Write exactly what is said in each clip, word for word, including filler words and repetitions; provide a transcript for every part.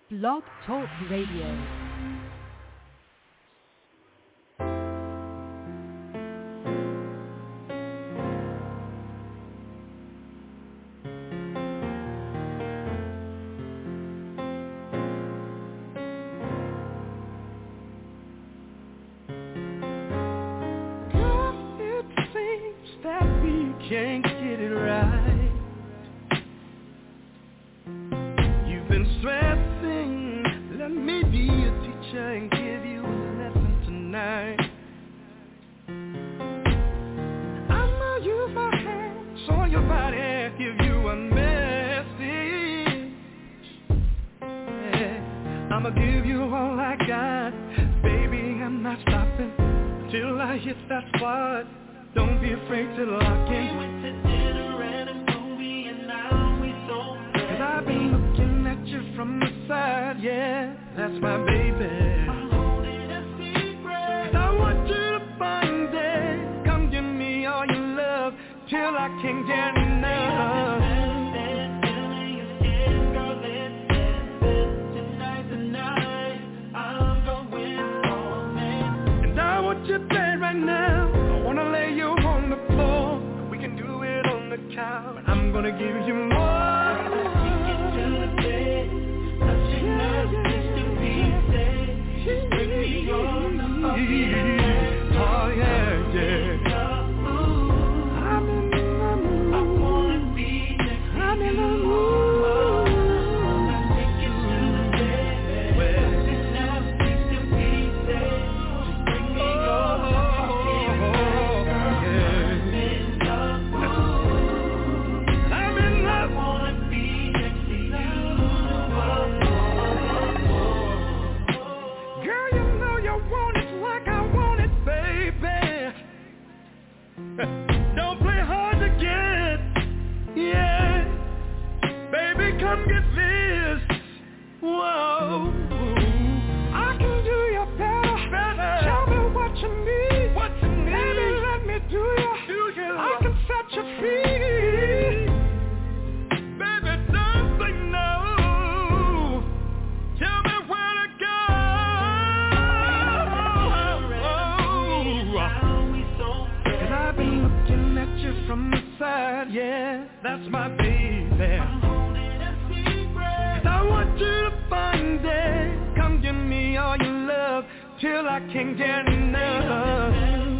Blog Talk Radio. Can't get it right. You've been stressing. Let me be a teacher and give you a lesson tonight. I'ma use my hands on your body, give you a message. Yeah. I'ma give you all I got. Baby, I'm not stopping till I hit that spot. Don't be afraid to lock in. We went to dinner and a movie and now we so bad. Cause I've been looking at you from the side, yeah, that's my baby. I'm holding a secret. I want you to find it. Come give me all your love till I can't get enough. And I want you there right now. Wanna lay you on the floor. We can do it on the couch. I'm gonna give you more. Take it to the bed. Touching us needs to be said. Just bring me on the phone. Oh yeah, yeah. I'm in the mood. I wanna be next to you. I'm in the mood. Take it to the bed. Touching us needs to be said. Just bring me on the phone. Don't play hard to get, yeah. Baby, come get this. Whoa, I can do you better. better. Tell me what you need. What you need. Baby, let me do you. Do you. I can set you free. Baby, don't say no. Tell me where to go. Cause I've been looking at you from the side, yeah, that's my baby. I'm holding a secret. I want you to find it. Come give me all your love till I can't get enough.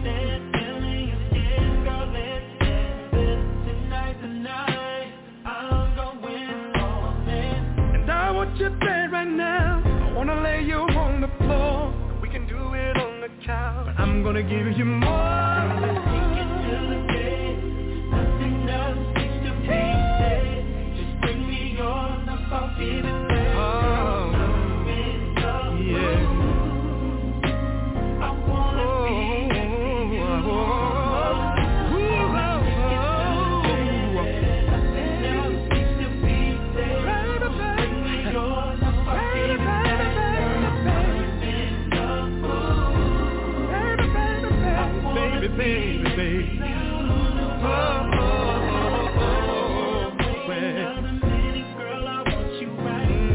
And I want you there right now. I wanna lay you on the floor. We can do it on the couch. But I'm gonna give you more. Baby, baby, oh, oh, oh, oh, well. Girl, I want you right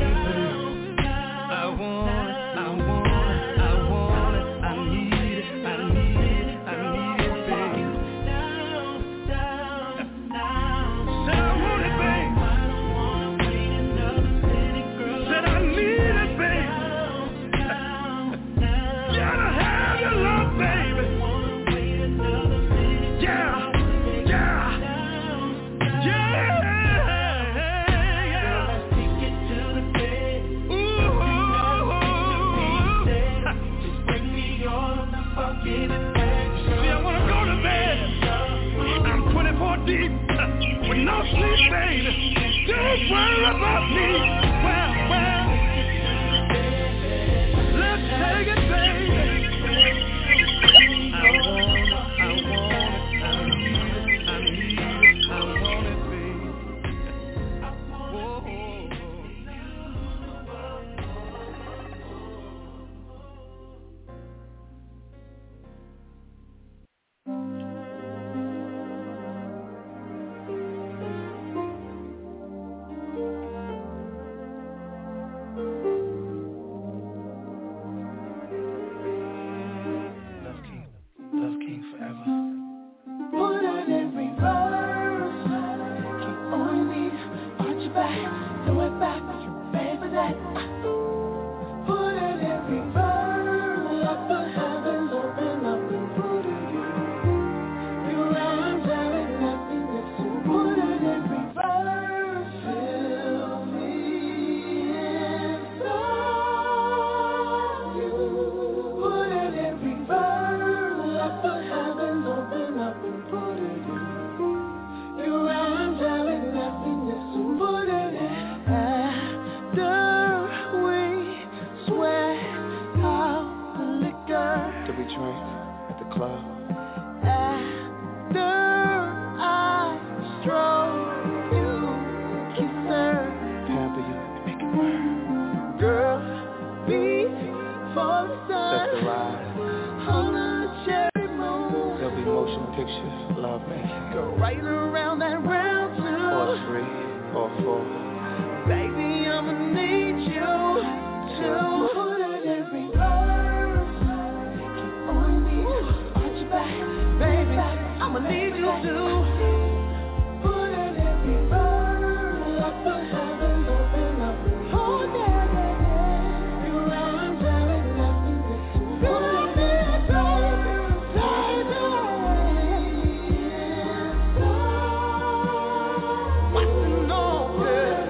drink at the club. After I stroke you, kiss her, pamper you, and make it burn. Girl, beat for the sun. Set the ride. On a cherry moon. There'll be motion pictures, love making. Go right around that round two. Or three, or four. Baby, I'ma need you to put it in reverse. Keep on me, arch your back. Baby, I'ma need you to put it in reverse. Let the heavens open up. Oh yeah, yeah, yeah. You run down and nothing but put it in reverse. What's on, girl?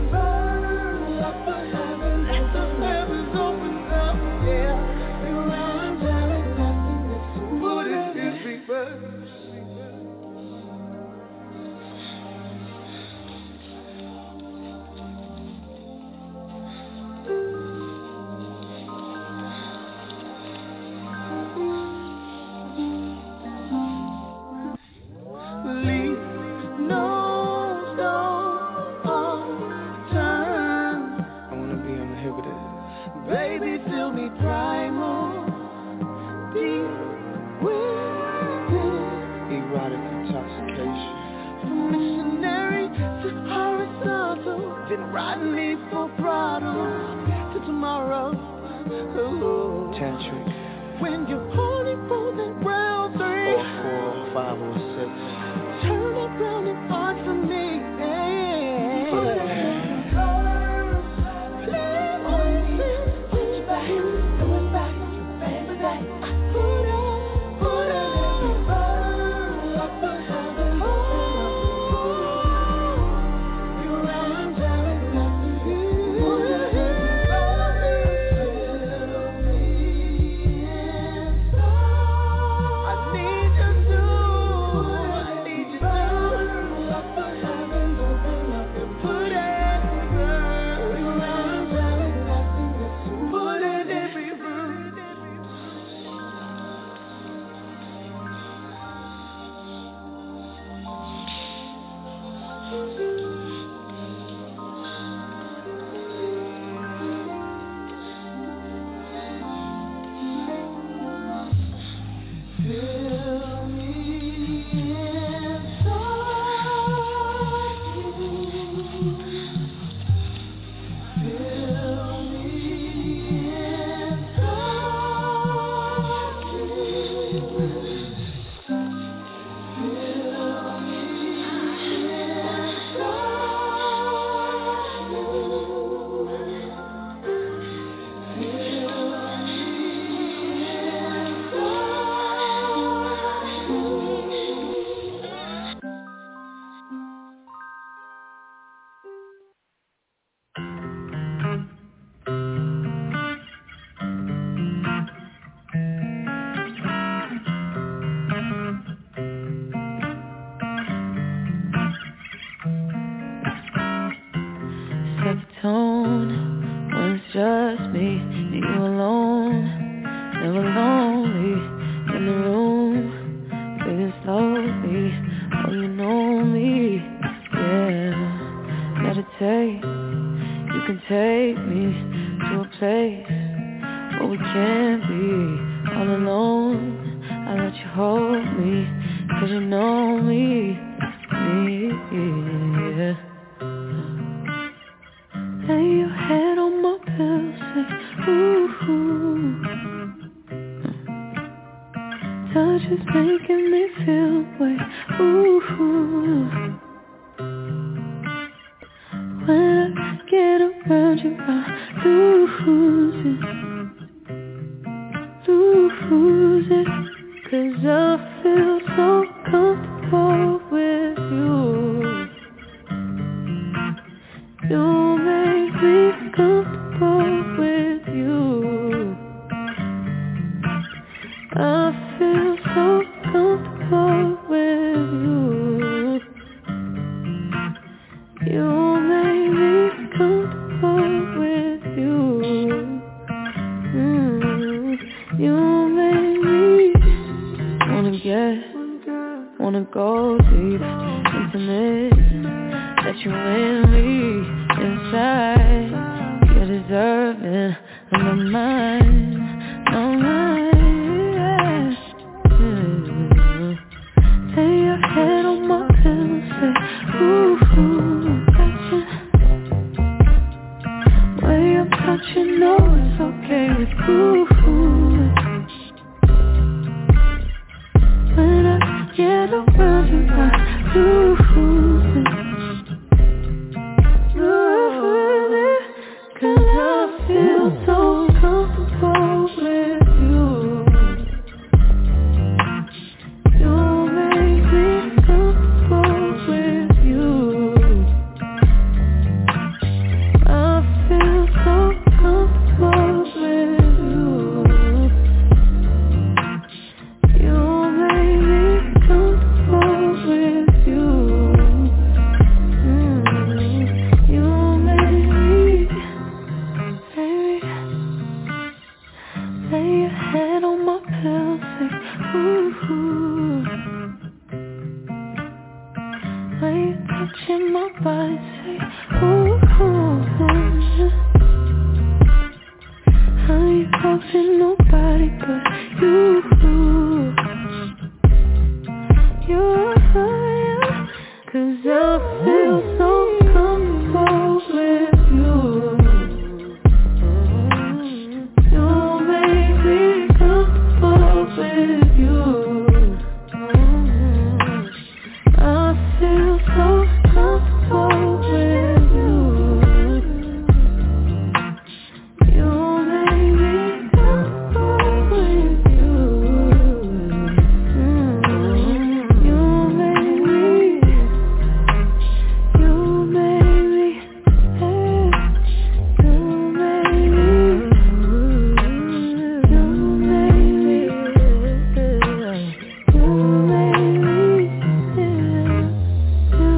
Baby, feel me primal, deep within. Erotic intoxication. From missionary to horizontal, then riding me for throttle to tomorrow. Ooh. Tantric. When you're holding for the ground three, or four, five, or six. Turn around and arch for me. Yeah. You make me but you know it's okay with you. When I get around you, I lose it. Lose it, 'cause I feel so comfortable with you. You make me comfortable with you. I feel so comfortable with you. You make me comfortable with you. Mm. You make me, baby, lay your head on my pillow, say ooh. When you touching my body, say ooh. I ain't loving nobody but you. You're fire, 'cause I feel so comfortable with you. You make me comfortable with you. I feel so comfortable with you. You make me comfortable with you. You make me, you make me, hey. You make me, you make me, you make me, you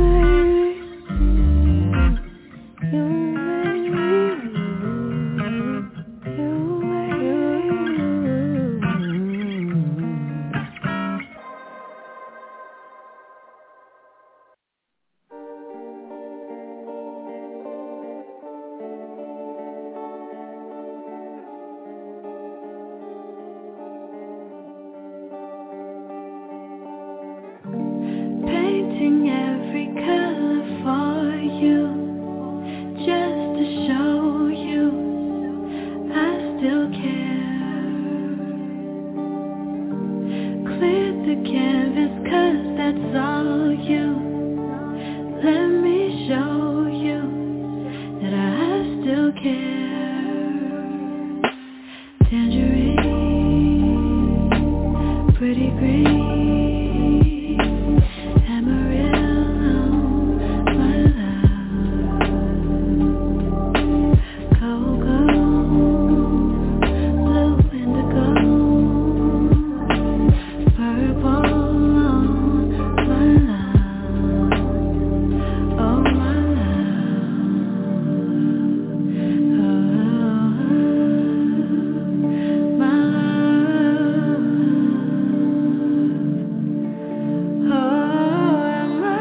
make me, you make me. Painting every color for you, just to show you I still care. Cleared the canvas 'cause that's all you. Let me show you that I still care. Tangerine, pretty green, Amarillo, my love. Cocoa, blue indigo, purple, my love. Oh, my love. Oh, my love. Oh, my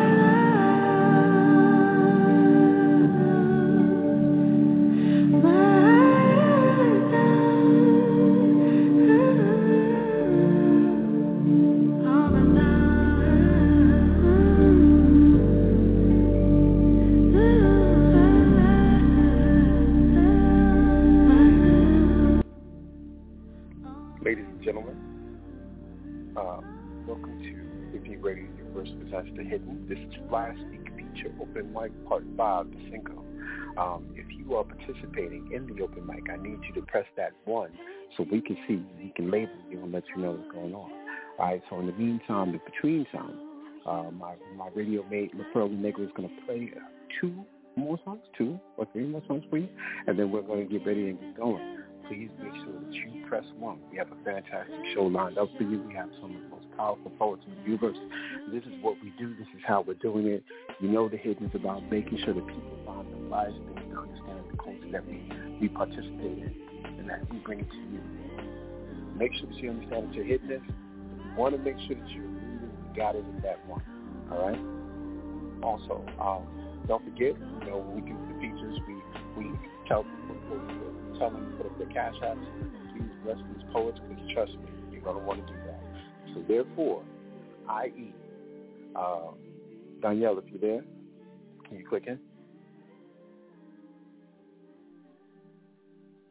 Ladies and gentlemen, uh, welcome to Hippie Radio, your first disaster hidden. This is Fly Speak Feature Open Mic Part five, the Cinco. Um, if you are participating in the open mic, I need you to press that one so we can see, we can label you and let you know what's going on. All right, so in the meantime, the between time, uh, my, my radio mate, LaFurl Negro, is going to play uh, two more songs, two or three more songs for you, and then we're going to get ready and get going. Please make sure that you press one. We have a fantastic show lined up for you. We have some of the most powerful poets in the universe. This is what we do. This is how we're doing it. You know the hidden is about making sure that people find the lives things to understand the culture that we, we participate in and that we bring it to you. Make sure that you understand that you're hitting this. You want to make sure that you're reading the guidance of that one. All right? Also, um, don't forget, you know, when we do the features, we, we tell people to tell them to put up their cash apps. Please bless these poets, because trust me, you're going to want to do that. So therefore, that is, uh, Danielle, if you're there, can you click in?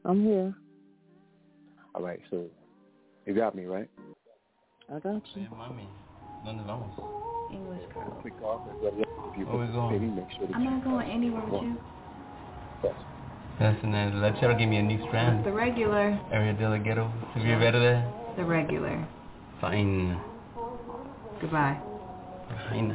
I'm here. All right, so you got me, right? I got you. Mami, ¿dónde vamos? English girl. Click off and go if you Where we going? make sure that I'm not going anywhere with you. Yes. Yes, and then Lechero gave me a new strand. The regular. Area de la Ghetto. Have you ever there? The regular. Fine. Goodbye. Fine.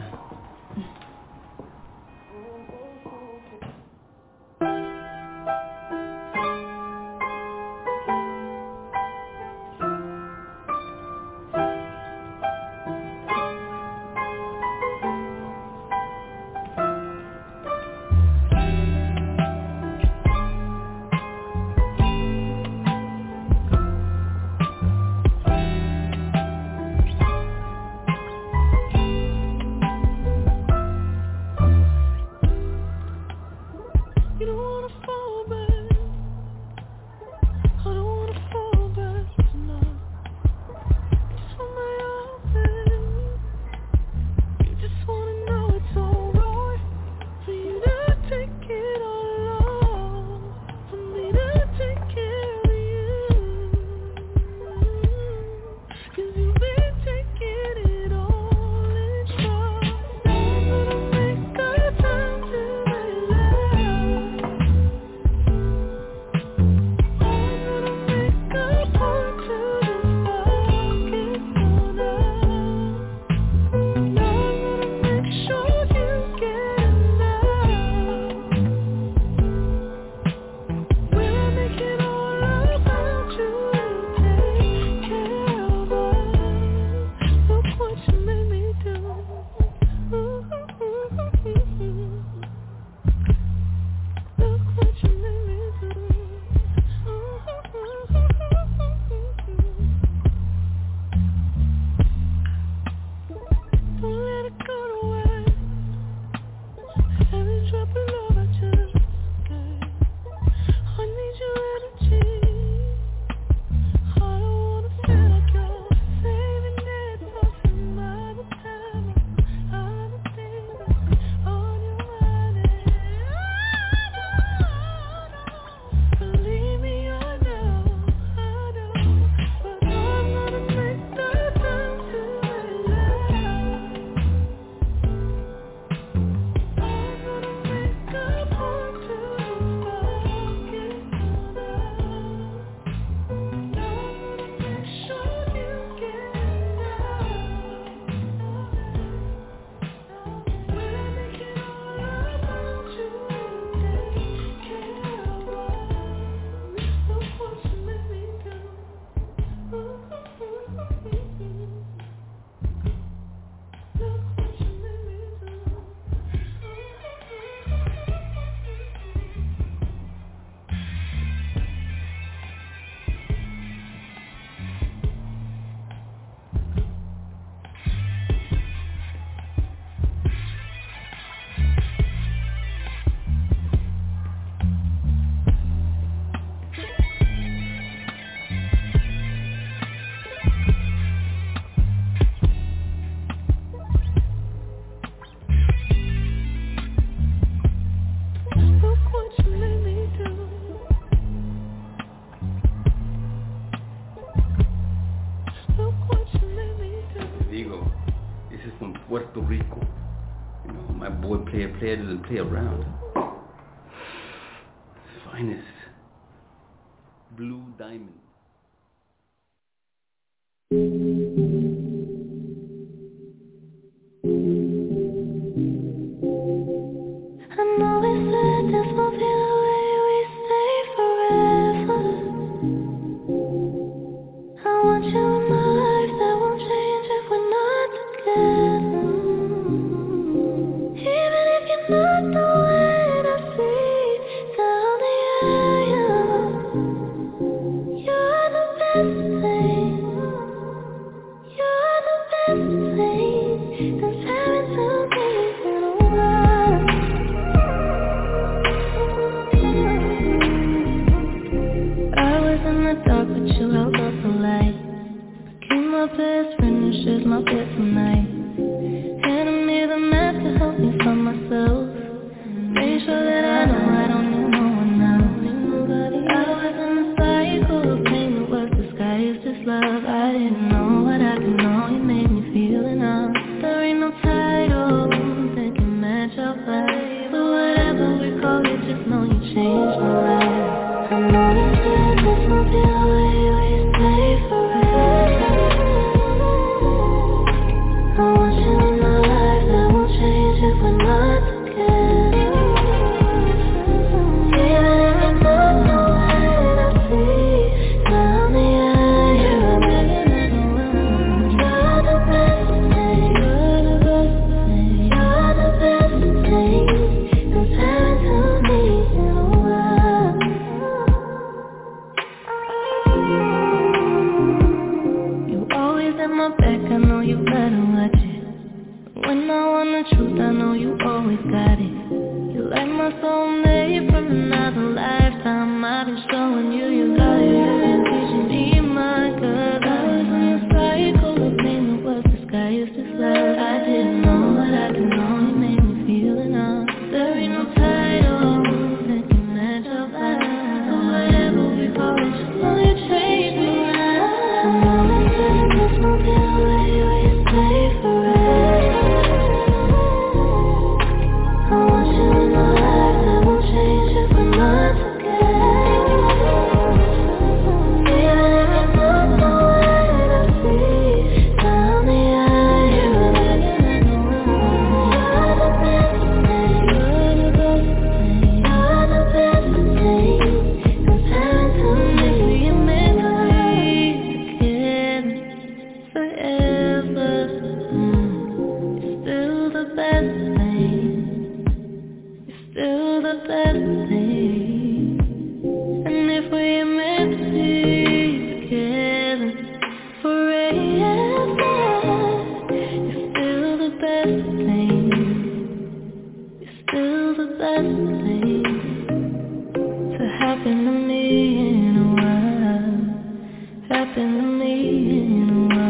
Puerto Rico. You know, my boy player player doesn't play around. Finest. Blue Diamond. I know we said this won't be the way we stay forever. I want you in my life, that won't change if we're not together. Even if you're not the way I see down the air, you're the best thing. You're the best thing that's happened to me in a while. I was in the dark, but you held up the light. Became my best friend and shared my bed tonight. Handed me the map to help me find myself. Made sure that I know I don't need no one else. I was in the I've been showing you your value, you've been teaching me my good. I was in a cycle of pain, the world, the sky is this loud. I didn't know what I didn't know, you made me feel enough. There ain't no title that can match your vibe. So whatever we call it, just know you treat me right. I know it's good, there's no getting away, will you stay forever? I want you in my life, that won't change if we're not together. Even if you don't know what I see, tell me how you really know. You're the best thing, you're the best thing, you're the best thing that's happened to me. We're meant to be together forever. Mm. You're still the best thing. Still the best thing. And if we're meant to be together forever, you're still the best thing. You're still the best thing to happen to me in a while. Happen to me in a while.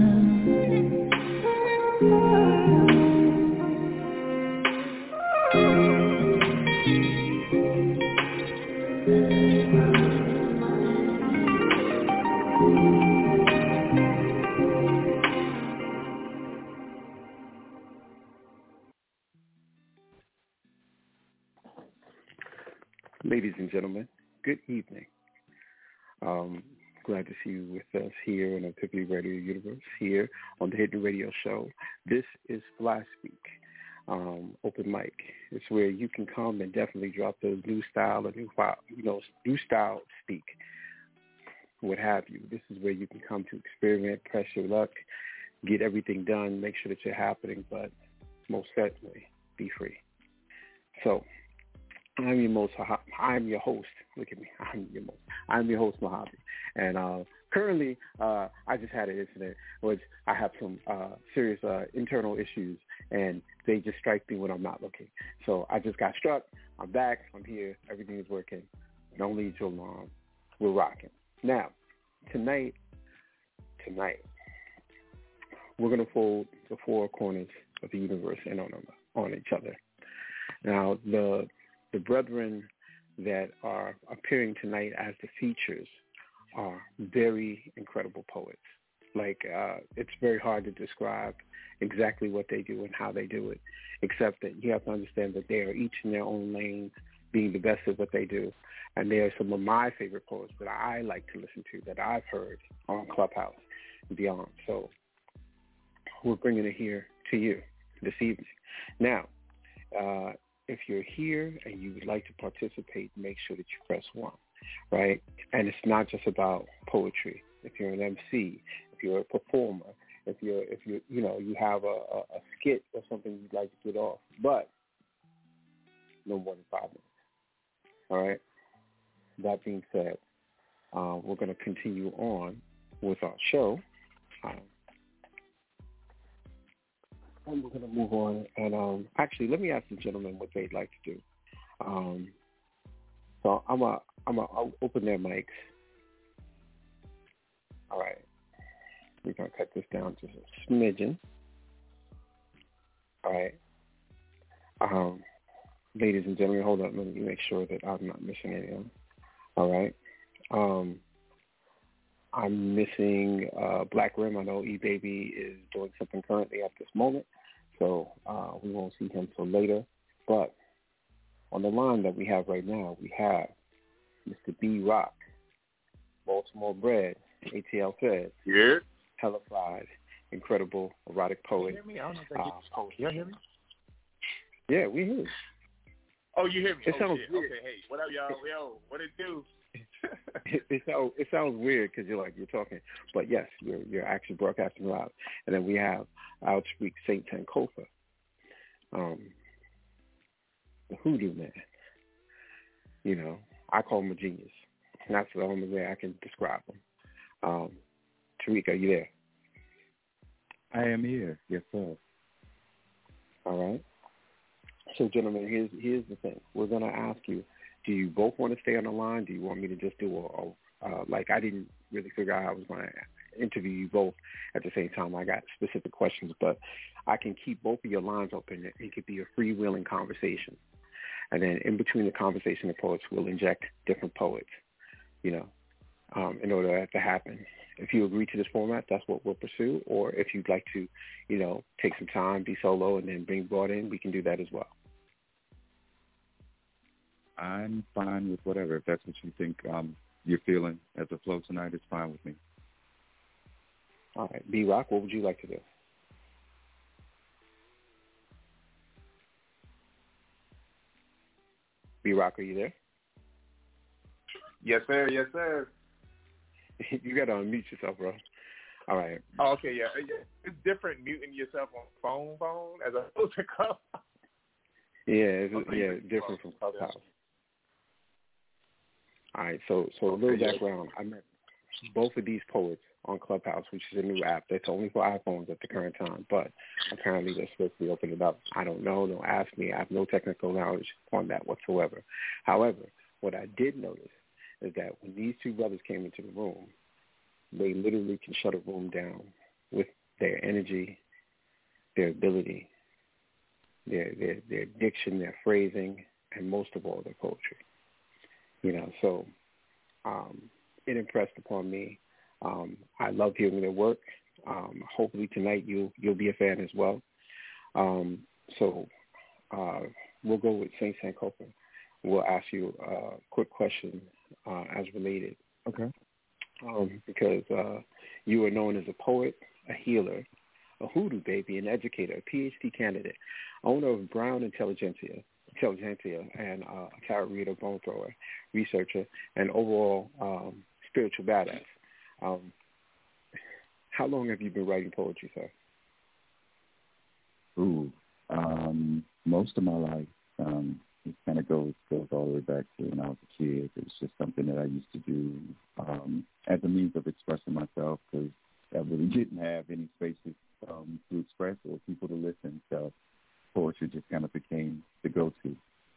Ladies and gentlemen, good evening. Um, glad to see you with us here in Epiphany Radio Universe, here on the Hidden Radio Show. This is Fly Speak, um, open mic. It's where you can come and definitely drop those new style or new file, you know, new style speak, what have you. This is where you can come to experiment, press your luck, get everything done, make sure that you're happening, but most certainly be free. So, I'm your most. I'm your host. Look at me. I'm your most. I'm your host, Mojave. And uh, currently, uh, I just had an incident which I have some uh, serious uh, internal issues, and they just strike me when I'm not looking. So I just got struck. I'm back. I'm here. Everything is working. Don't leave too long. We're rocking. Now, tonight, tonight, we're gonna fold the four corners of the universe in on on each other. Now, the The brethren that are appearing tonight as the features are very incredible poets. Like, uh, it's very hard to describe exactly what they do and how they do it, except that you have to understand that they are each in their own lanes, being the best at what they do. And they are some of my favorite poets that I like to listen to, that I've heard on Clubhouse and beyond. So we're bringing it here to you this evening. Now, uh, if you're here and you would like to participate, make sure that you press one, right? And it's not just about poetry. If you're an M C, if you're a performer, if you're, if you, you know, you have a, a, a skit or something you'd like to get off, but no more than five minutes. All right. That being said, uh, we're going to continue on with our show. Um, And we're going to move on. And um, actually, let me ask the gentlemen what they'd like to do. Um, so I'm a, I'm a, I'll open their mics. All right. We're going to cut this down to a smidgen. All right. Um, ladies and gentlemen, hold on. Let me make sure that I'm not missing anyone. All right. Um, I'm missing uh, Black Rim. I know E-Baby is doing something currently at this moment, so uh, we won't see him till later. But on the line that we have right now, we have Mister B. Rock, Baltimore bred, A T L fed, yeah, hella fried, incredible erotic poet. Can you hear me? I don't know if I get uh, Can you hear me? Yeah, we hear you. Oh, you hear me? It oh, sounds shit. weird. Okay, hey, what up, y'all? Yo, what it do? it, it sounds it sounds weird because you're like you're talking, but yes, you're you're actually broadcasting loud. And then we have Al Tariq Saint Sankofa, um, the hoodoo man. You know, I call him a genius. And that's the only way I can describe him. Um, Tariq, are you there? I am here. Yes, sir. All right. So, gentlemen, here's here's the thing. We're going to ask you do you both want to stay on the line? Do you want me to just do a, a uh, like I didn't really figure out how I was going to interview you both at the same time. I got specific questions, but I can keep both of your lines open. It could be a freewheeling conversation. And then in between the conversation, the poets will inject different poets, you know, um, in order for that to happen. If you agree to this format, that's what we'll pursue. Or if you'd like to, you know, take some time, be solo, and then bring brought in, we can do that as well. I'm fine with whatever. If that's what you think um, you're feeling as a flow tonight, it's fine with me. All right. B-Rock, what would you like to do? B-Rock, are you there? Yes, sir. Yes, sir. You got to unmute yourself, bro. All right. Oh, okay, yeah. It's different muting yourself on phone phone as opposed to Clubhouse. Yeah, it's, Okay, yeah, different from Clubhouse. All right, so so a little background. I met both of these poets on Clubhouse, which is a new app that's only for iPhones at the current time, but apparently they're supposed to be opening it up. I don't know. Don't ask me. I have no technical knowledge on that whatsoever. However, what I did notice is that when these two brothers came into the room, they literally can shut a room down with their energy, their ability, their their, their diction, their phrasing, and most of all, their poetry. You know, so um, it impressed upon me. Um, I love hearing their work. Um, hopefully tonight you'll you'll be a fan as well. Um, so uh, we'll go with Saint Sankofa. We'll ask you a quick question uh, as related. Okay. Um, because uh, you are known as a poet, a healer, a hoodoo baby, an educator, a P H D candidate, owner of Brown Intelligentsia, Intelligentsia and uh, a tarot reader, bone thrower, researcher, and overall um, spiritual badass. Um, how long have you been writing poetry, sir? Ooh, um, most of my life. Um, it kind of goes goes all the way back to when I was a kid. It was just something that I used to do um, as a means of expressing myself because I really didn't have any spaces um, to express or people to listen. So poetry just kind of became the go-to.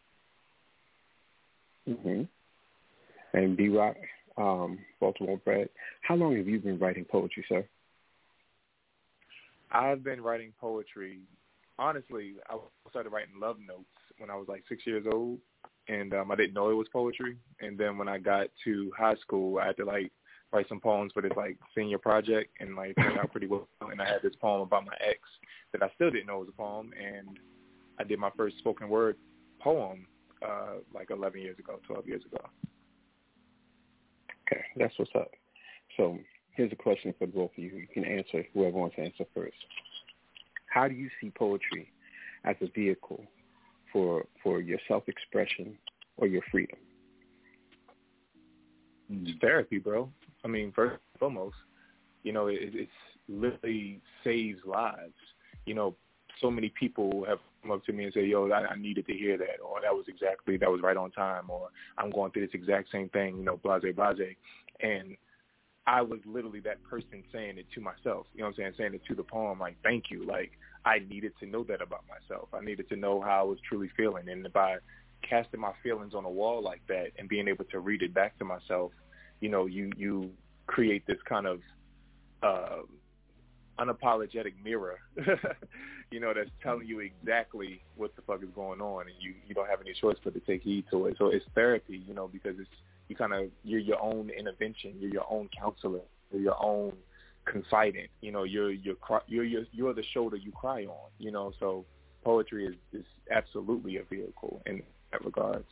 Mm-hmm. And B-Rock, um, Baltimore bred, how long have you been writing poetry, sir? I've been writing poetry. Honestly, I started writing love notes when I was like six years old, and um, I didn't know it was poetry. And then when I got to high school, I had to like write some poems for this like senior project, and like it turned out pretty well. And I had this poem about my ex that I still didn't know was a poem, and I did my first spoken word poem uh, like eleven years ago, twelve years ago. Okay, that's what's up. So here's a question for both of you. You can answer, whoever wants to answer first. How do you see poetry as a vehicle for for your self-expression or your freedom? It's therapy, bro. I mean, first and foremost, you know, it it's literally saves lives. You know, so many people have come up to me and say, yo, I, I needed to hear that, or that was exactly, that was right on time, or I'm going through this exact same thing, you know, blase, blase. And I was literally that person saying it to myself, you know what I'm saying, saying it to the poem, like, thank you. Like, I needed to know that about myself. I needed to know how I was truly feeling. And by casting my feelings on a wall like that and being able to read it back to myself, you know, you, you create this kind of uh, unapologetic mirror, you know, that's telling you exactly what the fuck is going on, and you, you don't have any choice but to take heed to it. So it's therapy, you know, because it's, you kind of, you're your own intervention, you're your own counselor, you're your own confidant, you know, you're you're you're you're, you're the shoulder you cry on, you know. So poetry is, is absolutely a vehicle in that regards.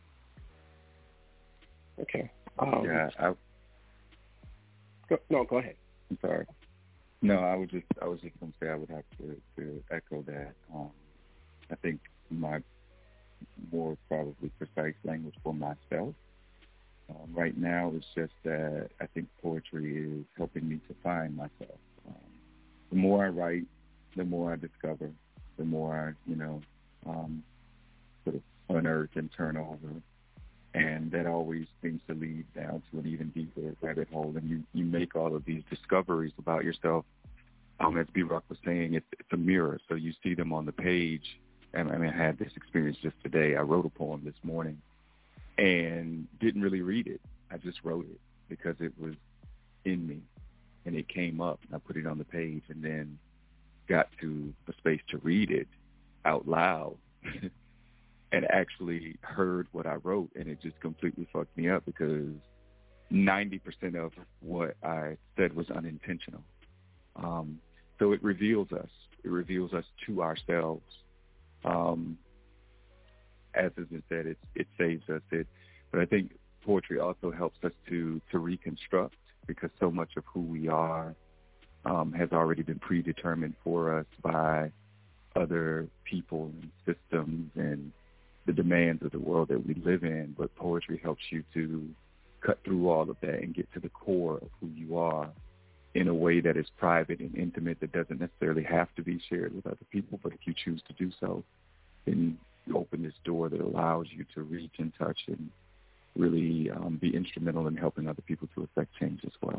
Okay. Um, yeah. I, go, no, go ahead. I'm sorry. No, I was just I was just going to say I would have to, to echo that. Um, I think my more probably precise language for myself Um, right now, it's just that I think poetry is helping me to find myself. Um, the more I write, the more I discover, the more I, you know, um, sort of unearth and turn over. And that always seems to lead down to an even deeper rabbit hole. And you, you make all of these discoveries about yourself. Um, as B-Rock was saying, it's, it's a mirror. So you see them on the page. And I mean, I had this experience just today. I wrote a poem this morning. and didn't really read it. I just wrote it because it was in me, and it came up, and I put it on the page, and then got to a space to read it out loud and actually heard what I wrote, and it just completely fucked me up because ninety percent of what I said was unintentional. Um, so it reveals us. It reveals us to ourselves. Um, as has been said, it, it saves us. It, but I think poetry also helps us to, to reconstruct, because so much of who we are um, has already been predetermined for us by other people and systems and the demands of the world that we live in. But poetry helps you to cut through all of that and get to the core of who you are in a way that is private and intimate, that doesn't necessarily have to be shared with other people. But if you choose to do so, then you open this door that allows you to reach and touch and really um, be instrumental in helping other people to affect change as well.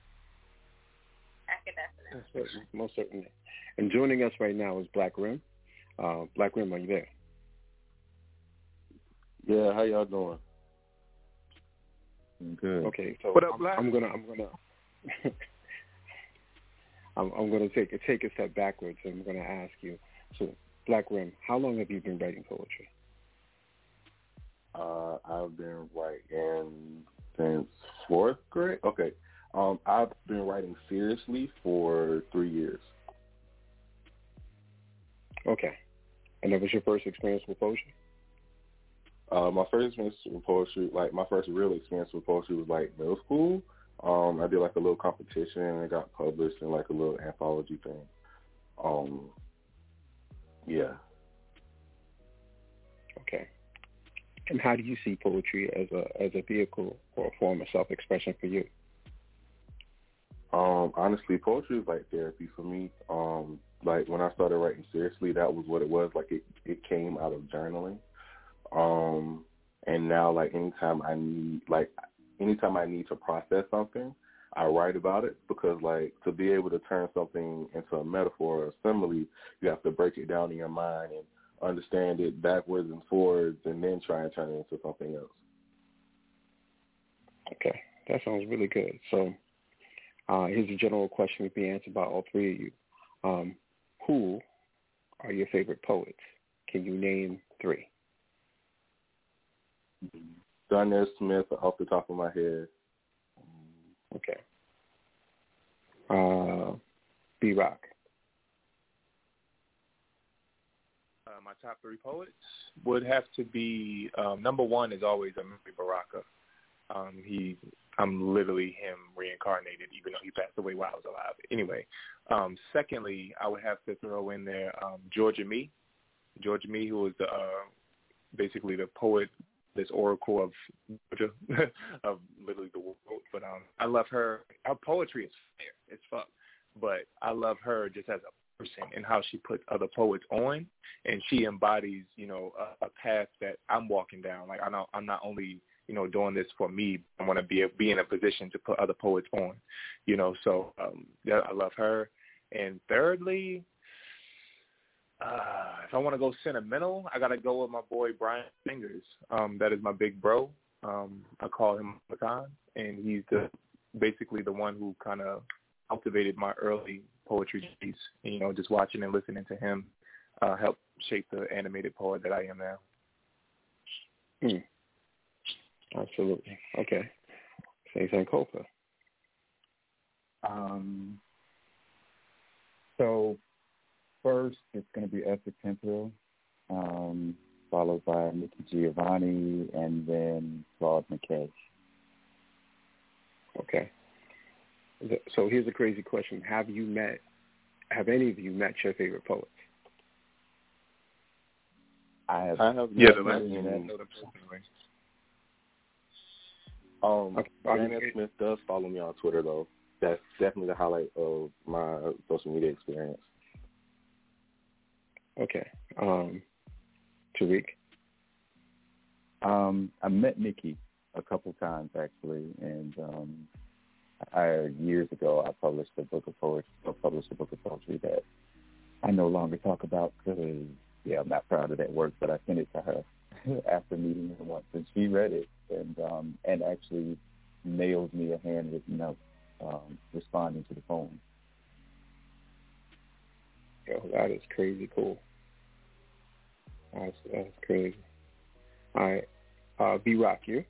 Most certainly. And joining us right now is Black Rim. Uh, Black Rim, are you there? Yeah, how y'all doing? Good. Okay, so what up, I'm, Black? I'm gonna, I'm gonna, I'm, I'm gonna take take a step backwards, and I'm gonna ask you. So, Black Rim, how long have you been writing poetry? Uh, I've been writing since fourth grade. Okay, um, I've been writing seriously for three years. Okay, and that was your first experience with poetry? Uh, my first experience with poetry, like my first real experience with poetry was like middle school. Um, I did like a little competition and it got published in like a little anthology thing. Um, yeah. Okay. And how do you see poetry as a as a vehicle or a form of self-expression for you? Um, honestly, poetry is like therapy for me. Um, like when I started writing seriously, that was what it was. Like it, it came out of journaling. Um, and now like anytime I need, like anytime I need to process something, I write about it, because like to be able to turn something into a metaphor or a simile, you have to break it down in your mind and understand it backwards and forwards and then try and turn it into something else. Okay, that sounds really good. So uh, here's a general question to be answered by all three of you. Um, who are your favorite poets? Can you name three? Darnell Smith off the top of my head. Okay. Uh, B-Rock. Uh, my top three poets would have to be, um, number one is always Amiri Baraka. Um, he, I'm literally him reincarnated, even though he passed away while I was alive. Anyway, um, secondly, I would have to throw in there um, Georgia Me. Georgia Me, who was the, uh, basically the poet, this oracle of Georgia, of literally the world. But um, I love her. Her poetry is fair. It's fuck. But I love her just as a person and how she puts other poets on, and she embodies, you know, a, a path that I'm walking down. Like I know I'm not only, you know, doing this for me. I want to be a, be in a position to put other poets on, you know. So um, yeah, I love her. And thirdly, Uh, if I want to go sentimental, I got to go with my boy Brian Fingers. Um, that is my big bro. Um, I call him Makan, and he's the basically the one who kind of cultivated my early poetry piece. You know, just watching and listening to him uh, helped shape the animated poet that I am now. Hmm. Absolutely. Okay. Say Sankofa. Um. So. First, it's going to be Esther Temple, um, followed by Nikki Giovanni, and then Claude McKay. Okay. So here's a crazy question. Have you met, have any of you met your favorite poets? I have. I have yeah, met the last in, um, okay. Daniel Smith does follow me on Twitter, though. That's definitely the highlight of my social media experience. Okay. Um, Tariq? Um, I met Nikki a couple times, actually, and um, I, years ago I published a book of poetry, or published a book of poetry that I no longer talk about because, yeah, I'm not proud of that work, but I sent it to her. after meeting her once, and she read it and um, and actually mailed me a handwritten note um, responding to the phone. Yo, that is crazy cool. That's, that's crazy. All right. Uh, B-Rock, you?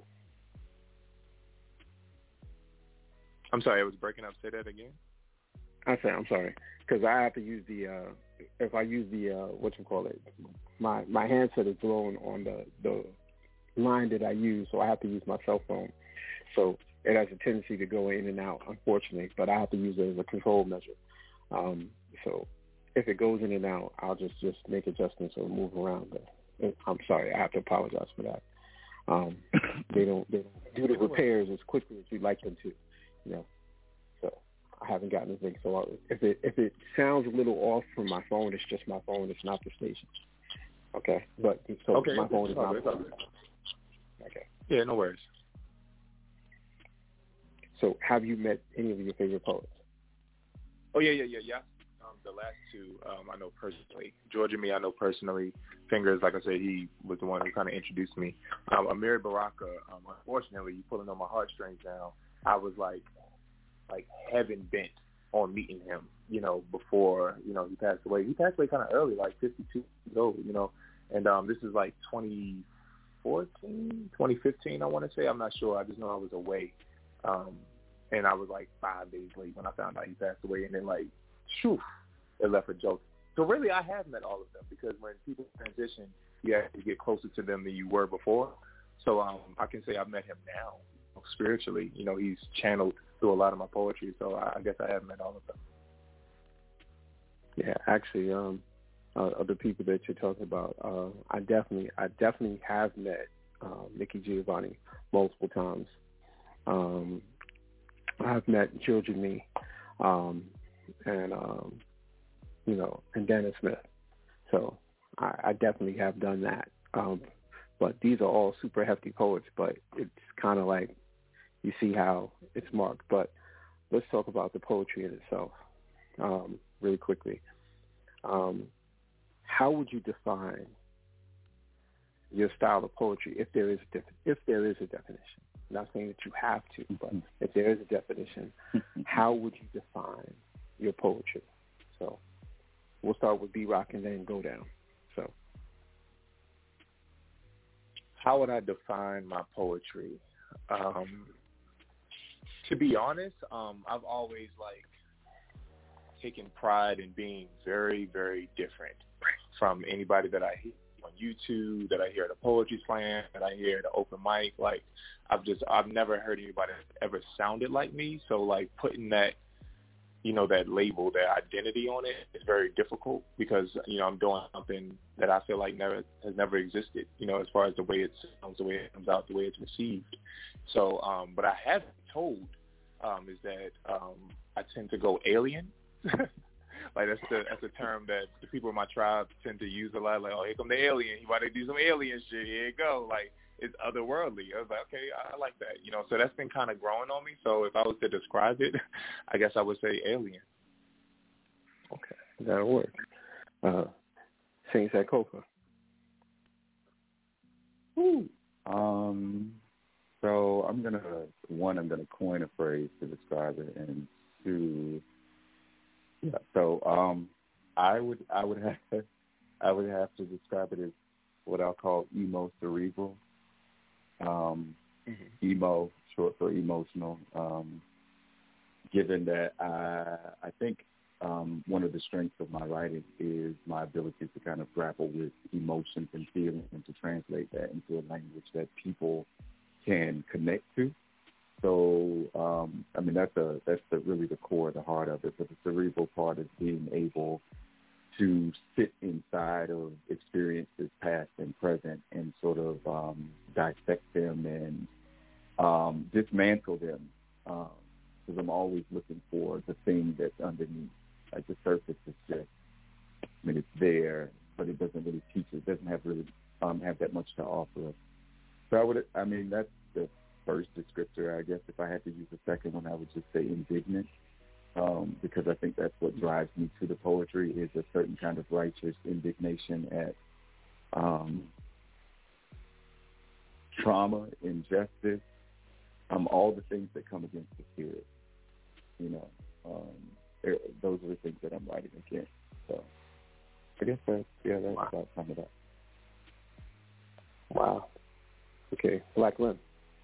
I'm sorry, I was breaking up. Say that again. I say I'm sorry because I have to use the uh, if I use the uh, what you call it, my my handset is blowing on the the line that I use, so I have to use my cell phone. So it has a tendency to go in and out, unfortunately, but I have to use it as a control measure. Um, so if it goes in and out, I'll just just make adjustments or move around. But I'm sorry, I have to apologize for that. Um, they don't they don't do the repairs as quickly as we'd like them to, you know. So I haven't gotten anything. So I, if it if it sounds a little off from my phone, it's just my phone. It's not the station. Okay, but so okay. my phone is not. Okay. Yeah, no worries. So, have you met any of your favorite poets? Oh yeah, yeah, yeah, yeah. Um, the last two, um, I know personally. Georgia Me, I know personally. Fingers, like I said, he was the one who kind of introduced me. Um, Amiri Baraka, um, unfortunately, you pulling on my heartstrings now. I was like, like heaven bent on meeting him. You know, before you know he passed away. He passed away kind of early, like fifty-two years old. You know, and um, this is like twenty fourteen, twenty fifteen, I want to say. I'm not sure. I just know I was away. Um, and I was like five days late when I found out he passed away, and then like, shoo, it left a joke. So really, I have met all of them because when people transition, you have to get closer to them than you were before. So um, I can say I've met him now spiritually. You know, he's channeled through a lot of my poetry, so I guess I have met all of them. Yeah, actually, um, uh, of the people that you're talking about, uh, I definitely, I definitely have met uh, Nikki Giovanni multiple times. Um, I've met Georgia Me, um, and um, you know, and Dennis Smith. So I, I definitely have done that. Um, but these are all super hefty poets. But it's kind of like you see how it's marked. But let's talk about the poetry in itself, um, really quickly. Um, how would you define your style of poetry, if there is a def- if there is a definition? I'm not saying that you have to, but if there is a definition, how would you define your poetry? So we'll start with B-Rock and then go down. So how would I define my poetry? Um, to be honest, um, I've always like taken pride in being very, very different from anybody that I hear on YouTube, that I hear at a poetry slam, that I hear at an open mic. Like, I've just, I've never heard anybody that ever sounded like me. So, like, putting that, you know, that label, that identity on it is very difficult because, you know, I'm doing something that I feel like never has never existed, you know, as far as the way it sounds, the way it comes out, the way it's received. So, um, but I have been told um, is that um, I tend to go alien. Like that's the that's a term that the people in my tribe tend to use a lot. Like, oh, here come the alien. You about to do some alien shit. Here you go. Like, it's otherworldly. I was like, okay, I like that. You know, so that's been kind of growing on me. So if I was to describe it, I guess I would say alien. Okay, that'll work. Uh, Saint Sakopa. Ooh. Um. So I'm gonna one. I'm gonna coin a phrase to describe it, and two. Yeah. So um, I would I would have I would have to describe it as what I'll call emo cerebral. Um, mm-hmm. Emo, short for emotional. Um, given that I I think um, one of the strengths of my writing is my ability to kind of grapple with emotions and feelings and to translate that into a language that people can connect to. So, um, I mean, that's a, that's the, really the core, the heart of it. But the cerebral part is being able to sit inside of experiences past and present and sort of um, dissect them and um, dismantle them. Because um, I'm always looking for the thing that's underneath. Like the surface is just, I mean, it's there, but it doesn't really teach. It doesn't have really um, have that much to offer us. So I would, I mean, that's the first descriptor. I guess if I had to use a second one, I would just say indignant, um, because I think that's what drives me to the poetry is a certain kind of righteous indignation at um, trauma, injustice, um, all the things that come against the spirit. You know, um, those are the things that I'm writing against. So I guess that's, yeah, that's wow. about some of that. Wow. Okay, Black Lynn.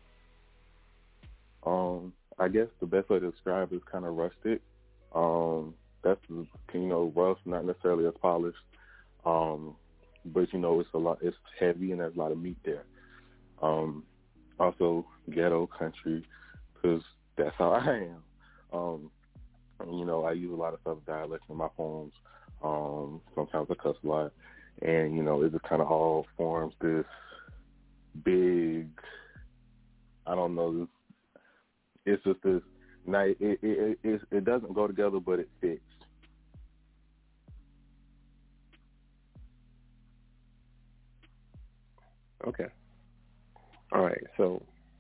Um, I guess the best way to describe it is kind of rustic. Um, that's, you know, rough, not necessarily as polished. Um, but, you know, it's a lot, it's heavy and there's a lot of meat there. Um, also, ghetto country, because that's how I am. Um, you know, I use a lot of Southern dialects in my poems. Um, sometimes I cuss a lot. And, you know, it just kind of all forms this big, I don't know, it's just this, it, it, it, it, it doesn't go together, but it fits. Okay. All right. So,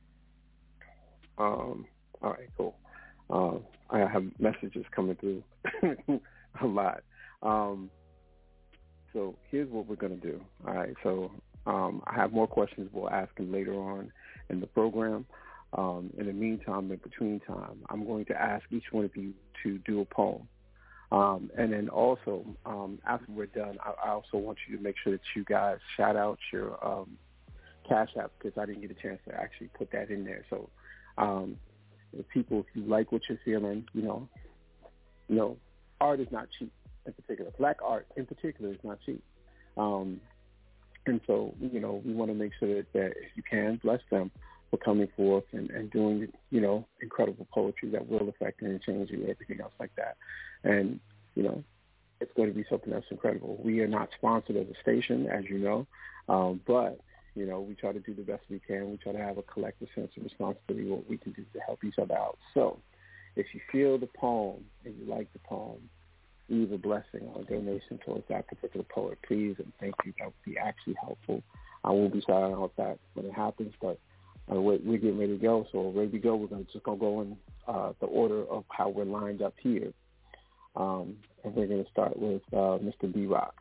um, all right, cool. Um, I have messages coming through a lot. Um, so here's what we're going to do. All right. So um, I have more questions we'll ask him later on in the program. Um, in the meantime, in between time, I'm going to ask each one of you to do a poem. Um, and then also, um, after we're done, I, I also want you to make sure that you guys shout out your um, Cash App, because I didn't get a chance to actually put that in there. So um, the people, if you like what you're feeling, you know, you know, art is not cheap in particular. Black art in particular is not cheap. Um, and so, you know, we want to make sure that, that if you can, bless them for coming forth and, and doing, you know, incredible poetry that will affect and change you, everything else like that. And, you know, it's going to be something that's incredible. We are not sponsored as a station, as you know, um, but, you know, we try to do the best we can. We try to have a collective sense of responsibility, what we can do to help each other out. So if you feel the poem and you like the poem, leave a blessing or a donation towards that particular poet, please, and thank you. That would be actually helpful. I won't be shouting out that when it happens, but uh, we're, we're getting ready to go. So ready to go. We're gonna just going to go in uh, the order of how we're lined up here. Um, and we're going to start with uh, Mister B-Rock.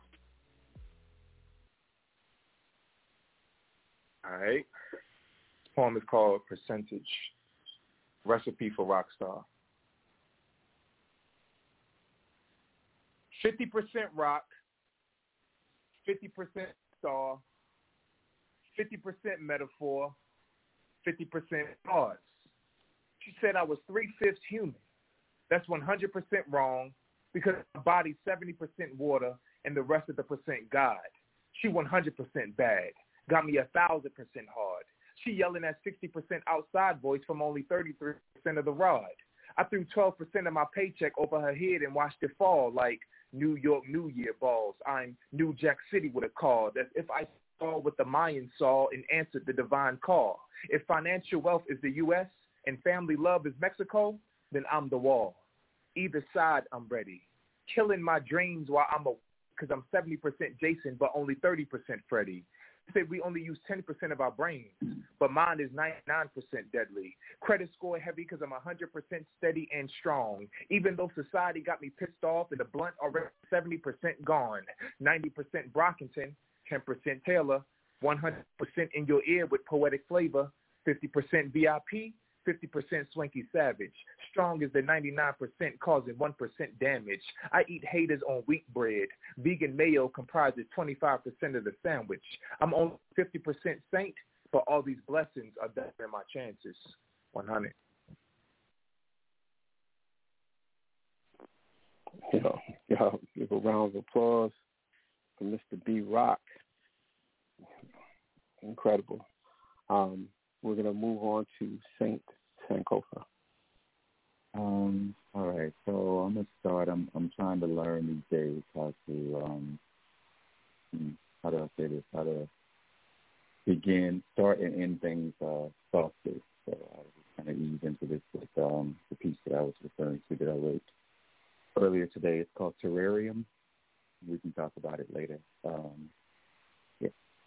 All right. This poem is called Percentage, Recipe for Rockstar. fifty percent rock, fifty percent star, fifty percent metaphor, fifty percent bars. She said I was three-fifths human. That's one hundred percent wrong because my body's seventy percent water and the rest of the percent God. She one hundred percent bad. Got me one thousand percent hard. She yelling at sixty percent outside voice from only thirty-three percent of the rod. I threw twelve percent of my paycheck over her head and watched it fall like New York New Year balls. I'm New Jack City with a call. That's if I saw what the Mayans saw and answered the divine call. If financial wealth is the U S and family love is Mexico, then I'm the wall. Either side, I'm ready. Killing my dreams while I'm a because I'm seventy percent Jason, but only thirty percent Freddie. Say we only use ten percent of our brains, but mine is ninety-nine percent deadly. Credit score heavy because I'm one hundred percent steady and strong. Even though society got me pissed off and the blunt already seventy percent gone. ninety percent Brockington, ten percent Taylor, one hundred percent in your ear with poetic flavor, fifty percent V I P, fifty percent Swanky Savage. Strong is the ninety-nine percent causing one percent damage. I eat haters on wheat bread. Vegan mayo comprises twenty-five percent of the sandwich. I'm only fifty percent saint, but all these blessings are better my chances. one hundred. Yo, yo, give a round of applause for Mister B-Rock. Incredible. Um, we're going to move on to Saint Sankofa. Um, all right, so I'm gonna start. I'm I'm trying to learn these days how to um how do I say this? How to begin, start, and end things uh, softly. So I was kind of ease into this with um the piece that I was referring to that I wrote earlier today. It's called Terrarium. We can talk about it later. Um, yeah.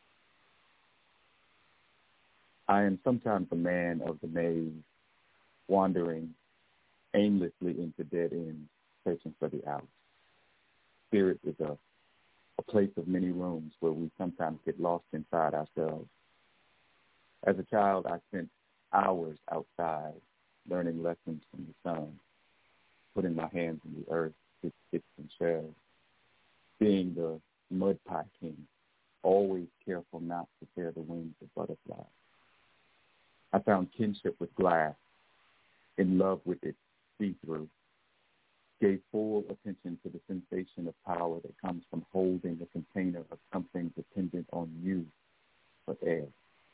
I am sometimes a man of the maze, wandering aimlessly into dead ends, searching for the out. Spirit is a, a place of many rooms where we sometimes get lost inside ourselves. As a child, I spent hours outside learning lessons from the sun, putting my hands in the earth with sticks and shells, being the mud pie king, always careful not to tear the wings of butterflies. I found kinship with glass, in love with it, see-through, gave full attention to the sensation of power that comes from holding a container of something dependent on you for air.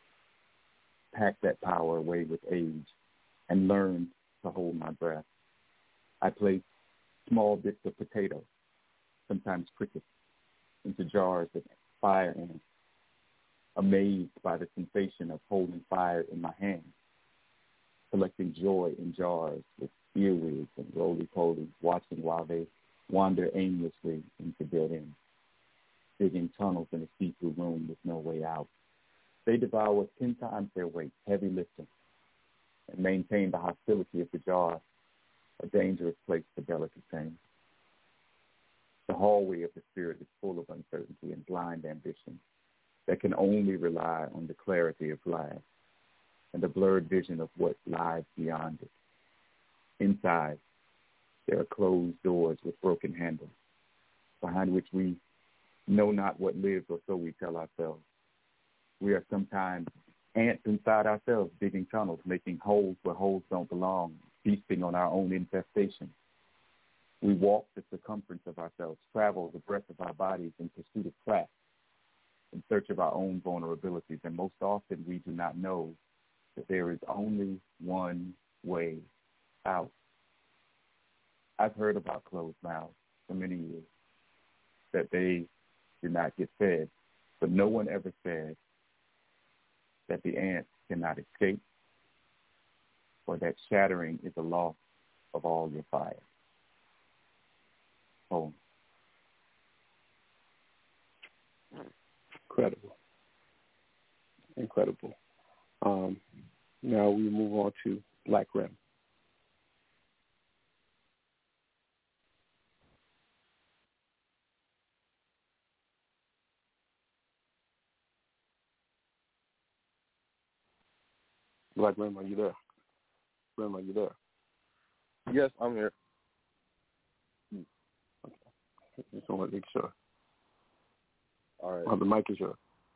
Packed that power away with age and learned to hold my breath. I placed small bits of potato, sometimes crickets, into jars of fire ants, amazed by the sensation of holding fire in my hands, collecting joy in jars with earwigs and roly-polies, watching while they wander aimlessly into dead ends, digging tunnels in a see-through room with no way out. They devour ten times their weight, heavy lifting, and maintain the hostility of the jar, a dangerous place for delicate things. The hallway of the spirit is full of uncertainty and blind ambition that can only rely on the clarity of glass and the blurred vision of what lies beyond it. Inside, there are closed doors with broken handles, behind which we know not what lives, or so we tell ourselves. We are sometimes ants inside ourselves, digging tunnels, making holes where holes don't belong, feasting on our own infestation. We walk the circumference of ourselves, travel the breadth of our bodies in pursuit of cracks, in search of our own vulnerabilities, and most often we do not know that there is only one way out. I've heard about closed mouths for many years, that they do not get fed, but no one ever said that the ants cannot escape, or that shattering is a loss of all your fire. Oh. Incredible. Incredible. Um, now we move on to Black Rim. Black Rim, are you there? Rim, are you there? Yes, I'm here. Okay. Just want to make sure. All right. Oh, the mic is yours.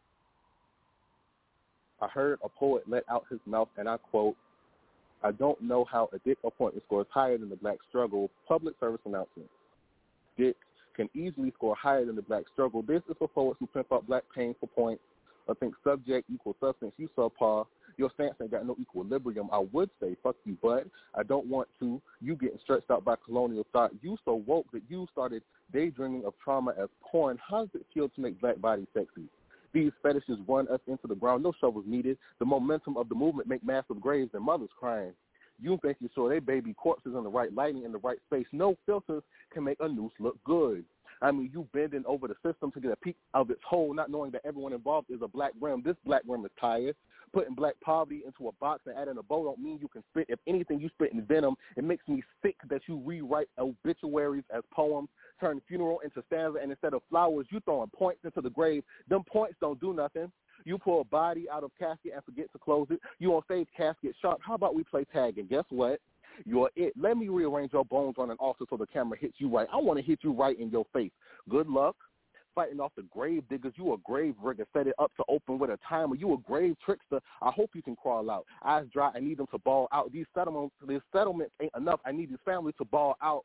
I heard a poet let out his mouth, and I quote, "I don't know how a dick appointment scores higher than the black struggle. Public service announcement. Dick can easily score higher than the black struggle. This is for poets who pimp up black pain for points or think subject equals substance. You subpar. Your stance ain't got no equilibrium. I would say, fuck you, but I don't want to. You getting stretched out by colonial thought. You so woke that you started daydreaming of trauma as porn. How does it feel to make black bodies sexy? These fetishes run us into the ground. No shovels needed. The momentum of the movement make massive graves and mothers crying. You think you saw they baby corpses in the right lighting in the right space. No filters can make a noose look good. I mean, you bending over the system to get a peek of its whole, not knowing that everyone involved is a black rim. This black rim is tired. Putting black poverty into a box and adding a bow don't mean you can spit. If anything, you spit in venom. It makes me sick that you rewrite obituaries as poems, turn funeral into stanza, and instead of flowers, you throwing points into the grave. Them points don't do nothing. You pull a body out of casket and forget to close it. You on stage casket sharp. How about we play tag? And guess what? You're it. Let me rearrange your bones on an altar so the camera hits you right. I want to hit you right in your face. Good luck. Fighting off the grave diggers. You a grave rigger. Set it up to open with a timer. You a grave trickster. I hope you can crawl out. Eyes dry. I need them to ball out. These settlements, these settlements ain't enough. I need these families to ball out.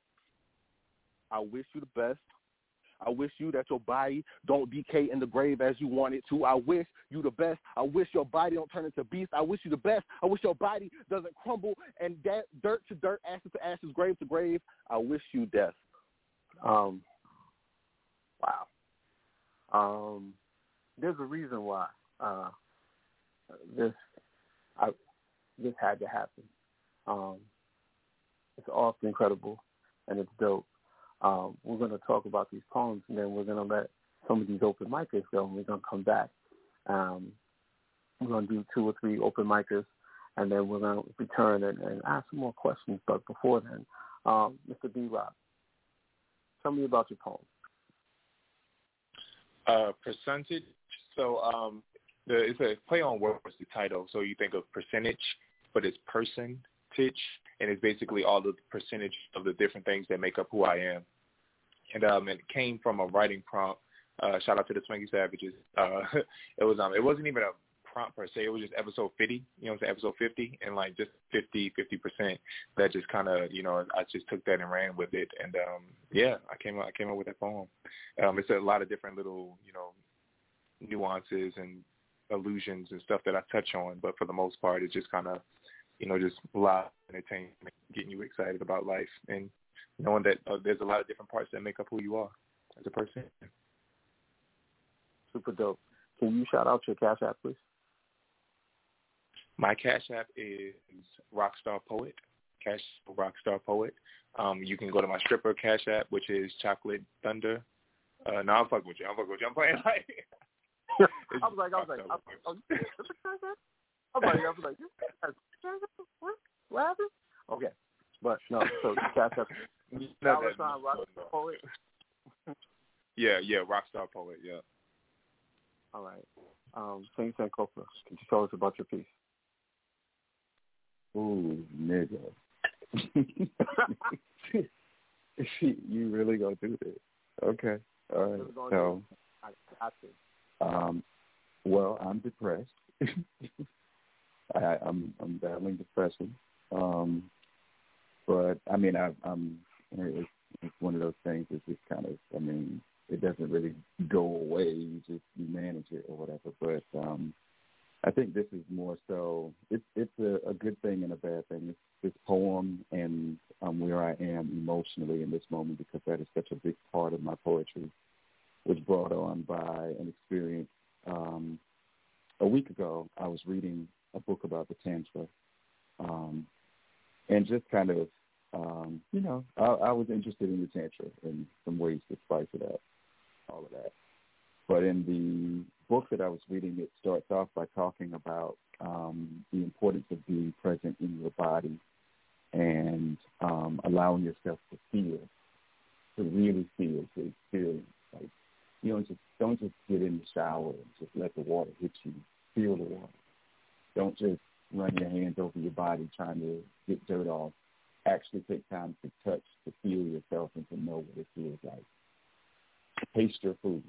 I wish you the best. I wish you that your body don't decay in the grave as you want it to. I wish you the best. I wish your body don't turn into beast. I wish you the best. I wish your body doesn't crumble and da- dirt to dirt, ashes to ashes, grave to grave. I wish you death. Um, wow. Um, there's a reason why uh, this I, this had to happen. Um, it's also incredible, and it's dope. Um, we're going to talk about these poems, and then we're going to let some of these open micers go, and we're going to come back. Um, we're going to do two or three open micers, and then we're going to return and, and ask some more questions. But before then, um, Mister B-Rob, tell me about your poem. Uh, percentage. So um, the it's a play on words, the title. So you think of percentage, but it's percentage, and it's basically all the percentage of the different things that make up who I am. And um, it came from a writing prompt. Uh, shout out to the Swanky Savages. Uh, it was um, it wasn't even a prompt per se. It was just episode fifty. You know what I'm saying? Episode fifty, and like just fifty, fifty percent. That just kind of, you know, I just took that and ran with it. And um, yeah, I came up, I came up with that poem. Um, it's a lot of different little, you know, nuances and allusions and stuff that I touch on. But for the most part, it's just kind of, you know, just live entertainment, getting you excited about life and knowing that uh, there's a lot of different parts that make up who you are as a person. Super dope. Can you shout out your Cash App, please? My Cash App is Rockstar Poet, Cash Rockstar Poet. Um, you can go to my stripper Cash App, which is Chocolate Thunder. Uh, no, I'm fucking with you. I'm fucking with you. I'm playing like. I was like, I was like, I was like, oh, you I was like, I was like, what? What happened? Okay, but no. So Cash App. Dollar sign Rockstar Poet. Yeah, yeah, Rockstar Poet. Yeah. All right. Um, Saint Sankofa, can you tell us about your piece? Ooh, nigga. You really gonna do this? Okay. All right. So, I got to. Um, well, I'm depressed. I, I'm I'm battling depression. Um, but I mean, I, I'm. It's, it's one of those things. It's just kind of. I mean. It doesn't really go away. You just you manage it or whatever. But um, I think this is more so. It's it's a, a good thing and a bad thing. It's this poem and um, where I am emotionally in this moment, because that is such a big part of my poetry, was brought on by an experience. Um, a week ago, I was reading a book about the Tantra, um, and just kind of, um, you know, I, I was interested in the Tantra and some ways to spice it up. All of that. But in the book that I was reading, it starts off by talking about um, the importance of being present in your body and um, allowing yourself to feel, to really feel, to experience. Like, you don't just don't just get in the shower and just let the water hit you. Feel the water. Don't just run your hands over your body trying to get dirt off. Actually take time to touch, to feel yourself, and to know what it feels like. Taste your food,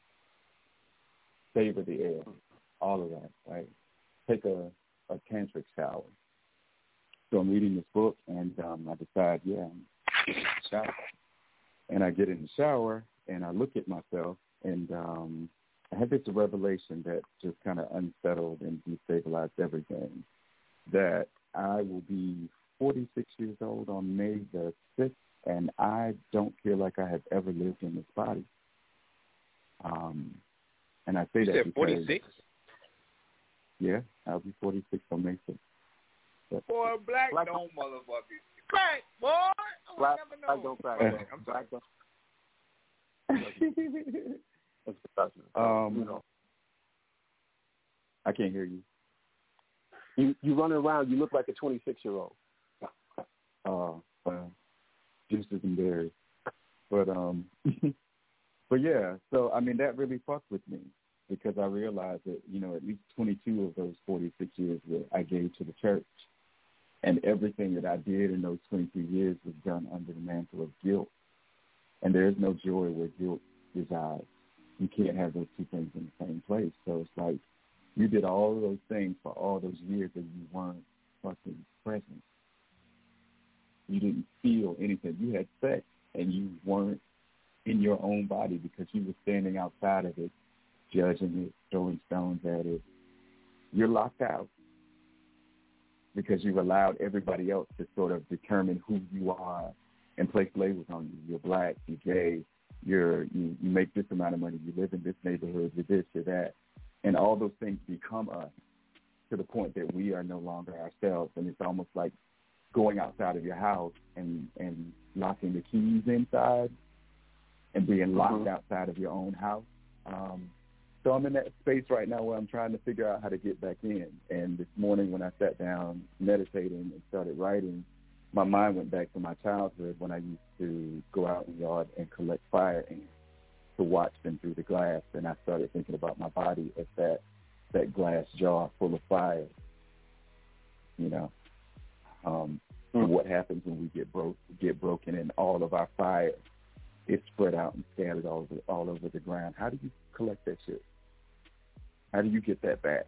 savor the air, all of that, right? Take a, a tantric shower. So I'm reading this book, and um, I decide, yeah, I'm shower. And I get in the shower, and I look at myself, and um, I had this revelation that just kind of unsettled and destabilized everything, that I will be forty-six years old on May the sixth, and I don't feel like I have ever lived in this body. Um, and I say you that said because forty-six? Yeah, I'll be forty-six on May sixth. But, boy, black, black don't motherfucker. Crack, boy. Oh, black, I never know. black don't crack. Okay, I'm sorry. It's professional. um, you know. I can't hear you. You you running around. You look like a twenty-six-year-old. Oh, uh, well, juices and berries. But um. But yeah, so I mean that really fucked with me, because I realized that, you know, at least twenty-two of those forty-six years that I gave to the church, and everything that I did in those twenty-two years was done under the mantle of guilt. And there is no joy where guilt resides. You can't have those two things in the same place. So it's like you did all of those things for all those years and you weren't fucking present. You didn't feel anything. You had sex and you weren't in your own body because you were standing outside of it, judging it, throwing stones at it. You're locked out because you've allowed everybody else to sort of determine who you are and place labels on you. You're black, you're gay, you're, you, you make this amount of money, you live in this neighborhood, you're this, you're that. And all those things become us to the point that we are no longer ourselves. And it's almost like going outside of your house and, and locking the keys inside and being locked mm-hmm. outside of your own house. Um, so I'm in that space right now where I'm trying to figure out how to get back in. And this morning when I sat down meditating and started writing, my mind went back to my childhood when I used to go out in the yard and collect fire ants to watch them through the glass. And I started thinking about my body as that that glass jar full of fire. You know, um, mm-hmm. what happens when we get broke, get broken, and all of our fire is spread out and scattered all over all over the ground? How do you collect that shit? How do you get that back?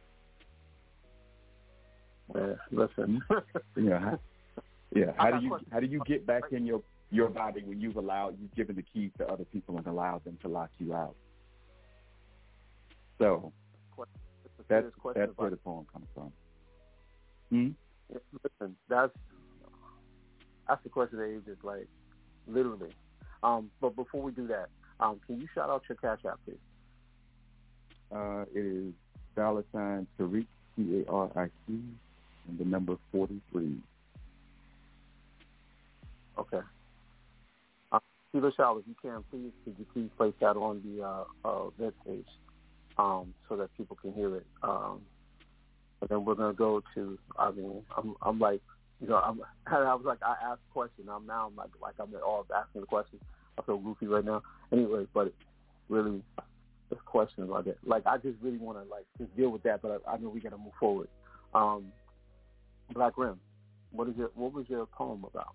Uh, listen, you know, how, yeah. How do you how do you get back in your your body when you've allowed you've given the keys to other people and allowed them to lock you out? So that's that's where the poem comes from. Hmm? Listen, that's that's the question that is just like literally. Um, but before we do that, um, can you shout out your Cash App, please? Uh, it is dollar sign Tariq, T A R I Q, and the number forty-three. Okay. Uh, Sheila Shaw, if you can, please, could you please place that on the uh, uh, web page um, so that people can hear it. Um, and then we're gonna go to. I mean, I'm, I'm like, you know, I'm. I was like, I asked a question. I'm now, I'm like, like I'm at all asking the question. I feel goofy right now. Anyway, but really, this question like it. Like I just really want to like just deal with that, but I, I know we got to move forward. Um, Black Rim, what is your what was your poem about?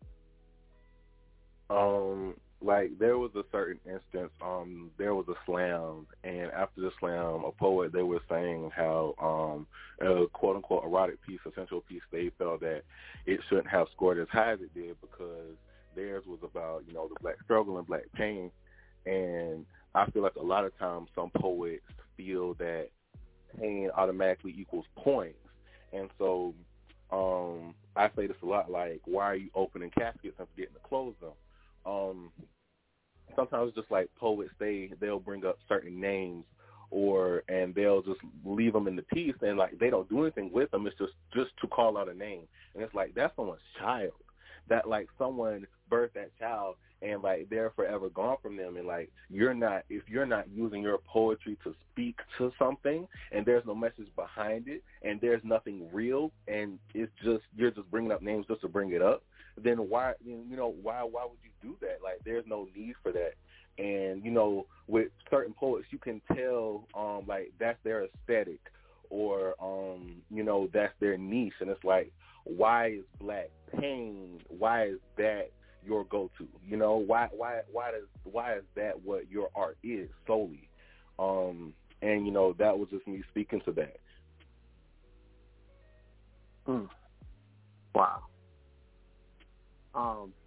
Um, like there was a certain instance. Um, there was a slam, and after the slam, a poet they were saying how um a quote unquote erotic piece, a sensual piece, they felt that it shouldn't have scored as high as it did because theirs was about, you know, the black struggle and black pain. And I feel like a lot of times some poets feel that pain automatically equals points. And so um, I say this a lot, like, why are you opening caskets and forgetting to close them? Um, sometimes it's just like poets, they, they'll bring up certain names or and they'll just leave them in the piece and, like, they don't do anything with them. It's just, just to call out a name. And it's like, that's someone's child. That, like, someone birthed that child and, like, they're forever gone from them. And, like, you're not, if you're not using your poetry to speak to something and there's no message behind it and there's nothing real and it's just, you're just bringing up names just to bring it up, then why, you know, why, why would you do that? Like, there's no need for that. And, you know, with certain poets, you can tell, um, like, that's their aesthetic or, um, you know, that's their niche. And it's like, why is black pain? Why is that your go-to? You know, why why why does why is that what your art is solely? Um, and you know, that was just me speaking to that. Mm. Wow. Um.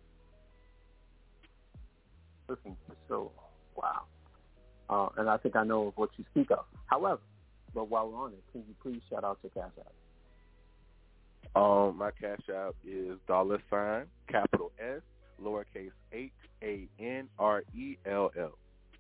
Listen, so wow. Uh, and I think I know of what you speak of. However, but while we're on it, can you please shout out your Cash App? Um, my Cash App is dollar sign, capital S, lowercase H A N R E L L.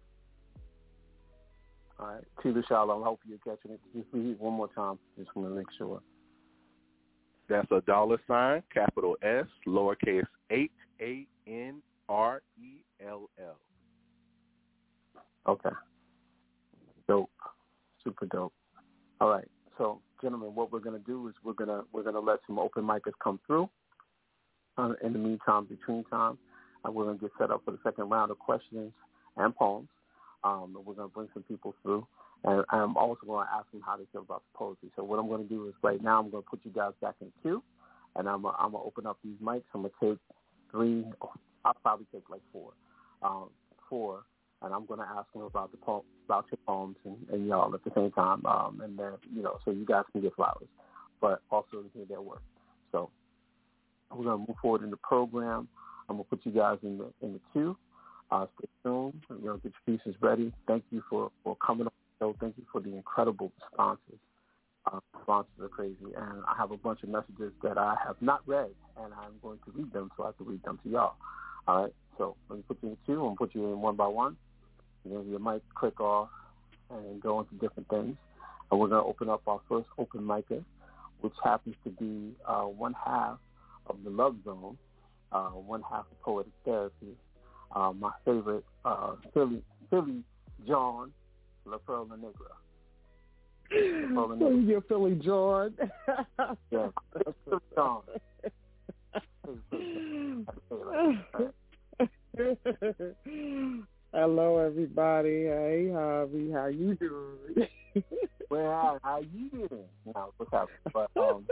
All right. Tila Shalom, I hope you're catching it. Just read it one more time. Just want to make sure. That's a dollar sign, capital S, lowercase H A N R E L L. Okay. Dope. Super dope. All right. So, gentlemen, what we're gonna do is we're gonna we're gonna let some open micers come through. Uh, in the meantime, between time, uh, we're gonna get set up for the second round of questions and poems. Um, and we're gonna bring some people through, and I'm also gonna ask them how they feel about the poetry. So, what I'm gonna do is right now I'm gonna put you guys back in queue, and I'm gonna, I'm gonna open up these mics. I'm gonna take three. I'll probably take like four, um, four. And I'm going to ask them about the po- about your poems and, and y'all at the same time, um, and then you know, so you guys can get flowers, but also to hear their work. So we're going to move forward in the program. I'm going to put you guys in the in the queue. Uh, stay tuned. You know, get your pieces ready. Thank you for, for coming on the show. Thank you for the incredible responses. Uh, responses are crazy, and I have a bunch of messages that I have not read, and I'm going to read them, so I have to read them to y'all. All right. So let me put you in the queue. I'm going to put you in one by one. And then you might click off and go into different things. And we're going to open up our first open micer, which happens to be uh, one half of the Love Zone, uh, one half of Poetic Therapy. Uh, my favorite, uh, Philly, Philly John, La Perla Negra. La Perla Negra. You're Philly John. Yeah, Philly John. Hello, everybody. Hey, Javi, how you doing? Well, how, how you doing? No, what's happening? But um,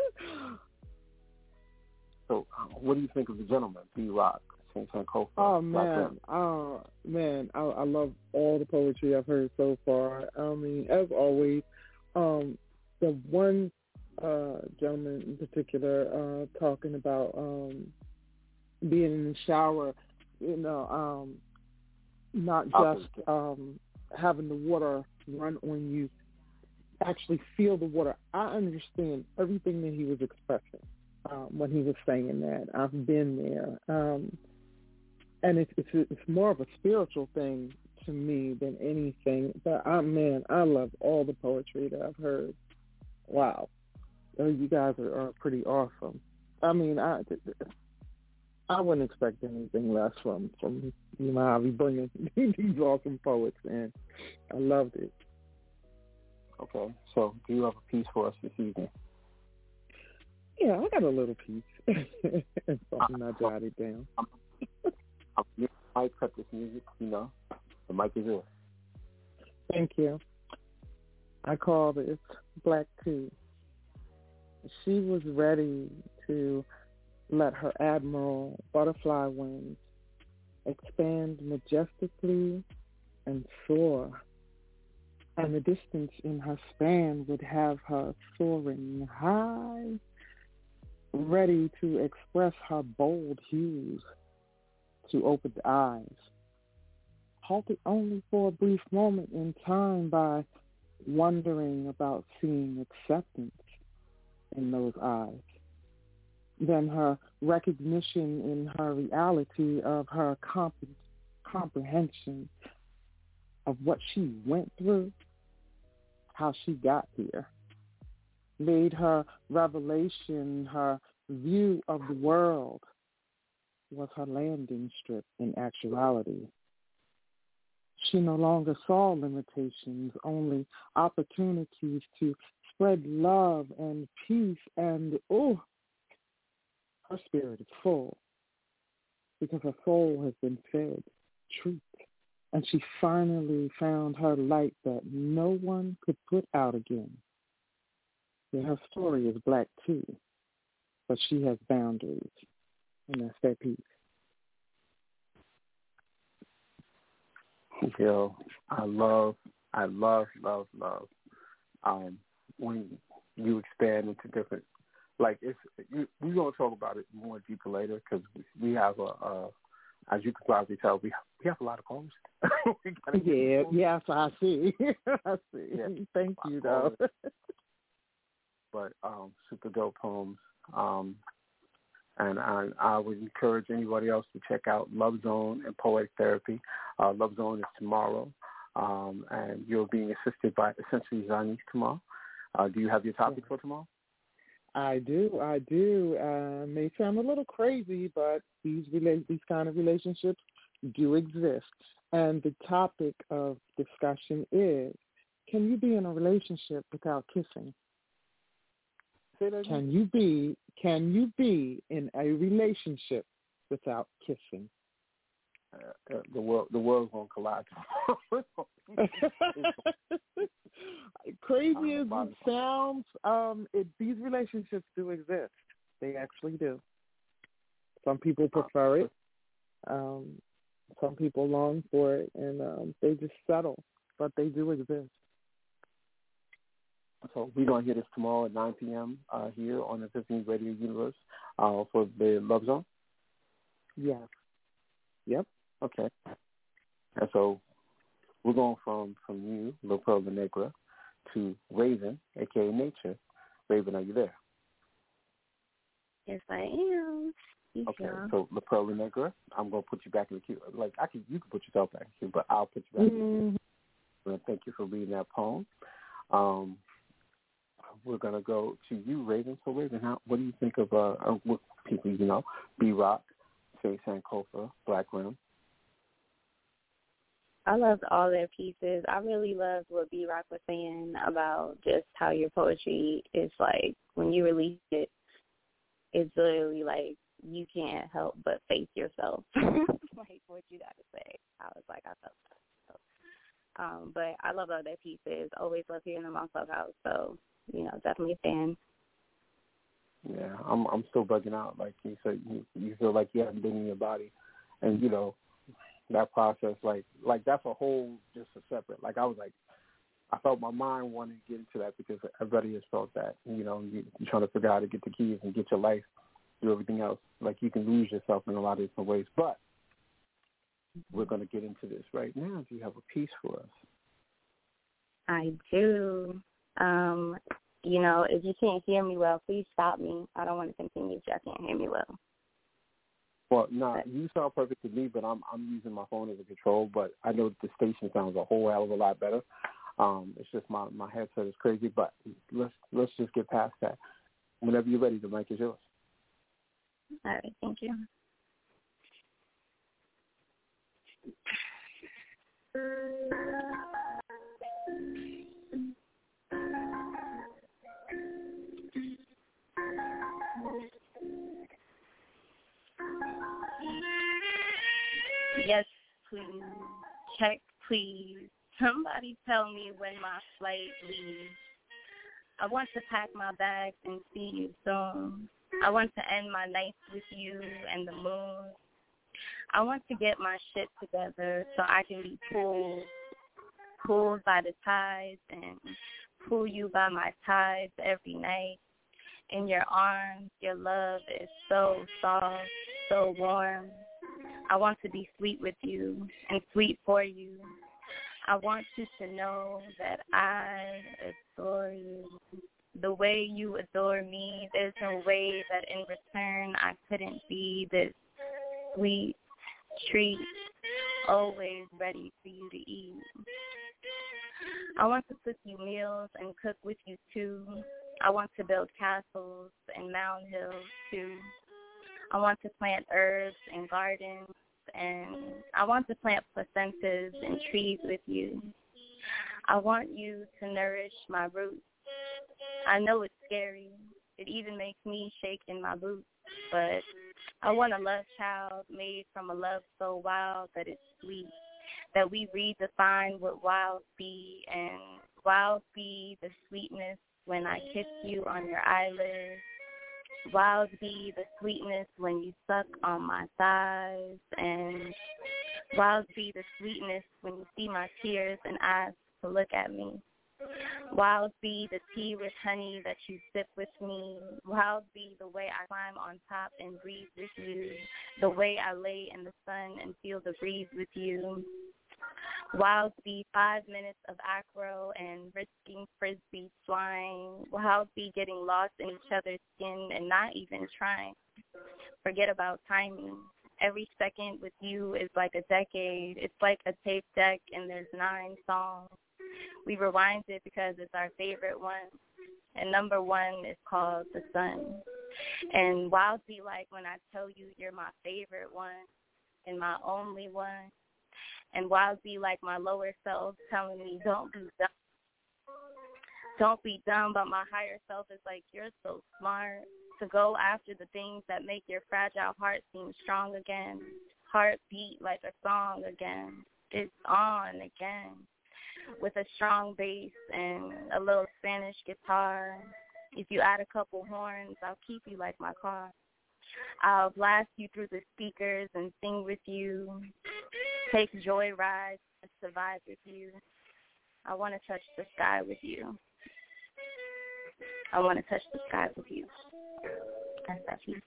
so uh, what do you think of the gentleman, B-Rock, Sankofa? Oh man, oh man, I, I love all the poetry I've heard so far. I mean, as always, um, the one uh, gentleman in particular uh, talking about um, being in the shower, you know, um, not just um, having the water run on you, actually feel the water. I understand everything that he was expressing um, when he was saying that. I've been there. Um, and it's, it's it's more of a spiritual thing to me than anything. But, I, man, I love all the poetry that I've heard. Wow. You guys are, are pretty awesome. I mean, I, I wouldn't expect anything less from, from you know, I'll be bringing these awesome poets, and I loved it. Okay, so do you have a piece for us this evening? Yeah, I got a little piece. Something I jotted down. You might cut this music, you know. The mic is yours. Thank you. I call this Black Tea. She was ready to let her admiral butterfly wings expand majestically and soar. And the distance in her span would have her soaring high, ready to express her bold hues to open the eyes, halted only for a brief moment in time by wondering about seeing acceptance in those eyes. Then her recognition in her reality of her comp- comprehension of what she went through, how she got here, made her revelation, her view of the world was her landing strip in actuality. She no longer saw limitations, only opportunities to spread love and peace, and oh, her spirit is full because her soul has been fed truth. And she finally found her light that no one could put out again. Yeah, her story is black too, but she has boundaries, and that's that piece. Yo, I love, I love, love, love um, when you expand into different, like, it's, you, we're going to talk about it more deeper later because we have a, a, as you can probably tell, we have, we have a lot of callers. yeah, yes, I see. I see. Yeah, thank you, though. But um, super dope poems. Um, and I, I would encourage anybody else to check out Love Zone and Poetic Therapy. Uh, Love Zone is tomorrow, um, and you're being assisted by essentially Zanice tomorrow. Uh, do you have your topic yeah. for tomorrow? I do, I do. Uh, may sound a little crazy, but these rela- these kind of relationships do exist. And the topic of discussion is, can you be in a relationship without kissing? Can you be can you be in a relationship without kissing? Uh, the world the world's gonna collide. Crazy as it sounds, um, it, these relationships do exist. They actually do. Some people prefer it. Um, some people long for it, and um, they just settle. But they do exist. So we're going to hear this tomorrow at nine p.m. Uh, here on the Epiphany Radio Universe uh, for the Love Zone? Yeah. Yep. Okay. And so we're going from, from you, La Perla Negra, to Raven, a k a. Nature. Raven, are you there? Yes, I am. Okay, yeah. So La Perla Negra, I'm going to put you back in the queue. Like, I can, you can put yourself back in the queue, but I'll put you back mm-hmm. in the queue. And thank you for reading that poem. Um, we're going to go to you, Raven. So, Raven, how, what do you think of uh, uh, what people you know? B-Rock, Faye Sankofa, Black Rim. I loved all their pieces. I really loved what B-Rock was saying about just how your poetry is like, when you release it, it's literally like you can't help but face yourself. Like what you got to say. I was like, I felt that. So Um, but I love all their pieces. Always love hearing them on Clubhouse. So, you know, definitely a fan. Yeah, I'm I'm still bugging out. Like you said, you, you feel like you haven't been in your body, and you know that process. Like like that's a whole just a separate. Like I was like, I felt my mind wanting to get into that because everybody has felt that. You know, you, you're trying to figure out how to get the keys and get your life, do everything else. Like you can lose yourself in a lot of different ways. But we're going to get into this right now. Do you have a piece for us? I do. Um, you know, if you can't hear me well, please stop me. I don't want to continue if y'all can't hear me well. Well, no, nah, you sound perfect to me, but I'm I'm using my phone as a control. But I know that the station sounds a whole hell of a lot better. Um, it's just my, my headset is crazy. But let's let's just get past that. Whenever you're ready, the mic is yours. All right, thank you. Yes, please. Check, please. Somebody tell me when my flight leaves. I want to pack my bags and see you soon. I want to end my nights with you and the moon. I want to get my shit together so I can be pulled, pulled by the tides and pull you by my tides every night. In your arms, your love is so soft, so warm. I want to be sweet with you and sweet for you. I want you to know that I adore you. The way you adore me, there's no way that in return I couldn't be this sweet treat, always ready for you to eat. I want to cook you meals and cook with you too. I want to build castles and mound hills too. I want to plant herbs and gardens, and I want to plant placentas and trees with you. I want you to nourish my roots. I know it's scary. It even makes me shake in my boots, but I want a love child made from a love so wild that it's sweet, that we redefine what wild be, and wild be the sweetness when I kiss you on your eyelids. Wild be the sweetness when you suck on my thighs, and wild be the sweetness when you see my tears and ask to look at me. Wild be the tea with honey that you sip with me. Wild be the way I climb on top and breathe with you, the way I lay in the sun and feel the breeze with you. Wild be five minutes of acro and risking frisbee flying. Wild be getting lost in each other's skin and not even trying. Forget about timing. Every second with you is like a decade. It's like a tape deck and there's nine songs. We rewind it because it's our favorite one. And number one is called The Sun. And wild be like when I tell you you're my favorite one and my only one. And wild be like my lower self telling me don't be dumb. Don't be dumb, but my higher self is like, you're so smart to go after the things that make your fragile heart seem strong again. Heart beat like a song again. It's on again. With a strong bass and a little Spanish guitar. If you add a couple horns, I'll keep you like my car. I'll blast you through the speakers and sing with you. Take joy rides and survive with you. I want to touch the sky with you. I want to touch the sky with you. That's that piece.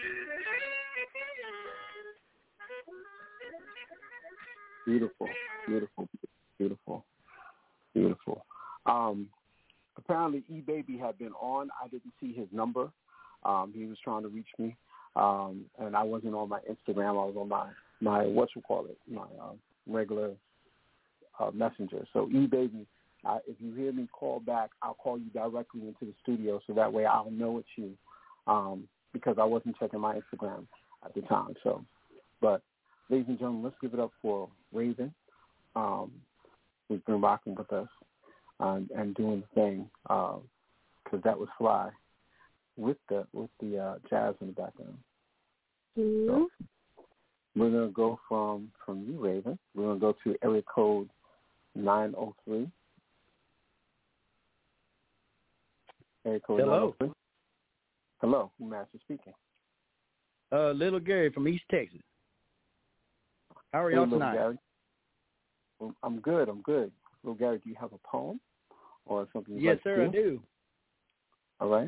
Beautiful, beautiful, beautiful, beautiful. Um, apparently, E-Baby had been on. I didn't see his number. Um, he was trying to reach me, um, and I wasn't on my Instagram. I was on my my what you call it, my uh, regular uh, messenger. So E-Baby, uh, if you hear me call back, I'll call you directly into the studio, so that way I'll know it's you, um, because I wasn't checking my Instagram at the time. So, but ladies and gentlemen, let's give it up for Raven, um, who's been rocking with us uh, and doing the thing, because uh, that was fly with the with the uh, jazz in the background. Mm-hmm. So we're gonna go from from you, Raven. We're gonna go to area code nine oh three. Area code Hello. nine oh three. Hello, who Master speaking? Uh, Little Gary from East Texas. How are Hey, y'all Little tonight? Gary. Well, I'm good, I'm good. Little Gary, do you have a poem or something you'd Yes, like to sir, I do? do. All right.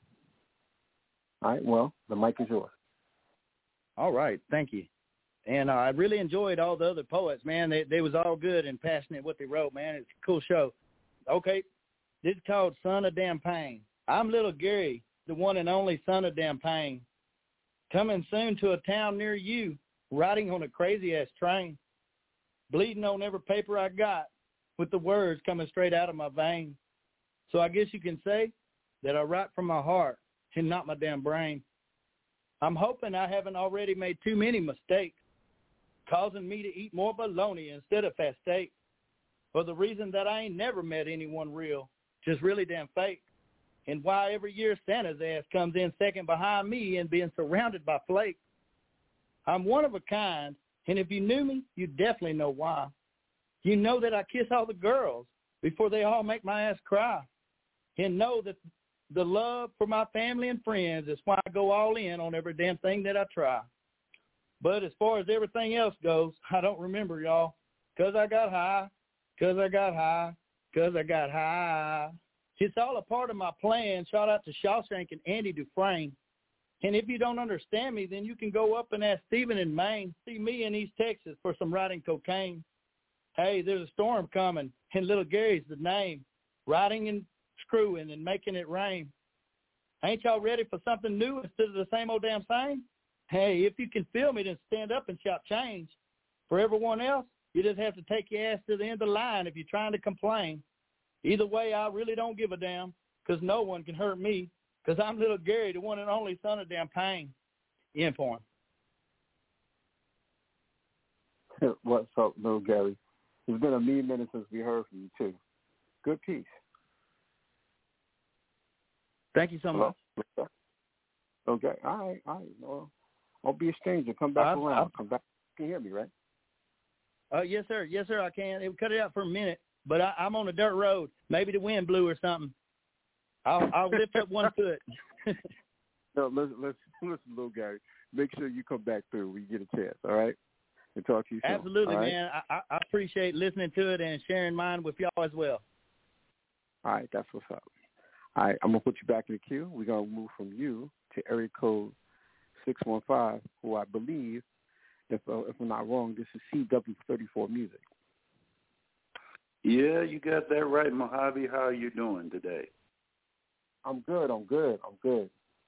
All right, well, the mic is yours. All right, thank you. And uh, I really enjoyed all the other poets, man. They they was all good and passionate what they wrote, man. It's a cool show. Okay, this is called Son of Dampagne. I'm Little Gary, the one and only son of Dampagne. Coming soon to a town near you, riding on a crazy-ass train. Bleeding on every paper I got, with the words coming straight out of my veins. So I guess you can say that I write from my heart and not my damn brain. I'm hoping I haven't already made too many mistakes, causing me to eat more bologna instead of fat steak, for the reason that I ain't never met anyone real, just really damn fake. And why every year Santa's ass comes in second behind me and being surrounded by flakes. I'm one of a kind, and if you knew me, you definitely know why. You know that I kiss all the girls before they all make my ass cry, and know that the love for my family and friends is why I go all in on every damn thing that I try. But as far as everything else goes, I don't remember, y'all, 'cause I got high, 'cause I got high, 'cause I got high. It's all a part of my plan. Shout out to Shawshank and Andy Dufresne. And if you don't understand me, then you can go up and ask Stephen in Maine. See me in East Texas for some riding cocaine. Hey, there's a storm coming, and Little Gary's the name. Riding and screwing and making it rain. Ain't y'all ready for something new instead of the same old damn same? Hey, if you can feel me, then stand up and shout change. For everyone else, you just have to take your ass to the end of the line if you're trying to complain. Either way, I really don't give a damn, 'cause no one can hurt me, 'cause I'm Little Gary, the one and only son of Dampagne. In for him. What's up, Little Gary? It's been a mean minute since we heard from you, too. Good piece. Thank you so Hello? much. Okay, all right, all right. Well, don't be a stranger. Come back I've, around. I've, Come back. You can hear me, right? Uh, yes, sir. Yes, sir, I can. It cut it out for a minute, but I, I'm on a dirt road. Maybe the wind blew or something. I'll, I'll lift up one foot. No, listen, listen, listen, Little Gary. Make sure you come back through when you get a chance, all right? And talk to you soon. Absolutely, all right? man. I, I appreciate listening to it and sharing mine with y'all as well. All right, that's what's up. All right, I'm going to put you back in the queue. We're going to move from you to area code six one five, who I believe, if, uh, if I'm not wrong, this is C W thirty-four Music. Yeah, you got that right, Mojave. How are you doing today? I'm good. I'm good. I'm good.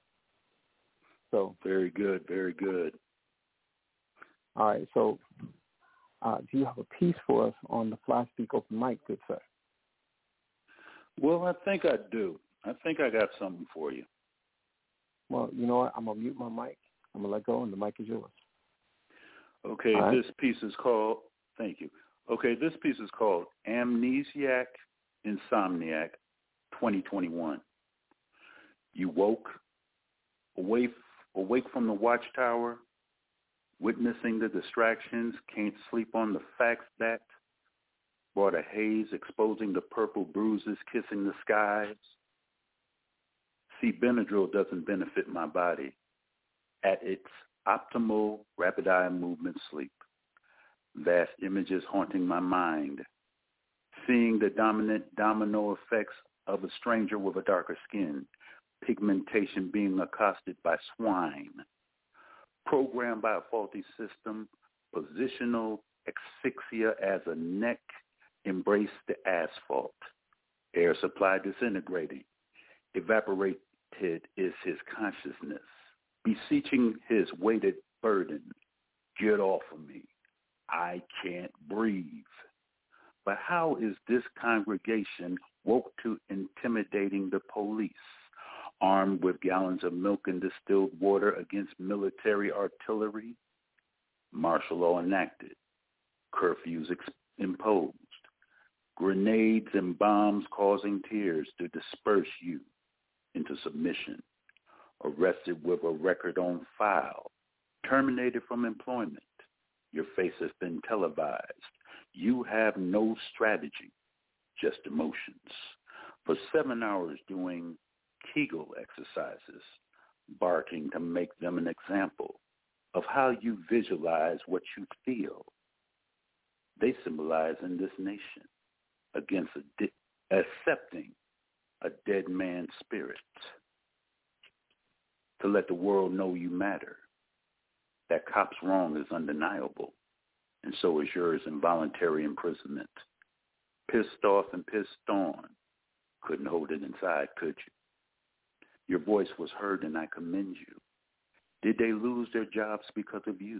So very good. Very good. All right. So, uh, do you have a piece for us on the Fly Speak Open Mic, good sir? Well, I think I do. I think I got something for you. Well, you know what? I'm gonna mute my mic. I'm gonna let go, and the mic is yours. Okay. All right. This piece is called. Thank you. Okay. This piece is called Amnesiac Insomniac, twenty twenty-one. You woke, awake, awake from the watchtower, witnessing the distractions, can't sleep on the facts that brought a haze exposing the purple bruises kissing the skies. See, Benadryl doesn't benefit my body at its optimal rapid eye movement sleep. Vast images haunting my mind, seeing the dominant domino effects of a stranger with a darker skin, pigmentation being accosted by swine, programmed by a faulty system, positional asphyxia as a neck embraced the asphalt, air supply disintegrating, evaporated is his consciousness, beseeching his weighted burden, get off of me, I can't breathe. But how is this congregation woke to intimidating the police, armed with gallons of milk and distilled water against military artillery? Martial law enacted, curfews ex- imposed, grenades and bombs causing tears to disperse you into submission, arrested with a record on file, terminated from employment. Your face has been televised. You have no strategy, just emotions. For seven hours doing Kegel exercises, barking to make them an example of how you visualize what you feel. They symbolize in this nation against a di- accepting a dead man's spirit. To let the world know you matter. That cop's wrong is undeniable, and so is yours involuntary imprisonment. Pissed off and pissed on. Couldn't hold it inside, could you? Your voice was heard, and I commend you. Did they lose their jobs because of you?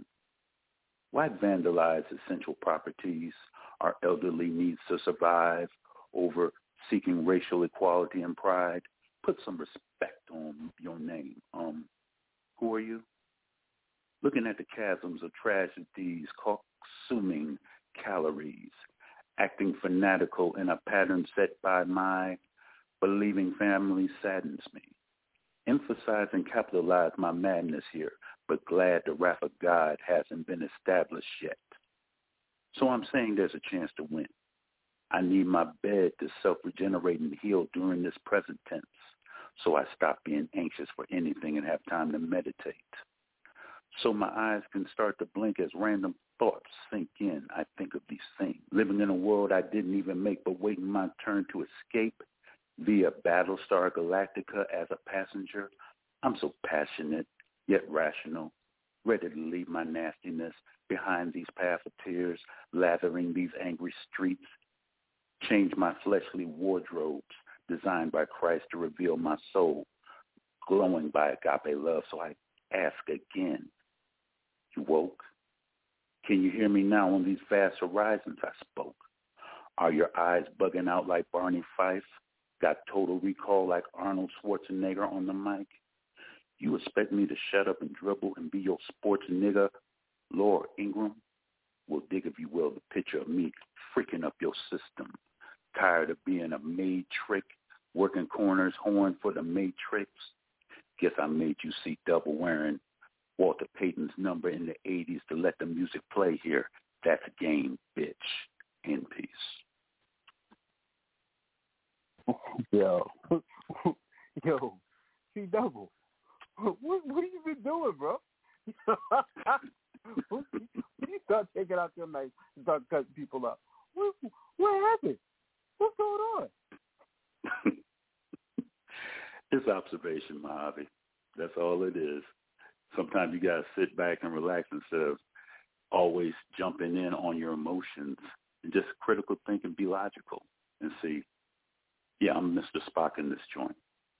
Why vandalize essential properties our elderly needs to survive over seeking racial equality and pride? Put some respect on your name. Um, who are you? Looking at the chasms of tragedies, consuming calories, acting fanatical in a pattern set by my believing family saddens me. Emphasize and capitalize my madness here, but glad the wrath of God hasn't been established yet. So I'm saying there's a chance to win. I need my bed to self-regenerate and heal during this present tense, so I stop being anxious for anything and have time to meditate. So my eyes can start to blink as random thoughts sink in. I think of these things. Living in a world I didn't even make, but waiting my turn to escape via Battlestar Galactica as a passenger. I'm so passionate, yet rational, ready to leave my nastiness behind these paths of tears, lathering these angry streets. Change my fleshly wardrobes, designed by Christ to reveal my soul, glowing by agape love. So I ask again, you woke? Can you hear me now on these vast horizons I spoke? Are your eyes bugging out like Barney Fife? Got total recall like Arnold Schwarzenegger on the mic? You expect me to shut up and dribble and be your sports nigga, Laura Ingram? Well, dig, if you will, the picture of me freaking up your system. Tired of being a matrix, working corners, horn for the matrix. Guess I made you see double wearing Walter Payton's number in the eighties to let the music play here. That's a game, bitch. In peace. Yo, yo, see double. What what have you been doing, bro? When you start taking out your knife and start cutting people up, what what happened? What's going on? It's observation, Mojave. That's all it is. Sometimes you gotta sit back and relax instead of always jumping in on your emotions, and just critical think and be logical and see. Yeah, I'm Mister Spock in this joint.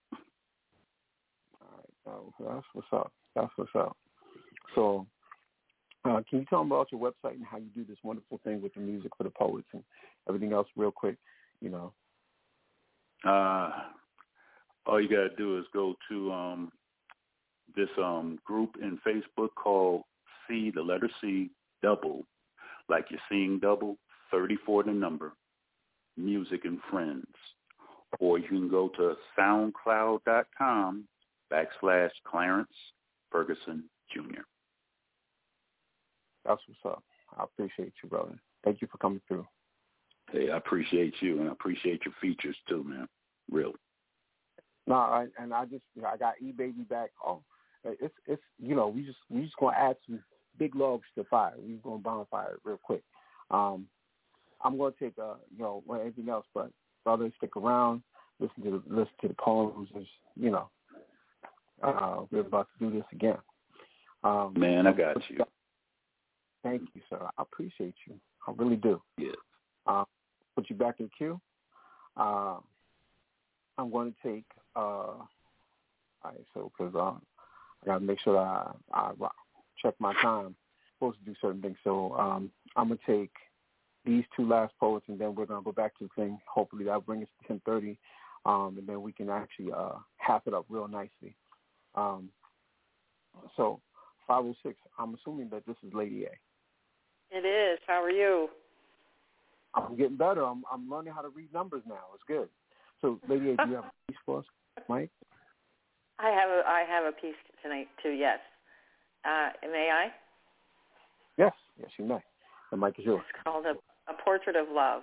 All right, so that's what's up. That's what's up. So, uh, can you tell me about your website and how you do this wonderful thing with the music for the poets and everything else, real quick? You know. Uh, all you gotta do is go to um, this um, group in Facebook called C, the letter C, double, like you're seeing double, thirty-four the number, music and friends. Or you can go to soundcloud.com backslash Clarence Ferguson Junior That's what's up. I appreciate you, brother. Thank you for coming through. Hey, I appreciate you, and I appreciate your features too, man. Real. No, I, and I just I got E-Baby back. Oh, it's it's you know we just we just gonna add some big logs to the fire. We gonna bonfire it real quick. Um, I'm gonna take uh you know anything else, but brothers, stick around. Listen to the listen to the poems. Is you know uh, we're about to do this again. Um, man, I got you. Thank you, sir. I appreciate you. I really do. Yeah. Uh, put you back in queue. Uh, I'm going to take. Uh, all right, so because uh, I got to make sure that I, I check my time. I'm supposed to do certain things, so um, I'm going to take these two last poets, and then we're going to go back to the thing. Hopefully that'll bring us to ten thirty, um, and then we can actually uh, half it up real nicely. Um, so five oh six, I'm assuming that this is Lady A. It is. How are you? I'm getting better. I'm I'm learning how to read numbers now. It's good. So, Lady A, do you have a piece for us, Mike? I have a I have a piece tonight too. Yes. Uh, may I? Yes. Yes, you may. The mic is yours. It's called a A Portrait of Love.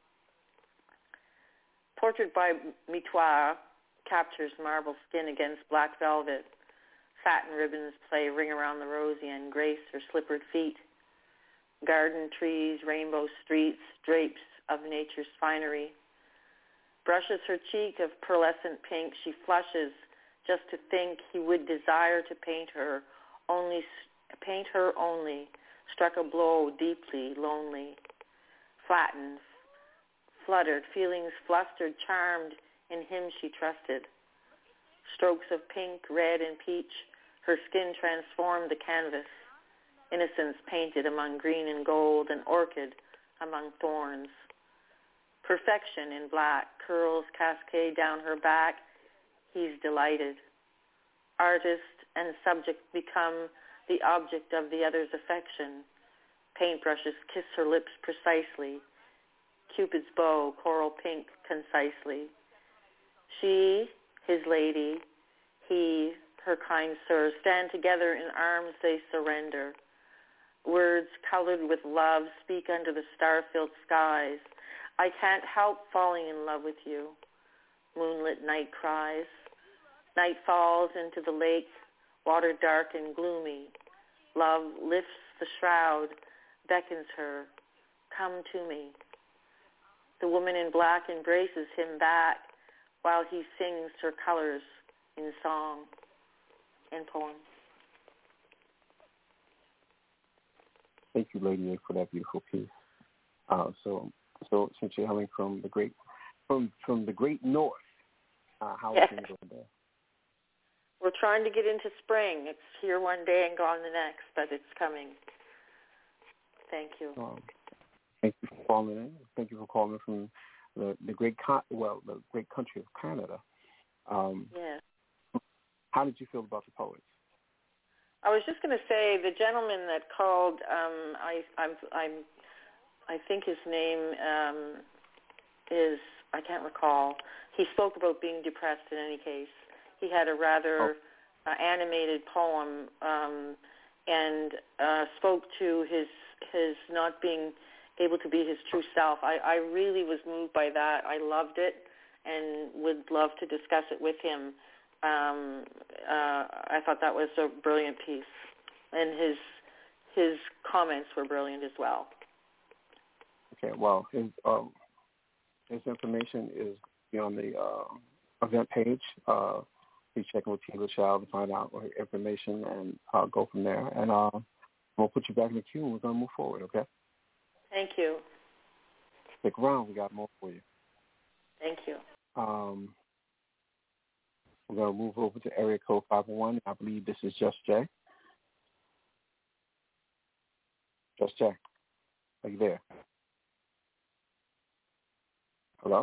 Portrait by Mitoire captures marble skin against black velvet. Satin ribbons play ring around the rosy and grace her slippered feet. Garden trees, rainbow streets, drapes of nature's finery. Brushes her cheek of pearlescent pink, she flushes just to think he would desire to paint her, only paint her only, struck a blow deeply lonely. Flattened, fluttered, feelings flustered, charmed in him she trusted. Strokes of pink, red, and peach, her skin transformed the canvas. Innocence painted among green and gold, an orchid among thorns. Perfection in black, curls cascade down her back. He's delighted. Artist and subject become the object of the other's affection. Paintbrushes kiss her lips precisely. Cupid's bow, coral pink, concisely. She, his lady, he, her kind sir, stand together in arms they surrender. Words colored with love speak under the star-filled skies. I can't help falling in love with you. Moonlit night cries. Night falls into the lake, water dark and gloomy. Love lifts the shroud, beckons her, come to me. The woman in black embraces him back while he sings her colors in song and poem. Thank you, Lady A, for that beautiful piece. Uh, so, so since you're hailing from the great, from from the great north, uh, how yes. are things over there? We're trying to get into spring. It's here one day and gone the next, but it's coming. Thank you. Um, thank you for calling in. Thank you for calling from the the great con- well the great country of Canada. Um, yes. How did you feel about the poets? I was just going to say the gentleman that called. Um, I I'm I'm I think his name um, is I can't recall. He spoke about being depressed. In any case, he had a rather oh. uh, animated poem um, and uh, spoke to his his not being able to be his true self. I, I really was moved by that. I loved it and would love to discuss it with him. Um, uh, I thought that was a brilliant piece, and his his comments were brilliant as well. Okay, well, his um, his information is on the uh, event page. Uh, he's checking with Tila Child to find out her information and uh, go from there. And uh, we'll put you back in the queue, and we're going to move forward, okay? Thank you. Stick around. We got more for you. Thank you. Um, we're going to move over to area code five oh one. I believe this is Just Jay. Just Jay, are you there? Hello?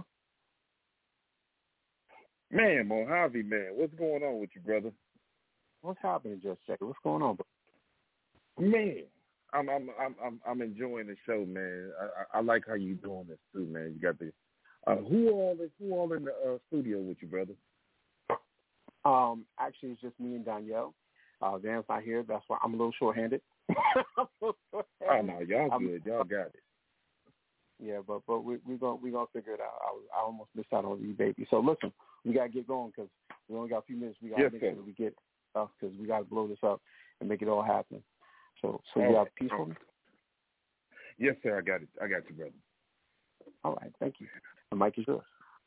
Man, Mojave, man, what's going on with you, brother? What's happening, Just Jay? What's going on, bro? Man, I'm I'm I'm I'm I'm enjoying the show, man. I, I, I like how you doing this too, man. You got the uh, who all is who all in the uh, studio with you, brother? Um, actually, it's just me and Danielle. Uh, Dan's not here. That's why I'm a little short-handed. I'm a little short-handed. Oh no, y'all I'm, good. Y'all got it. Yeah, but but we we gonna we gonna figure it out. I was I almost missed out on you, baby. So listen, we gotta get going because we only got a few minutes. We gotta yes, make sir. sure that we get stuff because we gotta blow this up and make it all happen. So so all you right. have peace for me? Yes, sir. I got it. I got you, brother. All right, thank you. The mic is yours.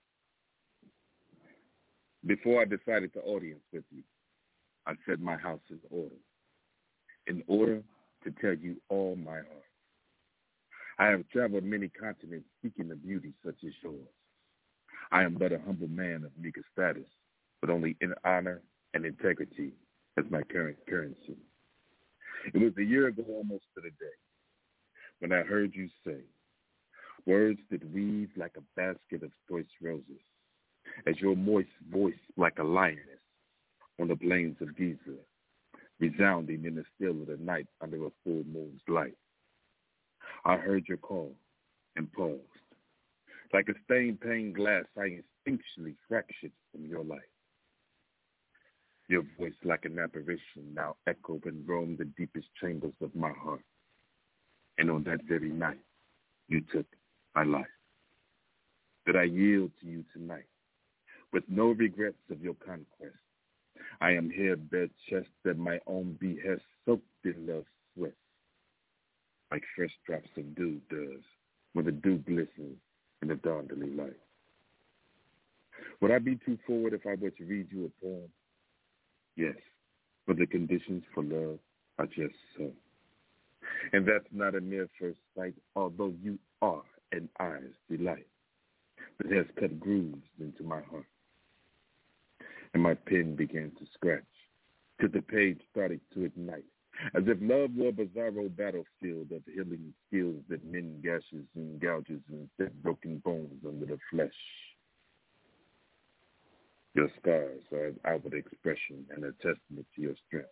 Before I decided to audience with you, I set my house in order, in order to tell you all my heart. I have traveled many continents seeking a beauty such as yours. I am but a humble man of meager status, but only in honor and integrity as my current currency. It was a year ago almost to the day when I heard you say, words that weave like a basket of choice roses, as your moist voice like a lioness on the plains of Giza, resounding in the still of the night under a full moon's light. I heard your call and paused. Like a stained pane glass, I instinctually fractured from your light. Your voice like an apparition now echoed and roamed the deepest chambers of my heart. And on that very night, you took my life. That I yield to you tonight, with no regrets of your conquest. I am here bare chest at my own behest, soaked in love's sweat, like fresh drops of dew does when the dew glistens in the dawnly light. Would I be too forward if I were to read you a poem? Yes, but the conditions for love are just so. And that's not a mere first sight, although you are an eye's delight that has cut grooves into my heart. And my pen began to scratch till the page started to ignite, as if love were a bizarro battlefield of healing skills that mend gashes and gouges and set broken bones under the flesh. Your scars are an outward expression and a testament to your strength.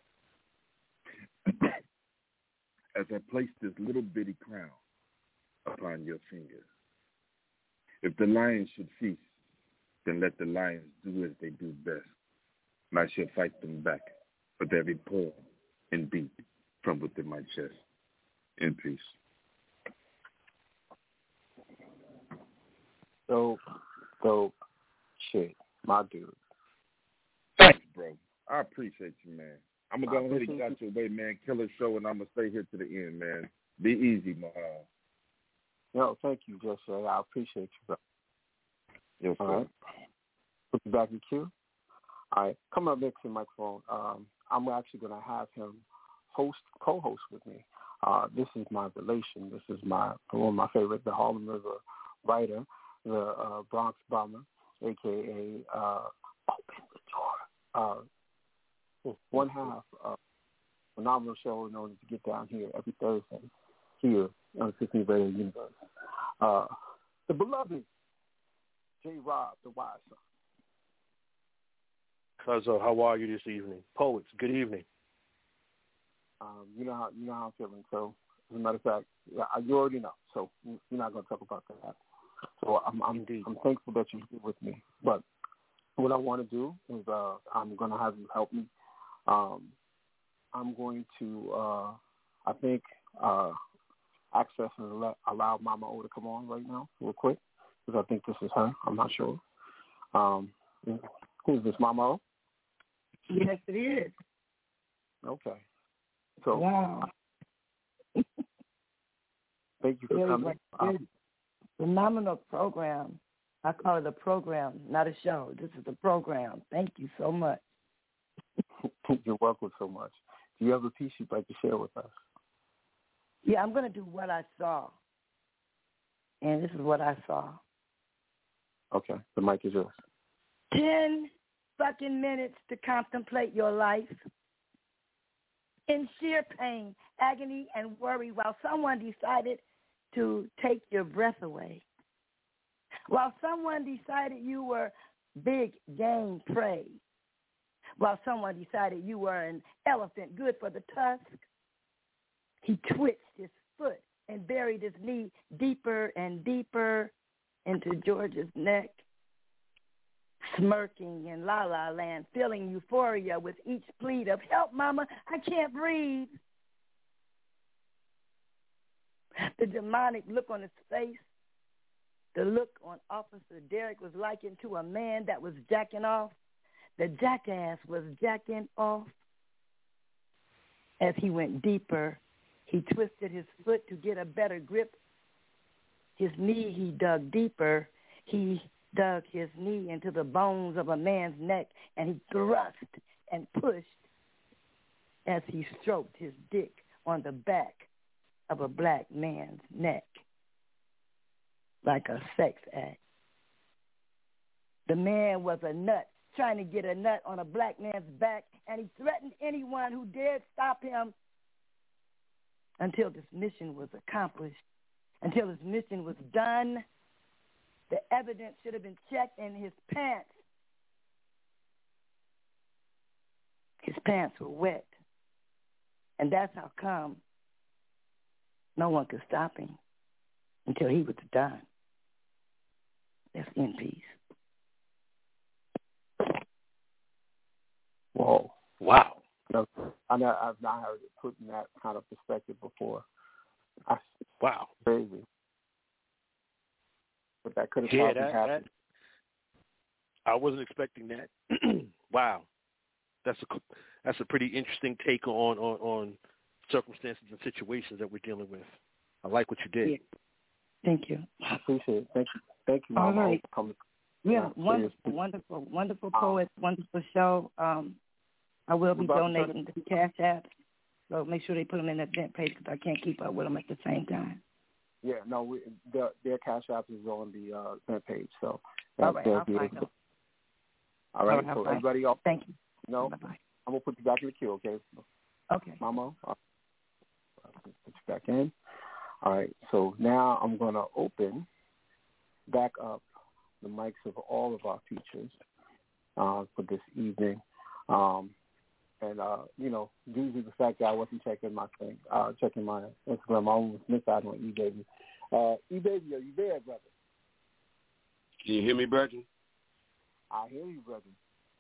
As I place this little bitty crown upon your finger, if the lions should feast, then let the lions do as they do best, and I shall fight them back with every pull and beat from within my chest. In peace. So, so, shit, my dude. Thanks, bro. I appreciate you, man. I'm going to go ahead and get out your way, man. Killer show, and I'm going to stay here to the end, man. Be easy, Mahal. No, thank you, Jesse. I appreciate you, bro. Yes, sir. All right. Put you back in queue. All right. Come up next to the microphone. Um, I'm actually going to have him host, co-host with me. Uh, this is my relation. This is my one of my favorite, the Harlem River writer, the uh, Bronx Bomber, a k a. Uh, Open the Door. Uh, one half of a phenomenal show in order to get down here every Thursday here on Sydney Radio Universe. Uh, the beloved J. Rob, the Wise Son. Cuzzo, how are you this evening? Poets, good evening. Um, you know how you know how I'm feeling. So, as a matter of fact, yeah, you already know. So, we're not going to talk about that. So, I'm I'm, I'm thankful that you're here with me. But what I want to do is uh, I'm going to have you help me. Um, I'm going to, uh, I think, uh, access and allow, allow Mama O to come on right now real quick, because I think this is her. I'm not sure. Um, who's this, Mama O? Yes, it is. Okay. So, wow. Thank you for really coming. Um, phenomenal program. I call it a program, not a show. This is a program. Thank you so much. You're welcome so much. Do you have a piece you'd like to share with us? Yeah, I'm going to do what I saw. And this is what I saw. Okay, the mic is yours. Ten fucking minutes to contemplate your life in sheer pain, agony, and worry while someone decided to take your breath away. While someone decided you were big game prey. While someone decided you were an elephant good for the tusk. He twitched his foot and buried his knee deeper and deeper into George's neck. Smirking in La La Land, feeling euphoria with each plead of, help, mama, I can't breathe. The demonic look on his face, the look on Officer Derrick was likened to a man that was jacking off. The jackass was jacking off. As he went deeper, he twisted his foot to get a better grip. His knee he dug deeper. He dug his knee into the bones of a man's neck, and he thrust and pushed as he stroked his dick on the back of a black man's neck like a sex act. The man was a nut trying to get a nut on a black man's back, and he threatened anyone who dared stop him until this mission was accomplished, until his mission was done. The evidence should have been checked in his pants. His pants were wet. And that's how come no one could stop him until he was done. That's in peace. Whoa. Wow. I know, I've not heard it put in that kind of perspective before. I, wow. Crazy. but that could have Yeah, probably that, happened. that I wasn't expecting that. Wow, that's a that's a pretty interesting take on, on on circumstances and situations that we're dealing with. I like what you did. Yeah. Thank you. I appreciate it. Thank you. Thank you, All Mama. right. Coming. Yeah, Yeah, wonderful, seriously. wonderful, wonderful Um, poets, wonderful show. Um, I will be We're about to donating to the Cash App, so make sure they put them in that event page because I can't keep up with them at the same time. Yeah, no, we, the, their Cash App is on the uh, event page, so All that, right, they'll I'll be find able to- them. All right, All right, so I'll everybody else, Thank you. you know, Bye-bye. I'm going to put you back in the queue, okay? Okay. Mama, I'll put you back in. All right, so now I'm going to open back up the mics of all of our features uh, for this evening. Um, and, uh, you know, due to the fact that I wasn't checking my thing, uh, checking my Instagram, I almost missed out on E-Baby. Uh, E-Baby, are you there, brother? Can you hear me, Bertrand? I hear you, brother.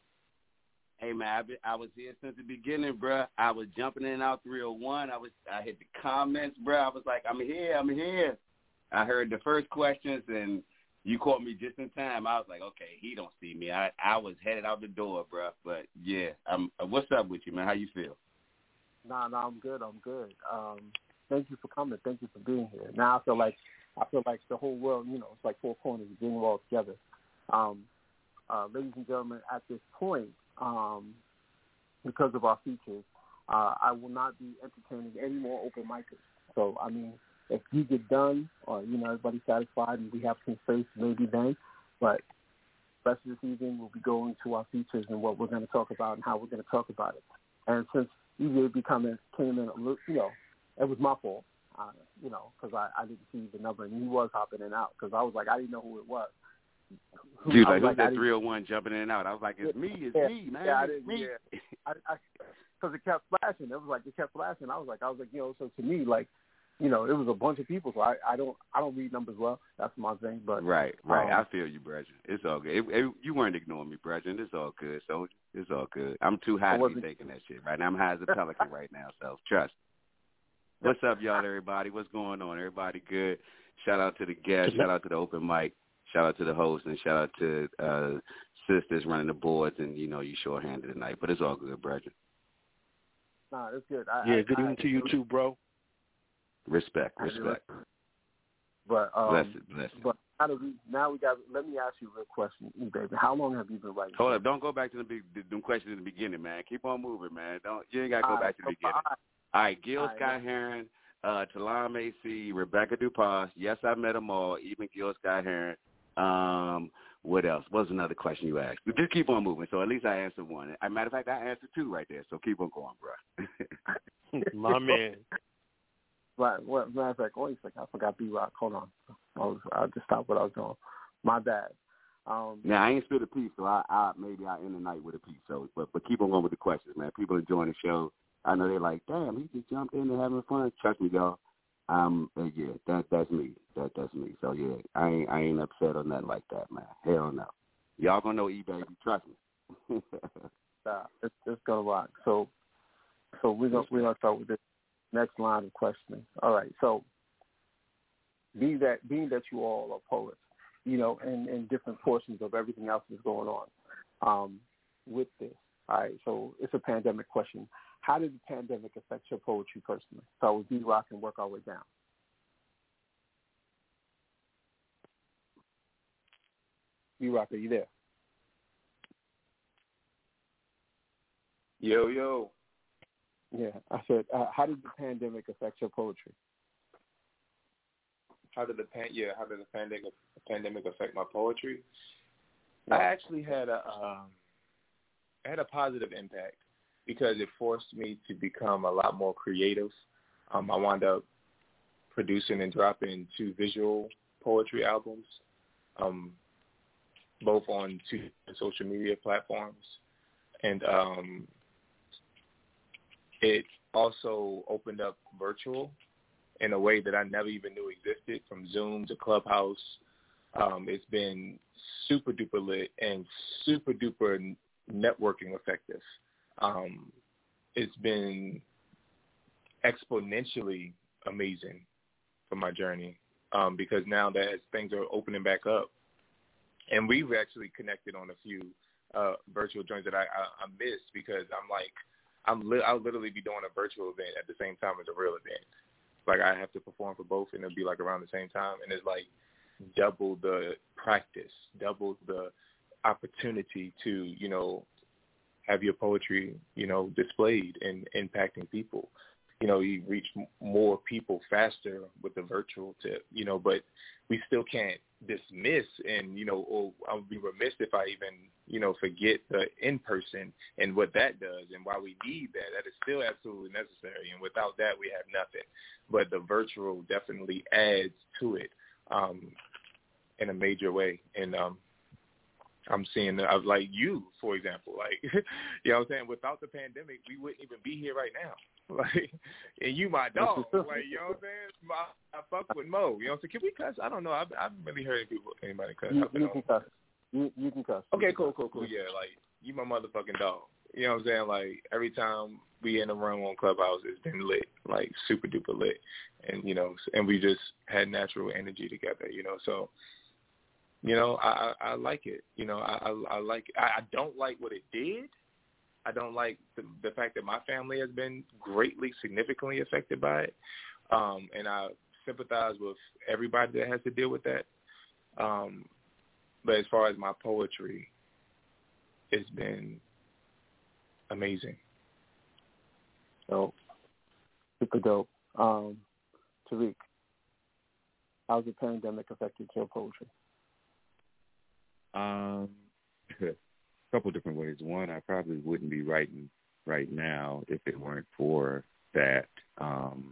Hey man, I, been, I was here since the beginning, bruh. I was jumping in and out three oh one. I was, I hit the comments, bruh. I was like, I'm here, I'm here. I heard the first questions, and you caught me just in time. I was like, okay, he don't see me. I, I was headed out the door, bruh. But yeah, I'm. What's up with you, man? How you feel? Nah, nah, I'm good. I'm good. Um, thank you for coming. Thank you for being here. Now I feel like I feel like the whole world, you know, it's like four corners, bringing it all together. Um, uh, ladies and gentlemen, at this point, um, because of our features, uh, I will not be entertaining any more open micers. So, I mean, if you get done or, you know, everybody's satisfied and we have some space, maybe then. But the rest of this evening, we'll be going to our features and what we're going to talk about and how we're going to talk about it. And since E J B came in a little, you know, it was my fault, uh, you know, because I, I didn't see the number and he was hopping in and out because I was like, I didn't know who it was. Who, Dude, I like, was who's like, that three oh one jumping in and out? I was like, it's yeah, me, it's yeah, me, man, yeah, I it's didn't, me. Yeah. I, I, because it kept flashing. It was like it kept flashing. I was like, I was like, you know, so to me, like, you know, it was a bunch of people. So I, I don't, I don't read numbers well. That's my thing. But Right, right. um, I feel you, Brethren. It's all good. It, it, you weren't ignoring me, Brethren. It's all good. So it's all good. I'm too high to be thinking that shit right now. I'm high as a pelican right now. So trust. What's up, y'all? Everybody, what's going on? Everybody good? Shout out to the guests. Shout out to the open mic. Shout out to the host, and shout out to uh, sisters running the boards. And you know, you short-handed tonight, but it's all good, Brethren. Nah, that's good. I, Yeah, I, good I, evening to you too, bro. Respect, respect. But um, bless it, bless it. But how do we? Now we got. Let me ask you a real question, baby. How long have you been writing? Hold up! Don't go back to the big the, the questions in the beginning, man. Keep on moving, man. Don't you ain't got to go All back right, to the so, beginning. all right. All right, Gil All right, Sky Heron, uh, Talam A C, Rebecca DuPas. Yes, I met them all. Even Gil Sky Heron. Um, what else? What was another question you asked? Just keep on moving. So at least I answered one. As a matter of fact, I answered two right there. So keep on going, bro. My man. Right. Well, matter of fact, wait a second. I forgot B-Rock. Hold on. I was. I just stopped what I was doing. My bad. Um, Now I ain't spit a piece, so I, I maybe I end the night with a piece. So, but but keep on going with the questions, man. People enjoying the show. I know they're like, damn, he just jumped in and having fun. Trust me, y'all. Um, uh, yeah, that that's me. That that's me. So yeah, I ain't I ain't upset or nothing like that, man. Hell no. Y'all gonna know E-Baby. Trust me. nah, it's, it's gonna rock. So, so we're gonna we're gonna start with this next line of questioning. All right. So, being that being that you all are poets, you know, and, and different portions of everything else that's going on, um, with this. All right. So it's a pandemic question. How did the pandemic affect your poetry personally? So with B-Rock and work our way down. B-Rock, are you there? Yo, yo. Yeah, I said, uh, how did the pandemic affect your poetry? How did the pan- yeah, how did the pandemic pandemic affect my poetry? I actually had a um, it had a positive impact because it forced me to become a lot more creative. Um, I wound up producing and dropping two visual poetry albums, um, both on two social media platforms, and um, it also opened up virtual in a way that I never even knew existed, from Zoom to Clubhouse. Um, it's been super duper lit and super duper networking effective. Um, it's been exponentially amazing for my journey. um, because now that as things are opening back up, and we've actually connected on a few uh, virtual joints that I, I, I missed because I'm like, I'm li- I'll literally be doing a virtual event at the same time as a real event. Like I have to perform for both, and it'll be like around the same time, and it's like double the practice, double the opportunity to, you know, have your poetry, you know, displayed and impacting people. You know, you reach m- more people faster with the virtual tip, you know, but we still can't dismiss and, you know, or I would be remiss if I even, you know, forget the in-person and what that does and why we need that. That is still absolutely necessary. And without that, we have nothing. But the virtual definitely adds to it um, in a major way. And um, I'm seeing that, like you, for example, like, you know what I'm saying? Without the pandemic, we wouldn't even be here right now. Like, and you my dog. Like, you know what I'm saying? My, I fuck with Mo. You know what I'm saying? Can we cuss? I don't know. I've, I've really heard people, anybody cuss. You, you can cuss. You, you can cuss. Okay, cool, cool, cool. Yeah, like, you my motherfucking dog. You know what I'm saying? Like, every time we in a room on Clubhouse, it's been lit, like, super duper lit. And, you know, and we just had natural energy together, you know, so. You know, I, I, I like it. You know, I, I, I like it. I, I don't like what it did. I don't like the, the fact that my family has been greatly, significantly affected by it. Um, and I sympathize with everybody that has to deal with that. Um, but as far as my poetry, it's been amazing. Dope. Super dope. Um, Tariq, how's the pandemic affected your poetry? Um, a couple different ways. One, I probably wouldn't be writing right now if it weren't for that. Um,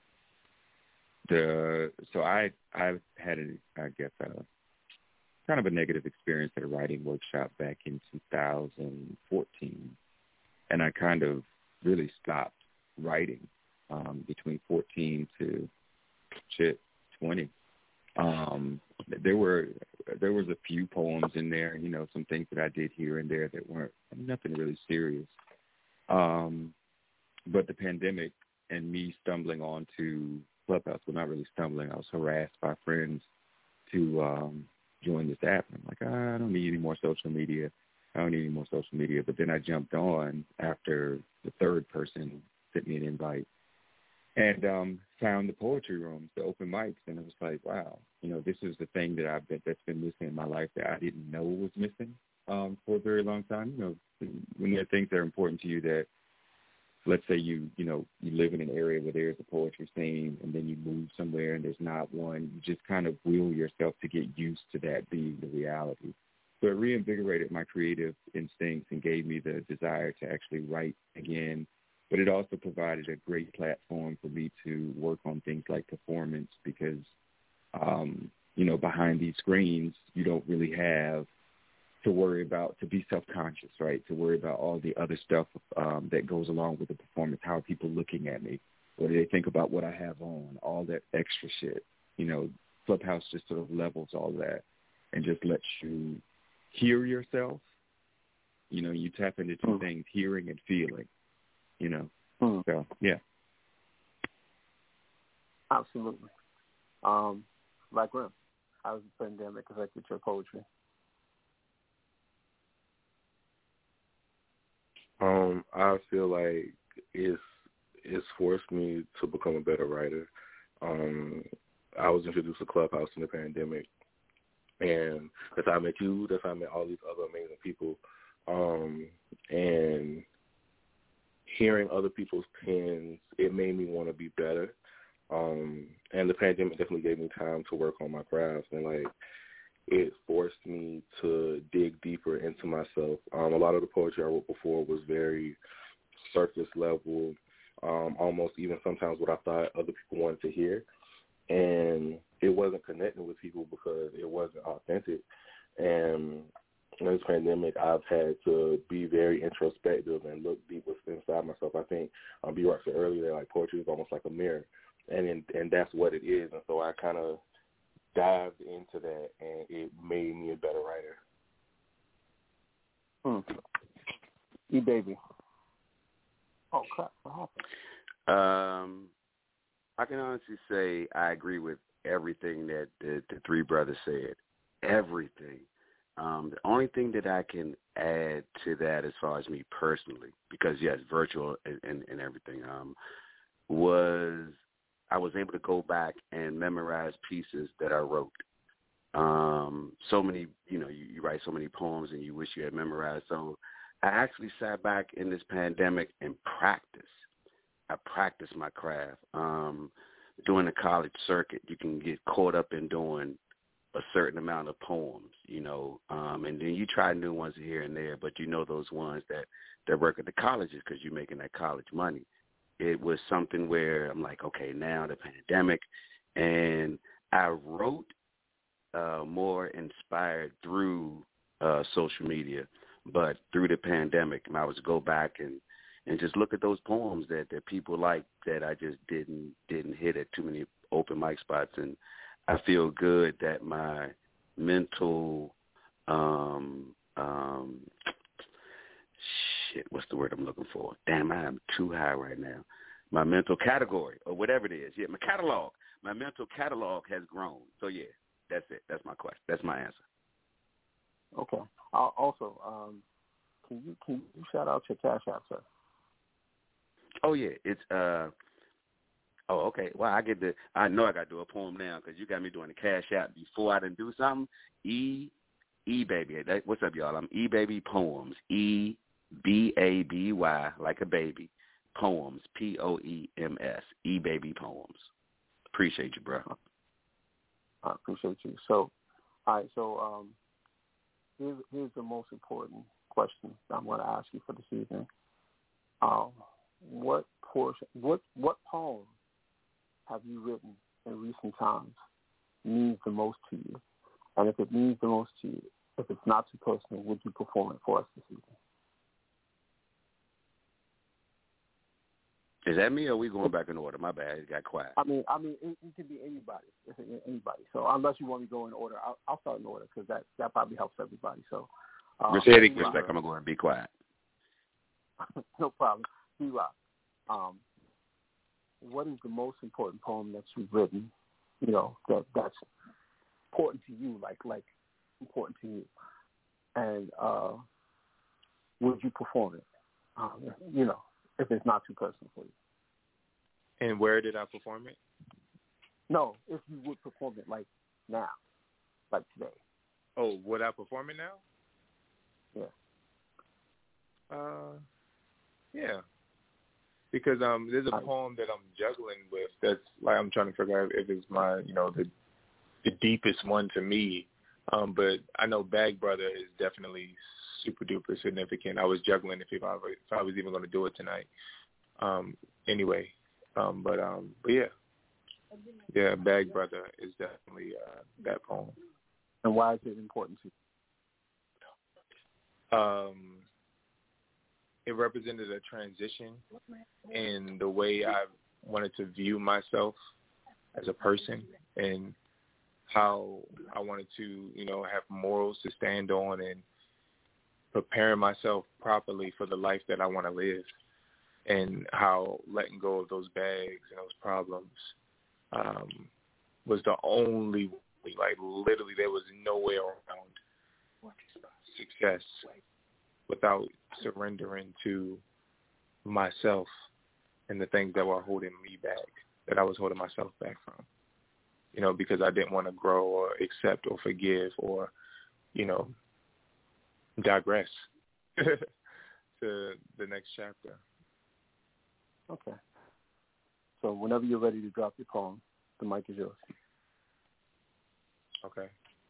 the so I I had a, I guess a kind of a negative experience at a writing workshop back in two thousand fourteen, and I kind of really stopped writing um, between fourteen to shit twenty. Um, there were there was a few poems in there, you know, some things that I did here and there that weren't nothing really serious. Um, but the pandemic and me stumbling onto Clubhouse, well, not really stumbling, I was harassed by friends to um, join this app. And I'm like, I don't need any more social media. I don't need any more social media. But then I jumped on after the third person sent me an invite. And um, found the poetry rooms, the open mics, and it was like, wow, you know, this is the thing that I've been, that's been missing in my life that I didn't know was missing um, for a very long time. You know, when there are things that are important to you that, let's say you, you know, you live in an area where there's a poetry scene, and then you move somewhere and there's not one, you just kind of will yourself to get used to that being the reality. So it reinvigorated my creative instincts and gave me the desire to actually write again. But it also provided a great platform for me to work on things like performance because, um, you know, behind these screens, you don't really have to worry about, to be self-conscious, right, to worry about all the other stuff um, that goes along with the performance. How are people looking at me? What do they think about what I have on? All that extra shit. You know, Clubhouse just sort of levels all that and just lets you hear yourself. You know, you tap into two mm. things, hearing and feeling. You know, mm. so yeah, absolutely. Um, like Rim, how's the pandemic affected your poetry? Um, I feel like it's it's forced me to become a better writer. Um, I was introduced to Clubhouse in the pandemic, and that's how I met you. That's how I met all these other amazing people, um, and hearing other people's pens, it made me want to be better. Um, and the pandemic definitely gave me time to work on my craft, and like it forced me to dig deeper into myself. Um, a lot of the poetry I wrote before was very surface level, um, almost even sometimes what I thought other people wanted to hear, and it wasn't connecting with people because it wasn't authentic. And in this pandemic, I've had to be very introspective and look deep inside myself. I think um, B-Rock said earlier that like poetry is almost like a mirror, and in, and that's what it is. And so I kind of dived into that, and it made me a better writer. Hmm. E-Baby. Oh, crap. What happened? Um, I can honestly say I agree with everything that the, the three brothers said. Everything. Um, the only thing that I can add to that as far as me personally, because, yes, virtual and, and, and everything, um, was I was able to go back and memorize pieces that I wrote. Um, so many, you know, you, you write so many poems and you wish you had memorized. So I actually sat back in this pandemic and practiced. I practiced my craft. Um, doing the college circuit, you can get caught up in doing a certain amount of poems, you know, um, and then you try new ones here and there, but you know those ones that, that work at the colleges because you're making that college money. It was something where I'm like, okay, now the pandemic, and I wrote uh, more inspired through uh, social media, but through the pandemic, I was go back and, and just look at those poems that, that people like that I just didn't didn't hit at too many open mic spots, and I feel good that my mental, um, um, shit, what's the word I'm looking for? Damn, I am too high right now. My mental category, or whatever it is. Yeah, my catalog. My mental catalog has grown. So, yeah, that's it. That's my question. That's my answer. Okay. Uh, also, um, can you can you shout out your Cash App, sir? Oh, yeah. It's, uh, oh, okay. Well, I get the, I know I got to do a poem now because you got me doing the Cash App before I didn't do something. E, E baby. That, what's up, y'all? I'm E baby poems. E B A B Y, like a baby. Poems. P O E M S. E baby poems. Appreciate you, bro. I appreciate you. So, all right. So, um, here's here's the most important question I'm going to ask you for this evening. Um, what portion, what what poem have you written in recent times means the most to you? And if it means the most to you, if it's not too personal, would you perform it for us this evening? Is that me, or are we going back in order? My bad, it got quiet. I mean, I mean, it, it can be anybody. It can be anybody. So unless you want me to go in order, I'll, I'll start in order because that, that probably helps everybody. So, uh, respect, respect. I'm gonna go ahead and be quiet. No problem. B-Rock, um, what is the most important poem that you've written? You know, that that's important to you, like like important to you, and uh, would you perform it? Um, you know, if it's not too personal for you. And where did I perform it? No, if you would perform it like now, like today. Oh, would I perform it now? Yeah. Uh, yeah. Because um, there's a poem that I'm juggling with that's like I'm trying to figure out if it's my, you know, the the deepest one to me. Um, but I know Bag Brother is definitely super duper significant. I was juggling if, if I if I was even going to do it tonight. Um, anyway, um, but um, but yeah, yeah, Bag Brother is definitely uh, that poem. And why is it important to you? Um, it represented a transition in the way I wanted to view myself as a person and how I wanted to, you know, have morals to stand on and preparing myself properly for the life that I want to live, and how letting go of those bags and those problems um, was the only, like literally there was no way around success without surrendering to myself and the things that were holding me back, that I was holding myself back from. You know, because I didn't want to grow or accept or forgive or, you know, digress to the next chapter. Okay. So whenever you're ready to drop your poem, the mic is yours. Okay.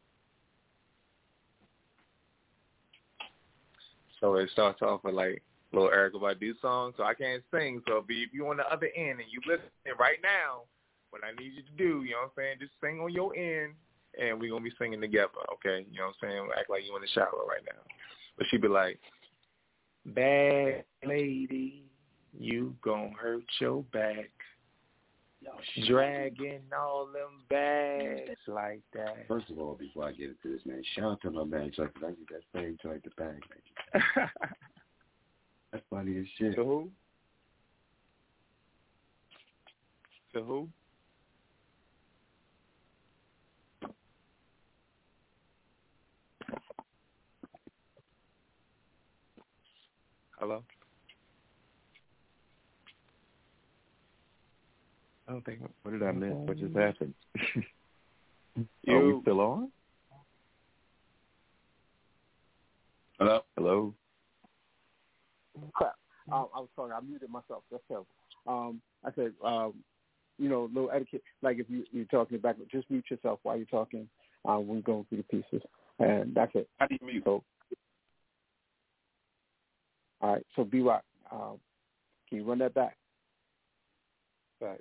So it starts off with like little Erykah Badu song. So I can't sing. So if you on the other end and you listening right now, what I need you to do, you know what I'm saying, just sing on your end, and we're going to be singing together, okay? You know what I'm saying? Act like you in the shower right now. But she'd be like, bad lady, you gon' hurt your back, dragging all them bags like that. First of all, before I get into this, man, shout out to my man, Chuck, because I get that same Chuck the bag, man. That's funny as shit. To who? To who? don't think. What did I miss? What just happened? You. Are we still on? Hello? Hello? Crap. Um, I was talking. I muted myself. That's terrible. Um, I said, um, you know, little etiquette. Like if you, you're talking back, just mute yourself while you're talking uh, when going through the pieces. And that's it. How do you mute? So, all right. So, B-Rock, um, can you run that back? Thanks.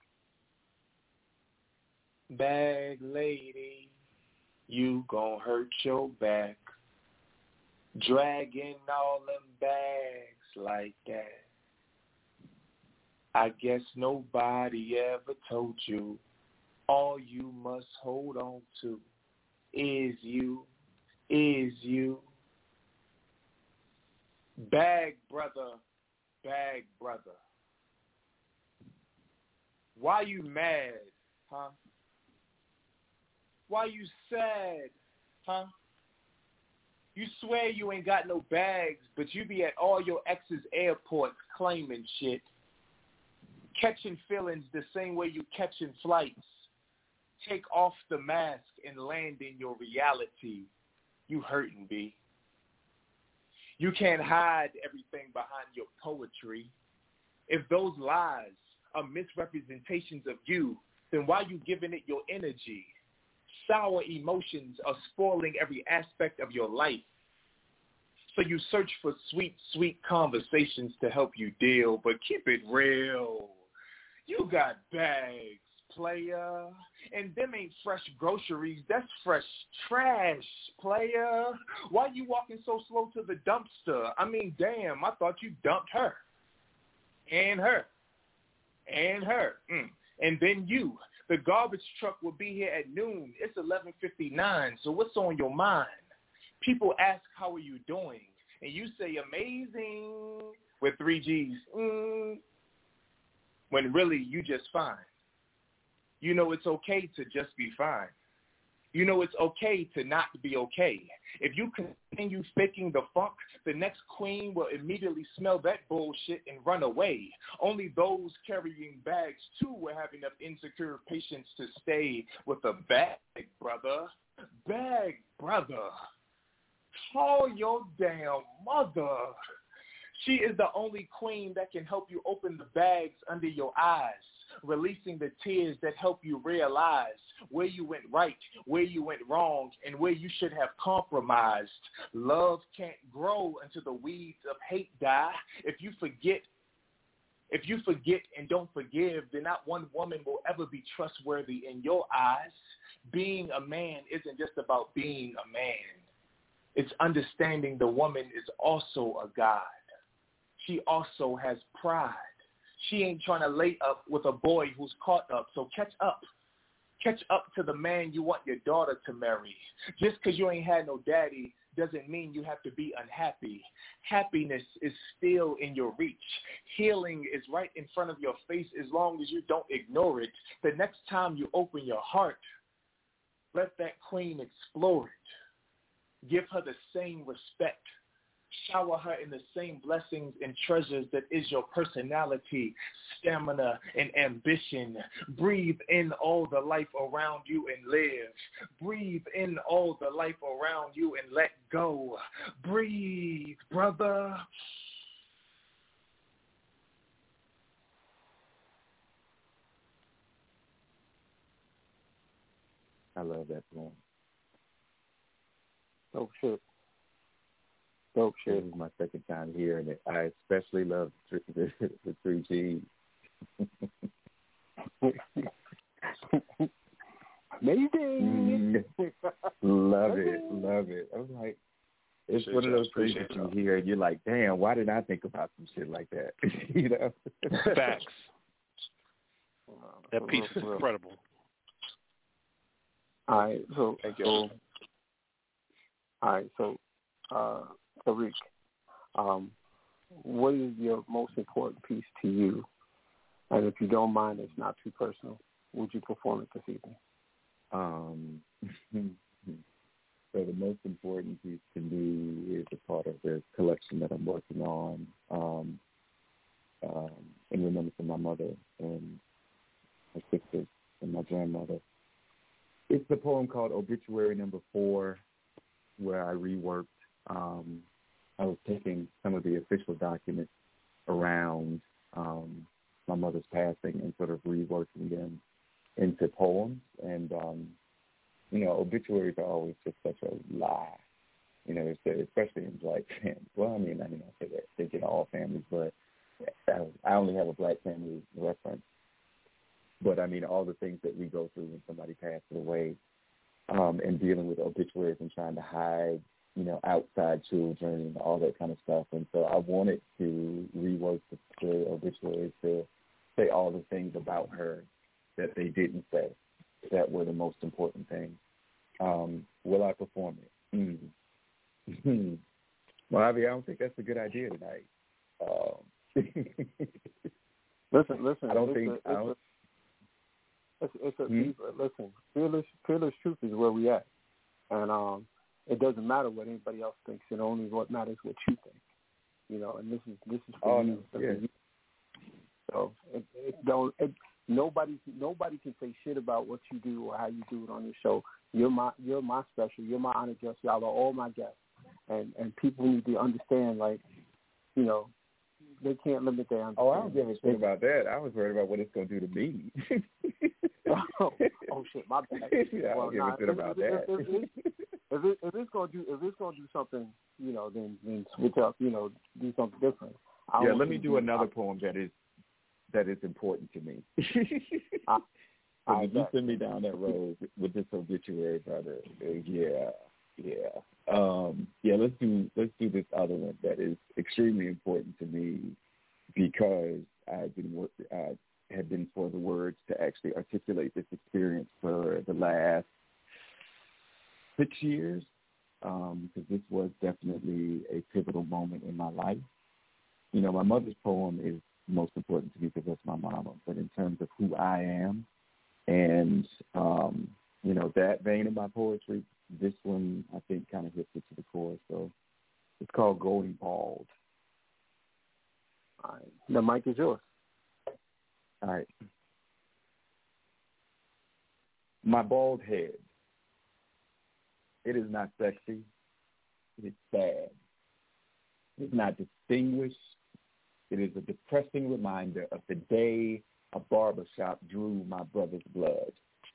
Bag lady, you gon' hurt your back. Dragging all them bags like that. I guess nobody ever told you all you must hold on to is you, is you. Bag brother, bag brother. Why you mad, huh? Why you sad, huh? You swear you ain't got no bags, but you be at all your ex's airports claiming shit. Catching feelings the same way you catching flights. Take off the mask and land in your reality. You hurting, B. You can't hide everything behind your poetry. If those lies are misrepresentations of you, then why you giving it your energy? Sour emotions are spoiling every aspect of your life. So you search for sweet, sweet conversations to help you deal, but keep it real. You got bags, player, and them ain't fresh groceries. That's fresh trash, player. Why you walking so slow to the dumpster? I mean, damn, I thought you dumped her. And her. And her. Mm. And then you. The garbage truck will be here at noon. It's eleven fifty-nine, so what's on your mind? People ask, how are you doing? And you say, amazing, with three G's. Mm. When really, you just fine. You know it's okay to just be fine. You know it's okay to not be okay. If you continue faking the funk, the next queen will immediately smell that bullshit and run away. Only those carrying bags, too, will have enough insecure patience to stay with a bag, brother. Bag, brother. Call your damn mother. She is the only queen that can help you open the bags under your eyes, releasing the tears that help you realize where you went right, where you went wrong, and where you should have compromised. Love can't grow until the weeds of hate die. If you forget, if you forget and don't forgive, then not one woman will ever be trustworthy in your eyes. Being a man isn't just about being a man. It's understanding the woman is also a god. She also has pride. She ain't trying to lay up with a boy who's caught up, so catch up. Catch up to the man you want your daughter to marry. Just because you ain't had no daddy doesn't mean you have to be unhappy. Happiness is still in your reach. Healing is right in front of your face as long as you don't ignore it. The next time you open your heart, let that queen explore it. Give her the same respect. Shower her in the same blessings and treasures that is your personality, stamina, and ambition. Breathe in all the life around you and live. Breathe in all the life around you and let go. Breathe, brother. I love that poem. Oh, shit. Dope shit. This is my second time hearing it. I especially love the, the, the three G's. Amazing. Love it, love it. I was like, it's Shit, one of those things appreciate that you y'all. hear and you're like, damn, why didn't I think about some shit like that? You know? Facts. That piece is incredible. All right, so, Thank you. so all right, so, uh, Tariq, um, what is your most important piece to you? And if you don't mind, it's not too personal. Would you perform it this evening? Um, so the most important piece to me is a part of the collection that I'm working on, um, um, in remembrance of my mother. And grandmother. It's the poem called Obituary Number Four, where I reworked. Um, I was taking some of the official documents around um, my mother's passing and sort of reworking them into poems. And, um, you know, obituaries are always just such a lie, you know, especially in black families. Well, I mean, I mean, I say that they get all families, but I only have a black family reference. But, I mean, all the things that we go through when somebody passes away, um, and dealing with obituaries and trying to hide, you know, outside children and all that kind of stuff. And so I wanted to rework the, the obituaries to say all the things about her that they didn't say that were the most important things. Um, will I perform it? Mm. Well, I mean, I don't think that's a good idea tonight. Um, listen, listen. I don't it's think. A, I don't, a, it's, it's a, hmm? listen. Fearless, fearless truth is where we at, and um, it doesn't matter what anybody else thinks. It only what matters what you think. You know, and this is this is for oh, you. no, yeah. you. So it, it don't. It, nobody nobody can say shit about what you do or how you do it on your show. You're my you're my special. You're my honored guest. Y'all are all my guests, and and people need to understand, like, you know, they can't limit their understanding. Oh, I don't give a shit about that. I was worried about what it's going to do to me. oh, oh, shit, my bad. Yeah, I well, don't give nah, a shit if, about if, that. If, if, if, it, if it's going to do, if it's going to do something, you know, then then switch up, you know, do something different. I Yeah, want let me to do another poem that is that is important to me. I, so if you send me down that road with this obituary, brother, uh, yeah, yeah, um, yeah. Let's do let's do this other one that is extremely important to me because I've been work, I have been for the words to actually articulate this experience for the last six years, um, because this was definitely a pivotal moment in my life. You know, my mother's poem is most important to me because that's my mama. But in terms of who I am and, um, you know, that vein of my poetry, this one, I think, kind of hits it to the core. So it's called Golden Bald. All right. The mic is yours. All right. My bald head. It is not sexy. It is sad. It is not distinguished. It is a depressing reminder of the day a barbershop drew my brother's blood.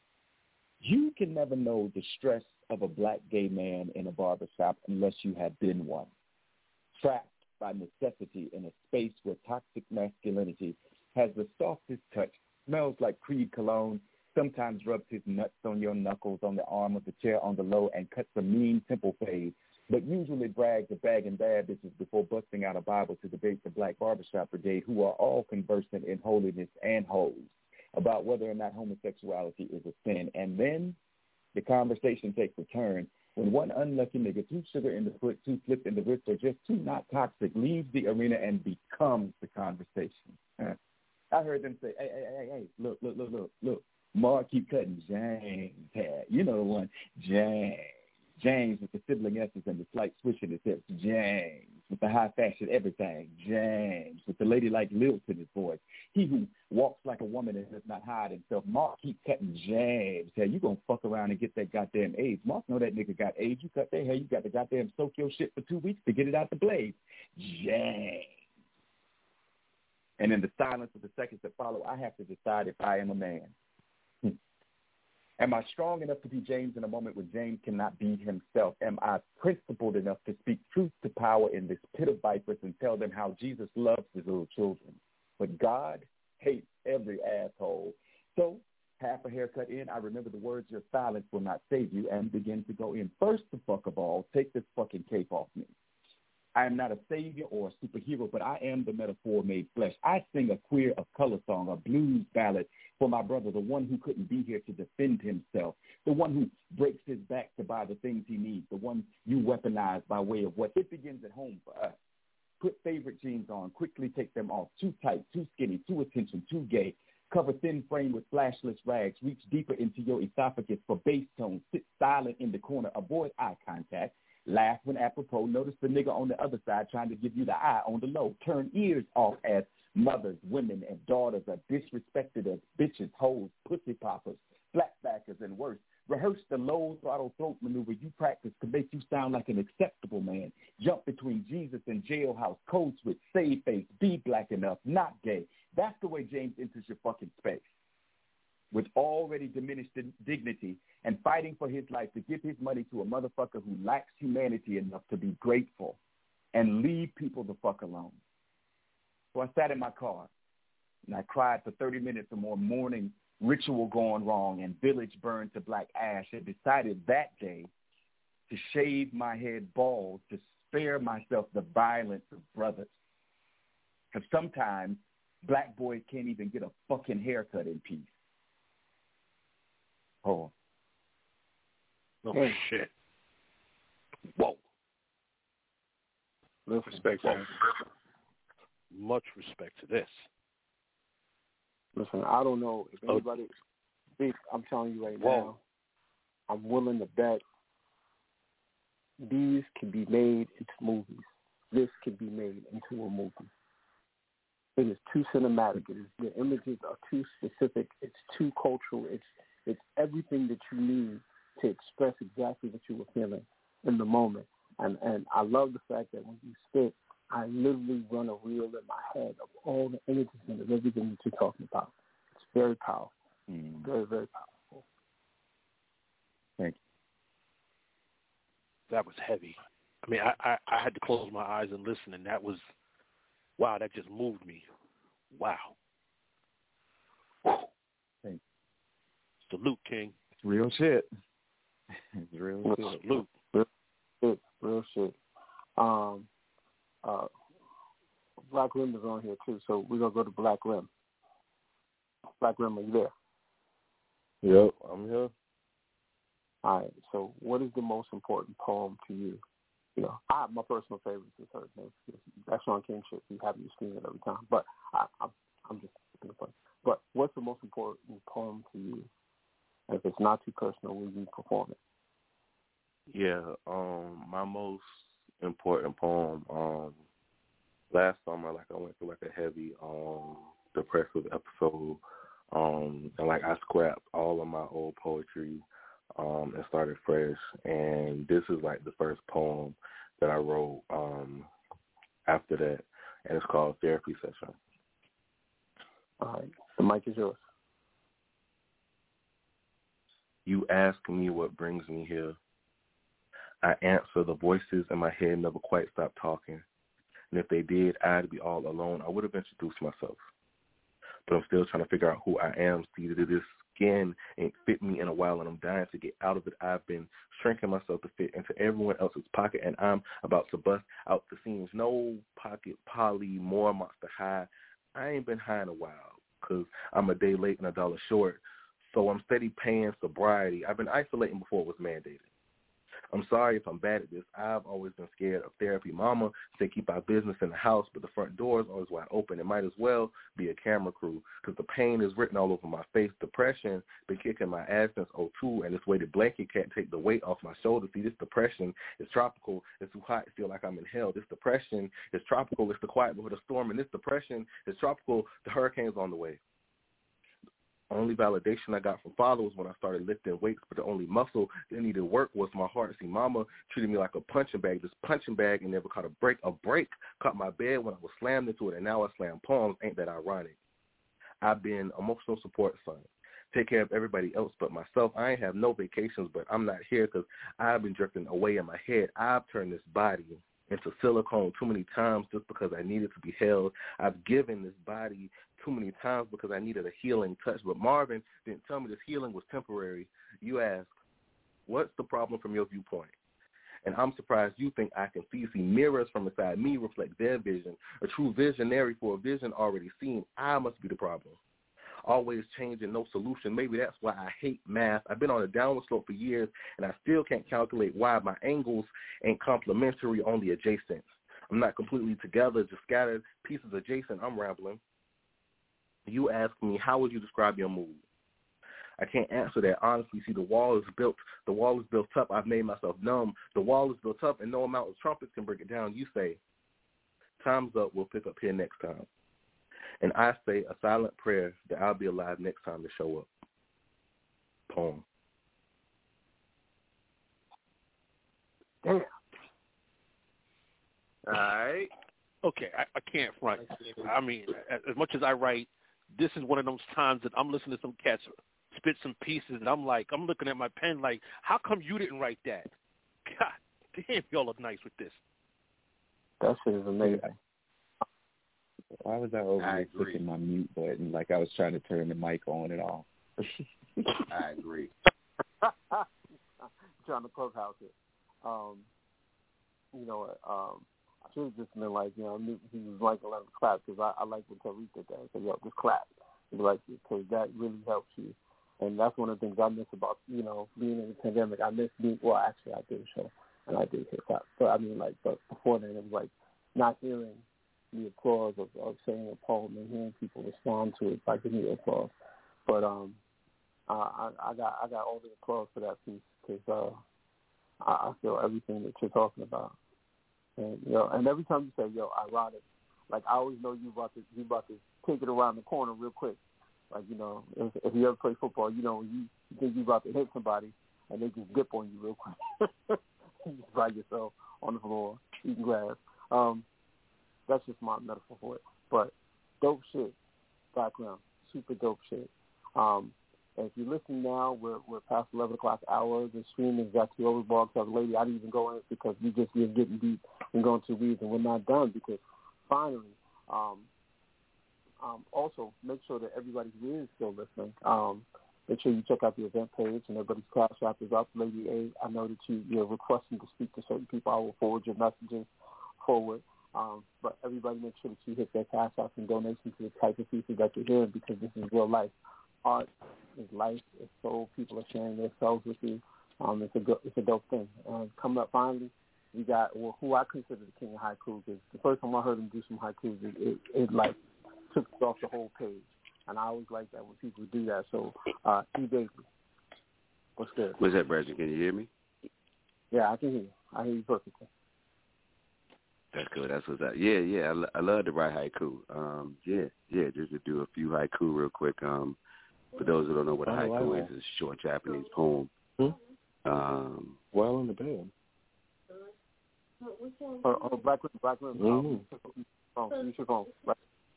You can never know the stress of a black gay man in a barbershop unless you have been one. Trapped by necessity in a space where toxic masculinity has the softest touch, smells like Creed cologne, sometimes rubs his nuts on your knuckles on the arm of the chair on the low and cuts a mean temple fade, but usually brags of bagging bad bitches before busting out a Bible to debate the black barbershop brigade, who are all conversant in holiness and hoes about whether or not homosexuality is a sin. And then the conversation takes a turn when one unlucky nigga, too sugar in the foot, too flip in the wrist, or just too not toxic, leaves the arena and becomes the conversation. Huh. I heard them say, hey, hey, hey, hey, look, look, look, look, look. Mark keep cutting James Pat. You know the one, James. James with the sibling S's and the slight swish in his hips. James with the high fashion everything. James with the ladylike lilt in his voice. He who walks like a woman and does not hide himself. Mark keep cutting James. Hey, you gonna fuck around and get that goddamn AIDS. Mark know that nigga got AIDS. You cut their hair, you got to goddamn soak your shit for two weeks to get it out the blade. James. And in the silence of the seconds that follow, I have to decide if I am a man. Am I strong enough to be James in a moment when James cannot be himself? Am I principled enough to speak truth to power in this pit of vipers and tell them how Jesus loves his little children? But God hates every asshole. So, half a haircut in, I remember the words, your silence will not save you, and begin to go in. First the fuck of all, take this fucking cape off me. I am not a savior or a superhero, but I am the metaphor made flesh. I sing a queer of color song, a blues ballad for my brother, the one who couldn't be here to defend himself, the one who breaks his back to buy the things he needs, the one you weaponize by way of what? It begins at home for us. Put favorite jeans on, quickly take them off, too tight, too skinny, too attention, too gay. Cover thin frame with flashless rags, reach deeper into your esophagus for bass tones, sit silent in the corner, avoid eye contact. Laugh when apropos. Notice the nigga on the other side trying to give you the eye on the low. Turn ears off as mothers, women, and daughters are disrespected as bitches, hoes, pussy poppers, and worse. Rehearse the low throttle throat maneuver you practice to make you sound like an acceptable man. Jump between Jesus and jailhouse, code switch, save face, be black enough, not gay. That's the way James enters your fucking space. With already diminished dignity and fighting for his life to give his money to a motherfucker who lacks humanity enough to be grateful and leave people the fuck alone. So I sat in my car and I cried for thirty minutes or more, mourning ritual gone wrong and village burned to black ash, and decided that day to shave my head bald to spare myself the violence of brothers. Because sometimes black boys can't even get a fucking haircut in peace. Oh. Oh, hey. shit. Whoa. Listen, respect, Whoa. Much respect to this. Listen, I don't know if anybody thinks, I'm telling you right Whoa. now, I'm willing to bet these can be made into movies. This can be made into a movie. It is too cinematic. It is, the images are too specific. It's too cultural. It's it's everything that you need to express exactly what you were feeling in the moment. And and I love the fact that when you spit, I literally run a reel in my head of all the images and of everything that you're talking about. It's very powerful. Mm. Very, very powerful. Thank you. That was heavy. I mean, I, I, I had to close my eyes and listen, and that was, wow, that just moved me. Wow. Thank you. Salute, King. It's real shit. It's real shit. Salute. Real shit. Real shit. Um, uh, Black Rim is on here, too, so we're going to go to Black Rim. Black Rim, are you there? Yep, I'm here. All right, so what is the most important poem to you? You know, I, my personal favorite is her. That Sean King shit, you have you scream it every time. But I, I'm, I'm just going to play. But what's the most important poem to you? And if it's not too personal, will you perform it? Yeah, um, my most important poem, um, last summer, like I went through like a heavy, um, depressive episode, um, and like I scrapped all of my old poetry, um, and started fresh, and this is like the first poem that I wrote, um, after that, and it's called Therapy Session. All right, the mic is yours. You ask me what brings me here. I answer, the voices in my head never quite stop talking. And if they did, I'd be all alone. I would have introduced myself. But I'm still trying to figure out who I am. See, that this skin ain't fit me in a while, and I'm dying to get out of it. I've been shrinking myself to fit into everyone else's pocket, and I'm about to bust out the seams. No pocket poly, more Monster High. I ain't been high in a while because I'm a day late and a dollar short. So I'm steady paying sobriety. I've been isolating before it was mandated. I'm sorry if I'm bad at this. I've always been scared of therapy. Mama said keep our business in the house, but the front door is always wide open. It might as well be a camera crew because the pain is written all over my face. Depression been kicking my ass since oh two, and this weighted blanket can't take the weight off my shoulders. See, this depression is tropical. It's too hot. I feel like I'm in hell. This depression is tropical. It's the quiet before the storm, and this depression is tropical. The hurricane's on the way. Only validation I got from father was when I started lifting weights, but the only muscle that needed work was my heart. See, mama treated me like a punching bag, this punching bag, and never caught a break. A break caught my bed when I was slammed into it, and now I slam poems. Ain't that ironic? I've been emotional support son. Take care of everybody else but myself. I ain't have no vacations, but I'm not here because I've been drifting away in my head. I've turned this body into silicone too many times just because I needed to be held. I've given this body too many times because I needed a healing touch. But Marvin didn't tell me this healing was temporary. You ask, what's the problem from your viewpoint? And I'm surprised you think I can see. See, mirrors from inside me reflect their vision. A true visionary for a vision already seen. I must be the problem. Always changing, no solution. Maybe that's why I hate math. I've been on a downward slope for years, and I still can't calculate why my angles ain't complementary, only adjacent. I'm not completely together, just scattered pieces adjacent. I'm rambling. You ask me, how would you describe your mood? I can't answer that honestly. See, the wall is built. The wall is built up. I've made myself numb. The wall is built up, and no amount of trumpets can break it down. You say, time's up. We'll pick up here next time. And I say a silent prayer that I'll be alive next time to show up. Poem. Damn. All right. Okay, I, I can't front. I mean, as, as much as I write, this is one of those times that I'm listening to some cats spit some pieces, and I'm like, I'm looking at my pen like, how come you didn't write that? God damn, y'all look nice with this. That shit is amazing. Why was I over here clicking my mute button like I was trying to turn the mic on and off? I agree. Trying to clubhouse it. Um, you know what? Um, I should have just been like, you know, he was like, let him clap, because I, I like when Tariq did that. So, yo, just clap. Like, because that really helps you. And that's one of the things I miss about, you know, being in the pandemic. I miss being, well, actually, I did a show, and I did hip hop. But, I mean, like, but before then, it was like not hearing the applause of, of saying a poem and hearing people respond to it by giving you applause. But um, I, I, I got I got all the applause for that piece, because uh, I, I feel everything that you're talking about. And, you know, and every time you say, yo, ironic, like, I always know you about to, you about to take it around the corner real quick. Like, you know, if, if you ever play football, you know, you, you think you're about to hit somebody, and they just dip on you real quick. You just by yourself on the floor, eating grass. Um, that's just my metaphor for it. But dope shit, background, super dope shit. Um, and if you're listening now, we're, we're past eleven o'clock hour. The stream is got to overblog. So, lady, I didn't even go in it because we just we're getting deep and going to weeds, and we're not done because finally, um, um, also make sure that everybody who is still listening, um, make sure you check out the event page, and everybody's cash app is up. Lady A, I know that you, you're requesting to speak to certain people. I will forward your messages forward. Um, but everybody make sure that you hit their cash app and donation to the type of pieces that you're hearing, because this is real life. Art is life. It's soul. People are sharing themselves with you. Um, it's a go- it's a dope thing. Um, coming up finally, we got well, who I consider the king of haikus. Is the first time I heard him do some haikus, it, it, it like took it off the whole page, and I always like that when people do that. So, uh, E. Baby, what's good? What's that, Brandon? Can you hear me? Yeah, I can hear you. I hear you perfectly. That's good. That's what's up. Yeah, yeah. I, lo- I love to write haiku. Um, yeah, yeah. Just to do a few haiku real quick. Um, for those who don't know what a haiku oh, wow. is, it's a short Japanese poem. Hmm? Um, well in the bed. Oh, oh, black women, black women. Mm-hmm. Oh, use your phone. Right.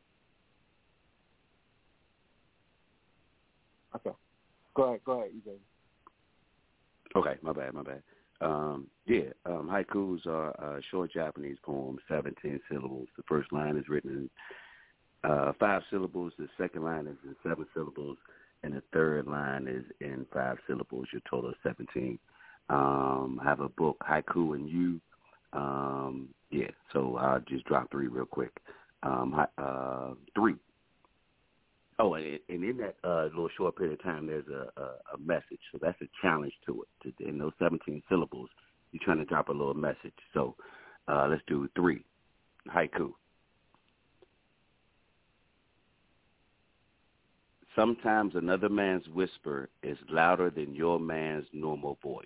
Okay. Go ahead. Go ahead, E J. Okay, my bad, my bad. Um, yeah, um, haikus are uh, short Japanese poems, seventeen syllables. The first line is written in uh, five syllables. The second line is in seven syllables. And the third line is in five syllables. Your total is seventeen. Um, I have a book, Haiku and You. Um, yeah, so I'll just drop three real quick. Um, uh, three. Oh, and, and in that uh, little short period of time, there's a, a, a message. So that's a challenge to it. To, in those seventeen syllables, you're trying to drop a little message. So uh, let's do three. Haiku. Sometimes another man's whisper is louder than your man's normal voice.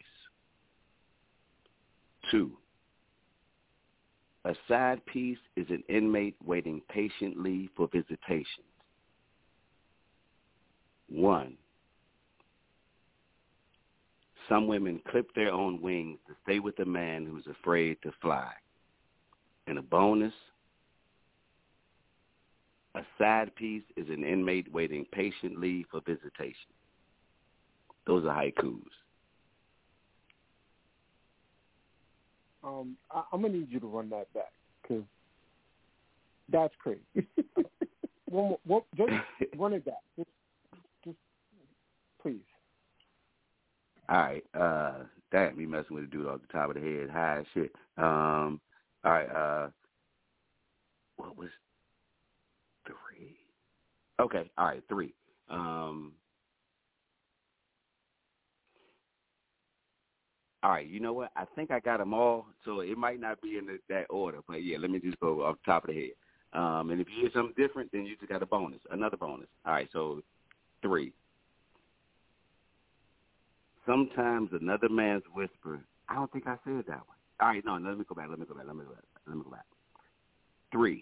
Two. A side piece is an inmate waiting patiently for visitation. One. Some women clip their own wings to stay with a man who's afraid to fly. And a bonus, a side piece is an inmate waiting patiently for visitation. Those are haikus. Um, I, I'm going to need you to run that back, because that's crazy. one, more, one, just run it back. Just, just please. All right. Uh, damn, me messing with a dude off the top of the head. High as shit. Um, all right. Uh, what was three? Okay. All right. Three. Um, all right. You know what? I think I got them all, so it might not be in the, that order. But, yeah, let me just go off the top of the head. Um, and if you hear something different, then you just got a bonus, another bonus. All right. So three. Sometimes another man's whisper. I don't think I said that one. All right, no, let me go back. Let me go back. Let me go back. Let me go back. Three.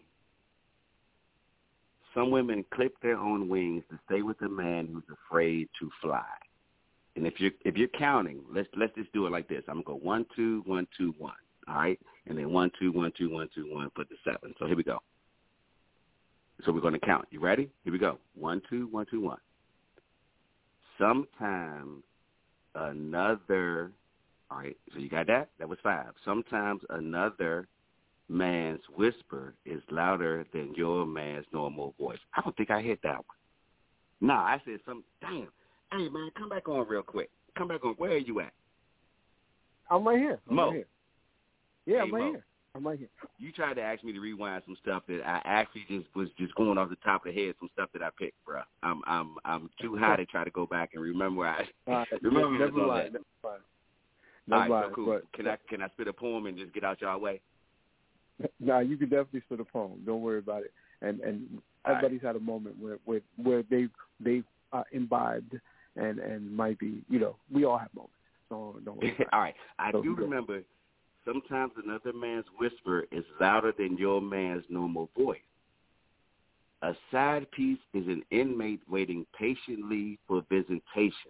Some women clip their own wings to stay with a man who's afraid to fly. And if you're if you're counting, let's let's just do it like this. I'm gonna go one, two, one, two, one. All right, and then one, two, one, two, one, two, one. Put the seven. So here we go. So we're gonna count. You ready? Here we go. One, two, one, two, one. Sometimes another. All right. So you got that? That was five. Sometimes another man's whisper is louder than your man's normal voice. I don't think I hit that one. Nah, I said some. Damn. Hey man, come back on real quick. Come back on. Where are you at? I'm right here. I'm Mo. right here. Yeah, Hey, I'm right Mo. here. I'm right here. You tried to ask me to rewind some stuff that I actually just was just going off the top of the head. Some stuff that I picked, bro. I'm I'm I'm too high to try to go back and remember. I Right. remember Never all mind. that. Never mind. All Never right, mind. so cool. But, Can I can I spit a poem and just get out y'all way? Nah, you can definitely spit a poem. Don't worry about it. And and everybody's had a moment where where where they they uh, imbibed and and might be, you know, we all have moments. So don't worry. All right, I so, do remember. Sometimes another man's whisper is louder than your man's normal voice. A side piece is an inmate waiting patiently for visitation.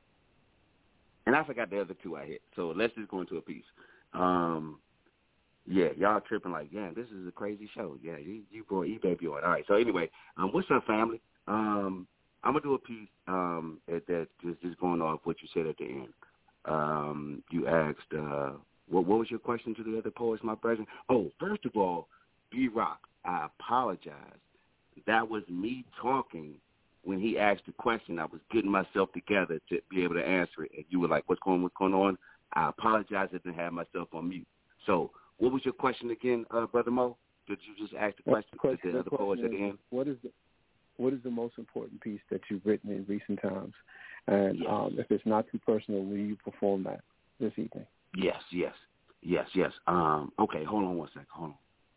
And I forgot the other two I hit. So let's just go into a piece. Um, yeah, y'all tripping like, yeah, this is a crazy show. Yeah, you, you brought E-Baby on. All right, so anyway, um, what's up, family? Um, I'm going to do a piece um, that, that just, just going off what you said at the end. Um, you asked, uh, what, what was your question to the other poets, my brother? Oh, first of all, B-Rock, I apologize. That was me talking when he asked the question. I was getting myself together to be able to answer it. And you were like, what's going, what's going on? I apologize I didn't have myself on mute. So what was your question again, uh, Brother Mo? Did you just ask the question, question to the other poets at the end? What is the, what is the most important piece that you've written in recent times? And yes. um, if it's not too personal, will you perform that this evening? Yes, yes, yes, yes. Um, okay, hold on one second. Hold on.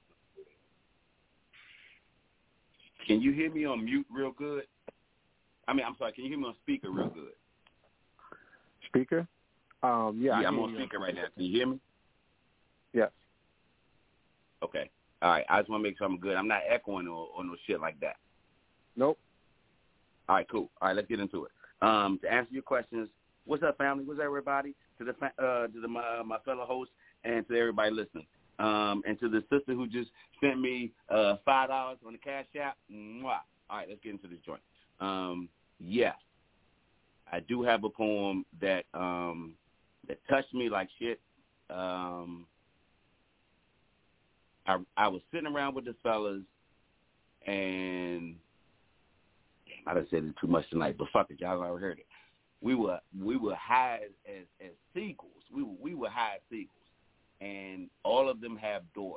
Can you hear me on mute real good? I mean, I'm sorry, can you hear me on speaker real good? Speaker? Um, yeah, yeah I I'm hear on you. speaker right now. Can you hear me? Yes. Okay. All right. I just want to make sure I'm good. I'm not echoing or, or no shit like that. Nope. All right, cool. All right, let's get into it. Um, to answer your questions, what's up, family? What's up, everybody? To the uh, to the my, my fellow hosts and to everybody listening. Um, and to the sister who just sent me uh, five dollars on the Cash App. Mwah. All right, let's get into this joint. Um, yes, I do have a poem that um, that touched me like shit. Um, I I was sitting around with the fellas, and damn, I done said it too much tonight, but fuck it, y'all already heard it. We were we were high as as seagulls. We were we were high as seagulls, and all of them have daughters.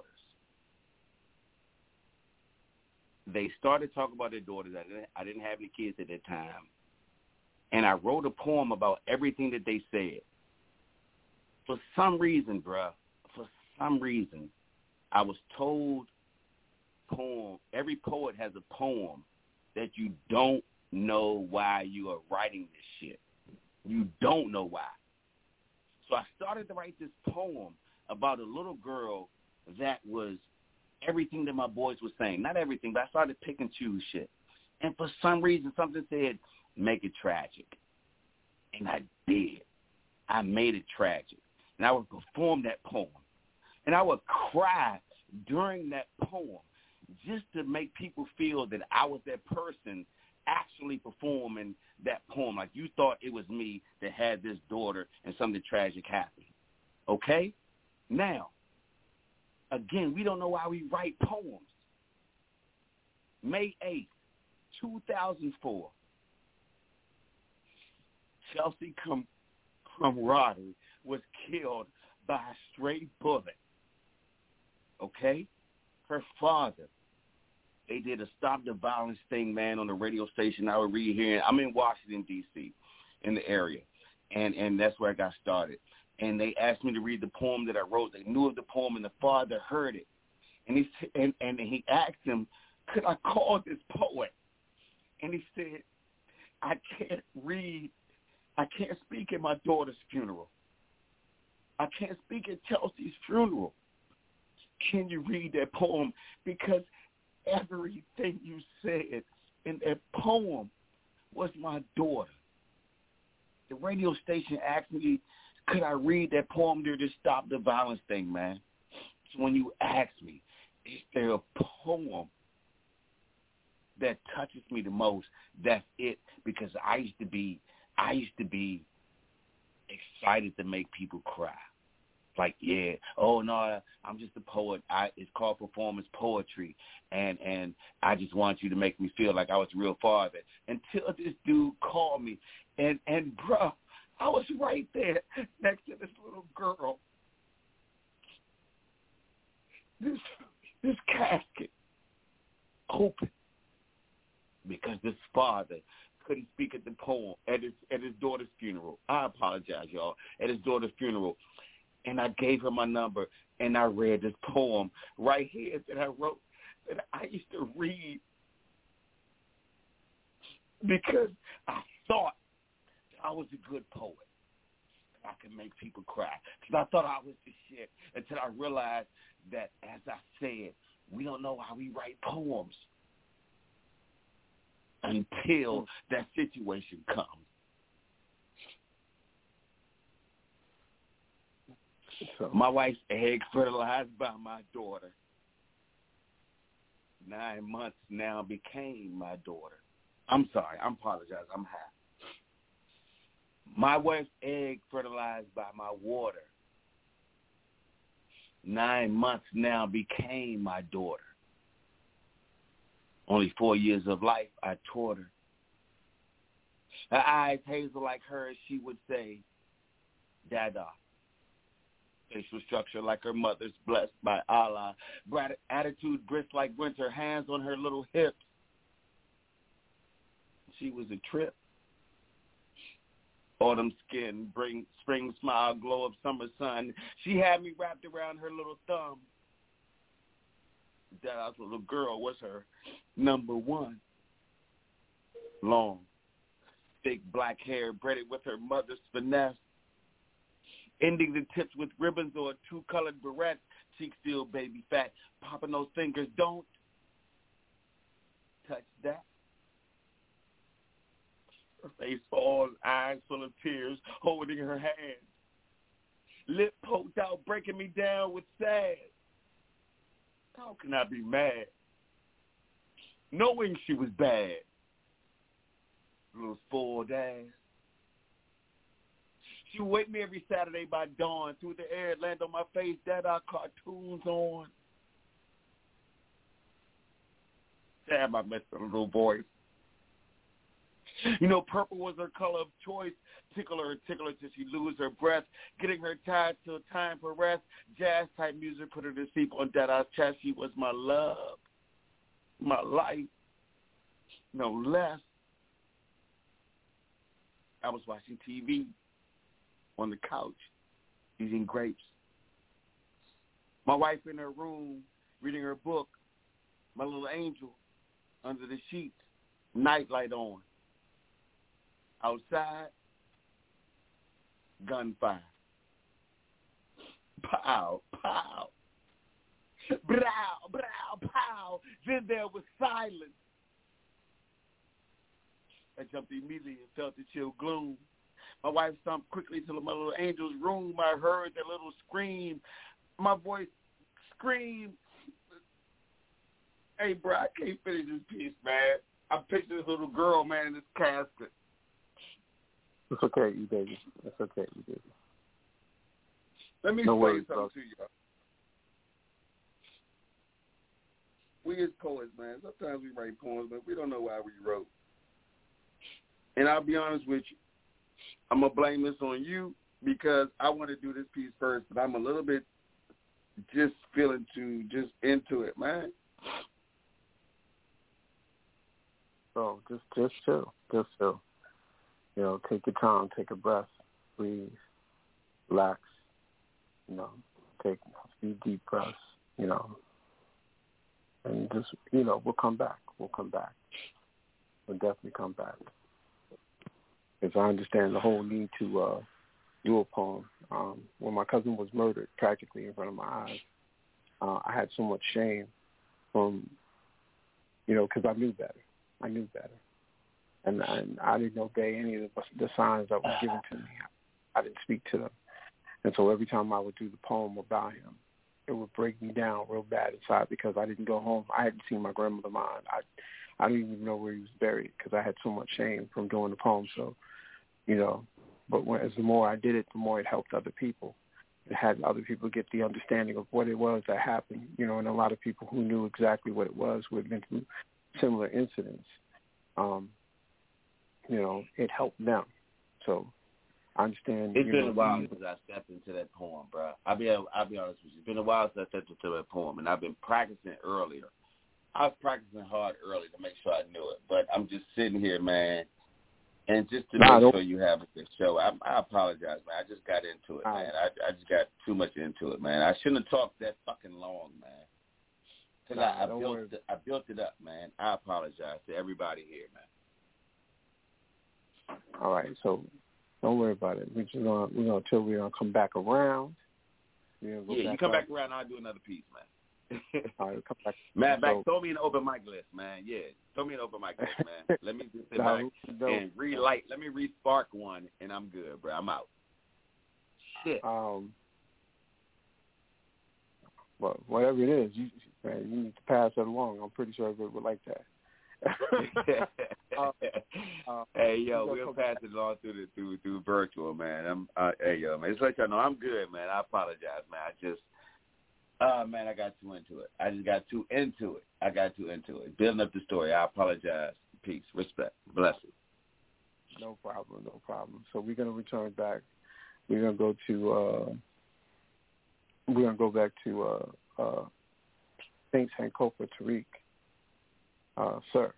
They started talking about their daughters. I didn't, I didn't have any kids at that time. And I wrote a poem about everything that they said. For some reason, bruh, for some reason, I was told poem, every poet has a poem that you don't know why you are writing this shit. You don't know why. So I started to write this poem about a little girl that was everything that my boys were saying. Not everything, but I started pick and choose shit. And for some reason, something said, make it tragic. And I did. I made it tragic. And I would perform that poem. And I would cry during that poem just to make people feel that I was that person actually performing that poem. Like you thought it was me that had this daughter and something tragic happened. Okay? Now, again, we don't know why we write poems. May eighth, two thousand four, Chelsea Cam- Camaraderie was killed by a stray bullet. Okay? Her father, they did a Stop the Violence thing, man, on the radio station I would read here. I'm in Washington, D C, in the area, and, and that's where I got started. And they asked me to read the poem that I wrote. They knew of the poem, and the father heard it. And he and, and he asked him, could I call this poet? And he said, I can't read. I can't speak at my daughter's funeral. I can't speak at Chelsea's funeral. Can you read that poem? Because everything you said in that poem was my daughter. the radio station asked me, could I read that poem there to stop the violence thing, man? So when you ask me, is there a poem that touches me the most? That's it, because I used to be, I used to be excited to make people cry. Like, yeah, oh no, I'm just a poet. I, it's called performance poetry, and and I just want you to make me feel like I was a real father. Until this dude called me, and and bro, I was right there next to this little girl. This this casket open because this father couldn't speak at the poem at his at his daughter's funeral. I apologize, y'all. At his daughter's funeral. And I gave her my number, and I read this poem right here that I wrote that I used to read because I thought I was a good poet. I could make people cry because I thought I was the shit until I realized that, as I said, we don't know how we write poems until that situation comes. So. My wife's egg fertilized by my daughter. Nine months now became my daughter. I'm sorry. I apologize. I'm high. My wife's egg fertilized by my water. Nine months now became my daughter. Only four years of life I taught her. Her eyes hazel like hers, she would say, Dada. Facial structure like her mother's, blessed by Allah. Bright attitude brisk like winter, hands on her little hips. She was a trip. Autumn skin, bring spring smile, glow of summer sun. She had me wrapped around her little thumb. Dada's little girl was her number one. Long, thick black hair braided with her mother's finesse. Ending the tips with ribbons or two-colored barrettes, cheeks still baby fat, popping those fingers, don't touch that. Her face falls, eyes full of tears, holding her hand. Lip poked out, breaking me down with sad. How can I be mad? Knowing she was bad. Little spoiled ass. She would wake me every Saturday by dawn. Through the air, land on my face, that our cartoons on. Damn, I missed her little voice. You know, purple was her color of choice. Tickle her, tickle her till she lose her breath. Getting her tired till time for rest. Jazz-type music put her to sleep on Dada's chest. She was my love, my life, no less. I was watching T V on the couch, eating grapes. My wife in her room, reading her book. My little angel under the sheets, nightlight on. Outside, gunfire. Pow, pow. Brow, brow, pow. Then there was silence. I jumped immediately and felt the chill gloom. My wife stomped quickly to my little angel's room. I heard that little scream. My voice screamed. Hey, bro, I can't finish this piece, man. I picture this little girl, man, in this casket. It's okay, you baby. It's okay, you baby. Let me no say worries, something bro. to you. We as poets, man, sometimes we write poems, but we don't know why we wrote. And I'll be honest with you. I'm going to blame this on you because I want to do this piece first, but I'm a little bit just feeling to just into it, man. So just just chill. Just chill. You know, take your time, take a breath, breathe, relax, you know, take a few deep breaths, you know, and just, you know, we'll come back. We'll come back. We'll definitely come back. Because I understand the whole need to uh, do a poem. Um, when my cousin was murdered tragically in front of my eyes, uh, I had so much shame from, you know, because I knew better. I knew better. and, and I didn't obey any of the, the signs that were given to me. I didn't speak to them. And so every time I would do the poem about him, it would break me down real bad inside because I didn't go home. I hadn't seen my grandmother mine. I I didn't even know where he was buried because I had so much shame from doing the poem. So, you know, but when, as the more I did it, the more it helped other people. It had other people get the understanding of what it was that happened, you know, and a lot of people who knew exactly what it was who had been through similar incidents. Um, you know, it helped them. So I understand. It's you been know, a while you, since I stepped into that poem, bro. I'll be I'll be honest with you. It's been a while since I stepped into that poem, and I've been practicing earlier. I was practicing hard early to make sure I knew it, but I'm just sitting here, man, and just to nah, make sure you have a good show. I, I apologize, man. I just got into it, man. I, I just got too much into it, man. I shouldn't have talked that fucking long, man. Because nah, I, I don't built worry. it, I built it up, man. I apologize to everybody here, man. All right, so don't worry about it. We're just gonna we're gonna till we're gonna come back around. We're gonna go Yeah, back you come up. back around, I'll do another piece, man. All right, come back. Man, back, So- throw me an open mic list, man. Yeah, throw me an open mic list, man. Let me just sit No, back no. and relight. Let me re-spark one, and I'm good, bro. I'm out. Shit. Um, well, whatever it is, you man, you need to pass that along. I'm pretty sure everybody would like that. uh, uh, hey, yo, we'll we'll come pass it along through the through through virtual, man. I'm, uh, hey, yo, man. Just let y'all know I'm good, man. I apologize, man. I just. Oh, man, I got too into it. I just got too into it. I got too into it. Building up the story. I apologize. Peace. Respect. Blessings. No problem. No problem. So we're going to return back. We're going to go to, uh, we're going to go back to uh, uh, Saint Sankofa Tariq. Uh, sir.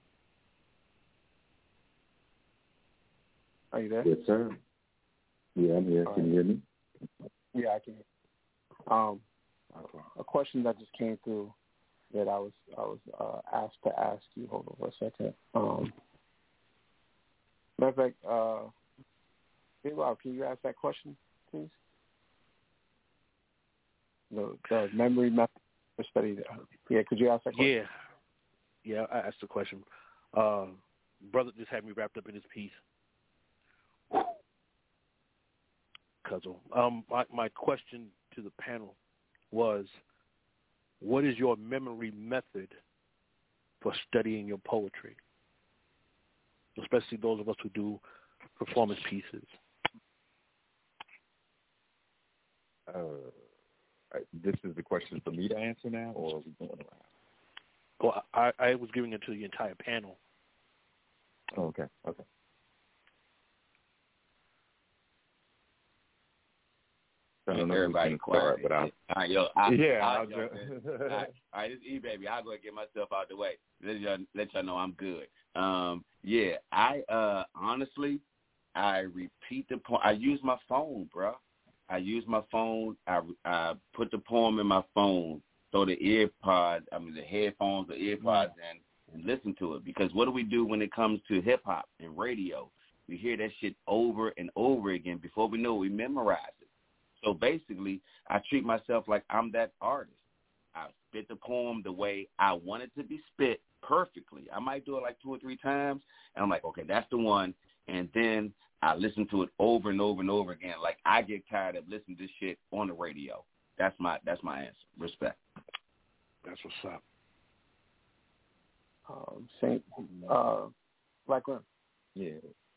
Are you there? Yes, sir. Yeah, I'm here. All Can right. you hear me? Yeah, I can. Um, a question that just came through that I was I was uh, asked to ask you. Hold on for a second. Um, matter of fact, uh, hey, Rob, can you ask that question, please? The, the memory method for study. Yeah, could you ask that question? Yeah, yeah. I asked the question. Uh, brother just had me wrapped up in his piece. Cuzzle. Um, my my question to the panel was, what is your memory method for studying your poetry, especially those of us who do performance pieces? Uh, this is the question for me to answer now, or are we going around? Well, I, I was giving it to the entire panel. Oh, okay, okay. I don't know Everybody who's quiet. start, but I'll, All right, yo, I, yeah, I'll I'll jump ju- in. All right, all right, this is E baby. I'll go and get myself out the way. Let y'all, let y'all know I'm good. Um, yeah, I uh, honestly, I repeat the poem. I use my phone, bro. I use my phone. I I put the poem in my phone. Throw the ear pods, I mean the headphones or ear pods in, and listen to it. Because what do we do when it comes to hip hop and radio? We hear that shit over and over again. Before we know it, we memorize it. So basically, I treat myself like I'm that artist. I spit the poem the way I want it to be spit perfectly. I might do it like two or three times, and I'm like, okay, that's the one. And then I listen to it over and over and over again. Like I get tired of listening to this shit on the radio. That's my that's my answer. Respect. That's what's up. Um, Saint uh, Blackburn. Yeah.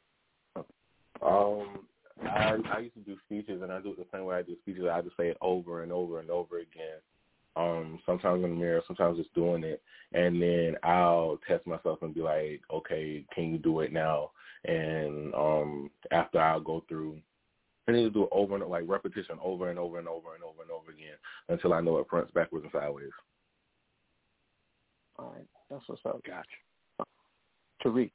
Um, I I used to do speeches, and I do it the same way I do speeches. I just say it over and over and over again. Um, sometimes in the mirror, sometimes just doing it, and then I'll test myself and be like, okay, can you do it now? And um, after I'll go through, I need to do it over and like repetition over and over and over and over and over again until I know it fronts, backwards, and sideways. All right, that's what's up. Gotcha. Tariq.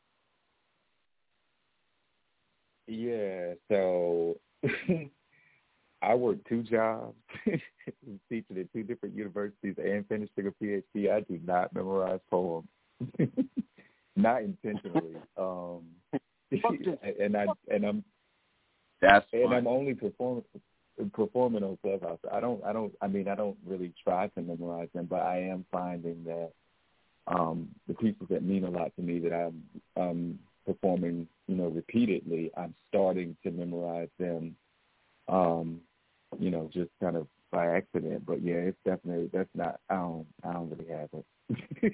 Yeah, so I worked two jobs, teaching at two different universities and finishing a P H D. I do not memorize poems, not intentionally. Um, and I and I'm that's and fun. I'm only performing performing on Clubhouse. I don't I don't I mean I don't really try to memorize them, but I am finding that um, the pieces that mean a lot to me that I'm um, performing, you know, repeatedly, I'm starting to memorize them, um, you know, just kind of by accident. But yeah, it's definitely, that's not, I don't, I don't really have it.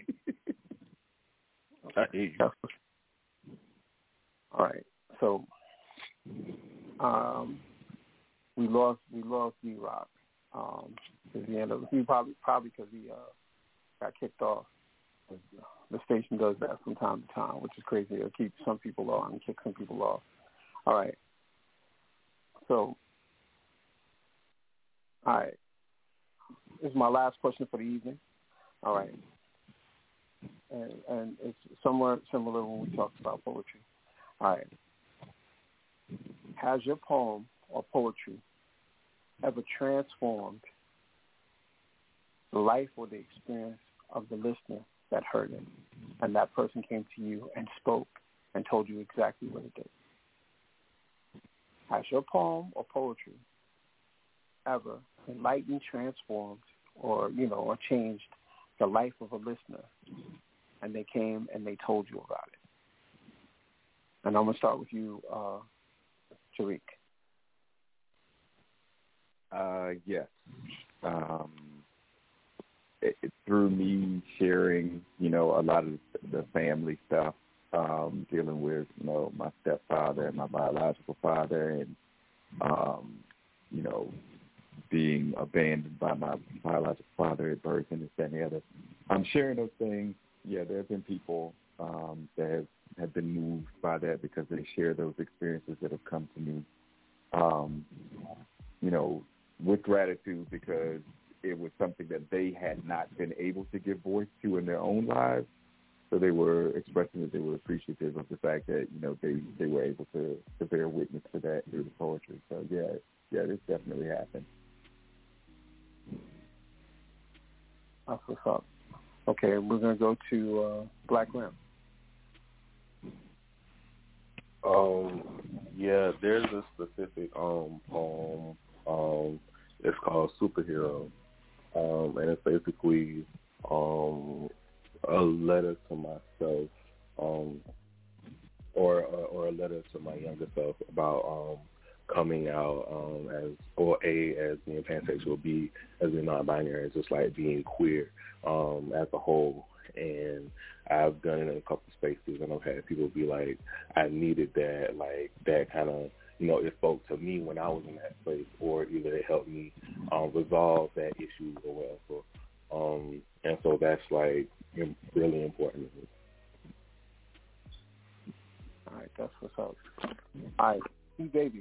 I hear you. All right, so um, we lost we lost D-Rock. Um, at the end of he probably probably because he uh, got kicked off. The station does that from time to time, which is crazy. It'll keep some people on and kick some people off. All right, so all right, this is my last question for the evening. All right, and and it's somewhat similar when we talked about poetry. All right. Has your poem or poetry ever transformed the life or the experience of the listener that heard it, and that person came to you and spoke and told you exactly what it did? Has your poem or poetry ever enlightened, transformed, or, you know, or changed the life of a listener, and they came and they told you about it? And I'm going to start with you, uh, Tariq. Uh, yes. Um, it, it, through me sharing, you know, a lot of the family stuff, um, dealing with, you know, my stepfather and my biological father, and, um, you know, being abandoned by my biological father at birth and this, that, and the other. I'm sharing those things. Yeah, there have been people um, that have, have been moved by that because they share those experiences that have come to me, um, you know, with gratitude, because it was something that they had not been able to give voice to in their own lives. So they were expressing that they were appreciative of the fact that, you know, they, they were able to, to bear witness to that through the poetry. So, yeah, yeah, this definitely happened. That's what's up. Okay, we're going to go to uh, Black Rim. Um, yeah, there's a specific um poem. Um, it's called Superhero, um, and it's basically um a letter to myself, um, or uh, or a letter to my younger self about um coming out um as, or A, as being pansexual, B, as being non-binary, just like being queer um as a whole. And I've done it in a couple of spaces, and I've had people be like, I needed that, like that kind of, you know, it spoke to me when I was in that place, or either it helped me um, resolve that issue or whatever. Um, and so that's like really important to me. All right, that's what's up. All right, E-Baby.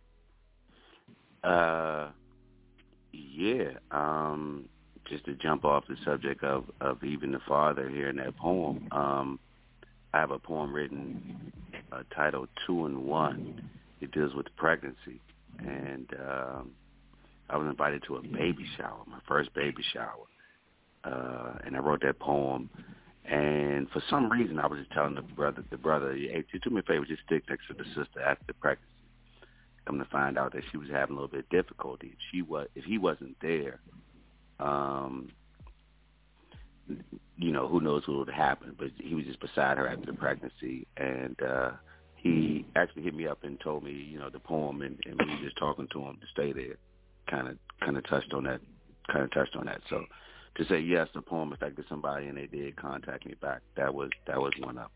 Uh, yeah. Um, just to jump off the subject of, of even the father here in that poem, um, I have a poem written uh, titled Two in One. It deals with pregnancy, and um, I was invited to a baby shower, my first baby shower, uh, and I wrote that poem. And for some reason, I was just telling the brother, the brother, hey, do me a favor, just stick next to the sister after the pregnancy. Come to find out that she was having a little bit of difficulty. If she was, if he wasn't there, um, you know, who knows what would happen. But he was just beside her after the pregnancy, and uh, he actually hit me up and told me, you know, the poem, and, and me just talking to him to stay there, kind of, kind of touched on that, kind of touched on that. So to say yes, the poem affected somebody, and they did contact me back. That was that was one up.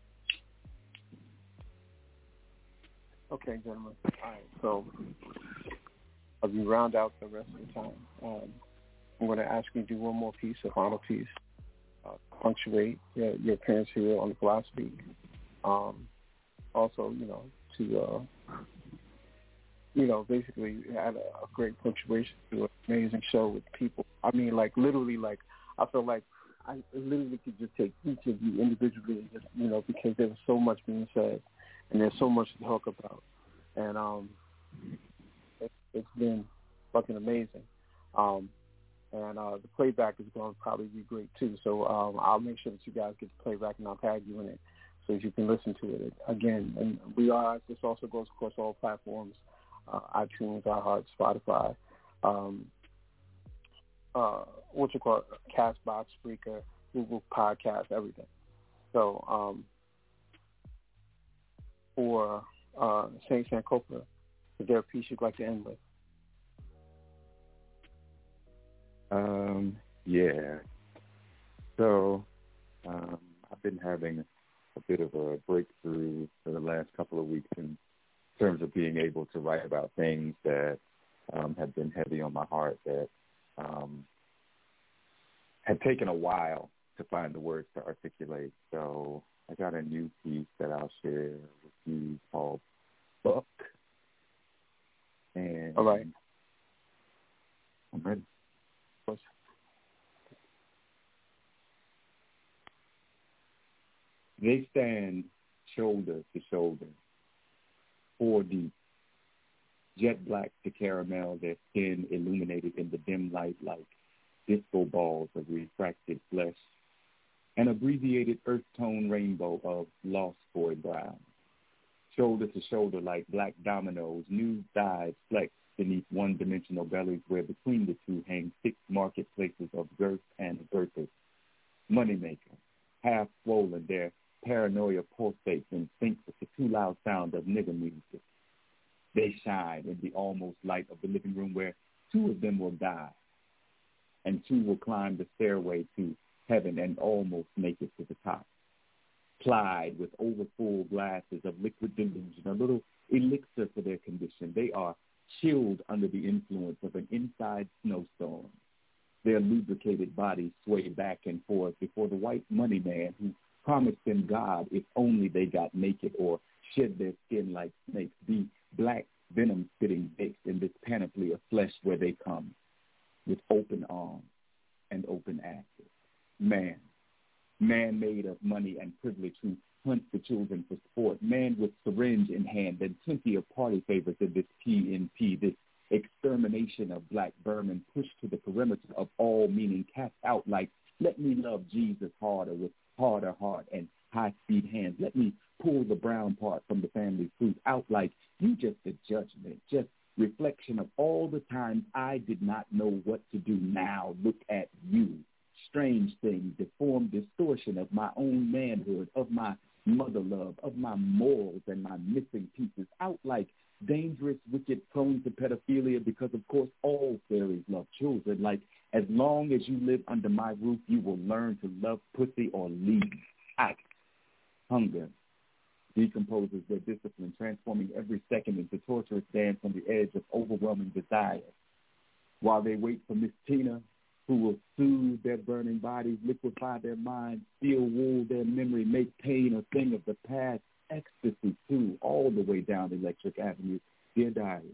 Okay, gentlemen. All right, so as we round out the rest of the time, um, I'm going to ask you to do one more piece, a final piece, uh, punctuate your, your appearance here on the Philosophy. Um, also, you know, to, uh, you know, basically had a, a great punctuation to an amazing show with people. I mean, like, literally, like, I feel like I literally could just take each of you individually and just, you know, because there was so much being said and there's so much to talk about. And um, it, it's been fucking amazing. Um, and uh, the playback is going to probably be great, too. So um, I'll make sure that you guys get the playback, and I'll tag you in it so that you can listen to it again. And we are, this also goes across all platforms, uh, iTunes, iHeart, Spotify, um, uh, what you call it, CastBox, Spreaker, Google Podcasts, everything. So um, for uh, Saint Sankofa, is there a piece you'd like to end with? Um, yeah. So um, I've been having a bit of a breakthrough for the last couple of weeks in terms of being able to write about things that um, have been heavy on my heart, that um, had taken a while to find the words to articulate. So I got a new piece that I'll share with you called Buck. And all right. I'm ready. They stand shoulder to shoulder, four deep, jet black to caramel, their skin illuminated in the dim light like disco balls of refracted flesh, an abbreviated earth tone rainbow of lost boy brown. Shoulder to shoulder like black dominoes, new thighs flex beneath one-dimensional bellies where between the two hang six marketplaces of girth and purpose. Moneymaker, half swollen, their paranoia pulsates in sync with the too loud sound of nigger music. They shine in the almost light of the living room where two of them will die, and two will climb the stairway to heaven and almost make it to the top. Plied with overfull glasses of liquid delusion, a little elixir for their condition, they are chilled under the influence of an inside snowstorm. Their lubricated bodies sway back and forth before the white money man who promised them God if only they got naked or shed their skin like snakes, be black venom-spitting baked in this panoply of flesh where they come, with open arms and open asses. Man, man made of money and privilege who hunts the children for sport, man with syringe in hand and plenty of party favors in this P N P, this extermination of black vermin pushed to the perimeter of all meaning, cast out like, let me love Jesus harder with harder heart and high-speed hands. Let me pull the brown part from the family fruit out like you just a judgment, just reflection of all the times I did not know what to do. Now look at you. Strange thing, deformed distortion of my own manhood, of my mother love, of my morals and my missing pieces out like dangerous, wicked, prone to pedophilia because, of course, all fairies love children. Like, as long as you live under my roof, you will learn to love pussy or leave. Act. Hunger decomposes their discipline, transforming every second into torturous dance on the edge of overwhelming desire. While they wait for Miss Tina, who will soothe their burning bodies, liquefy their minds, steel wool their memory, make pain a thing of the past, ecstasy too, all the way down Electric Avenue. Dear diary,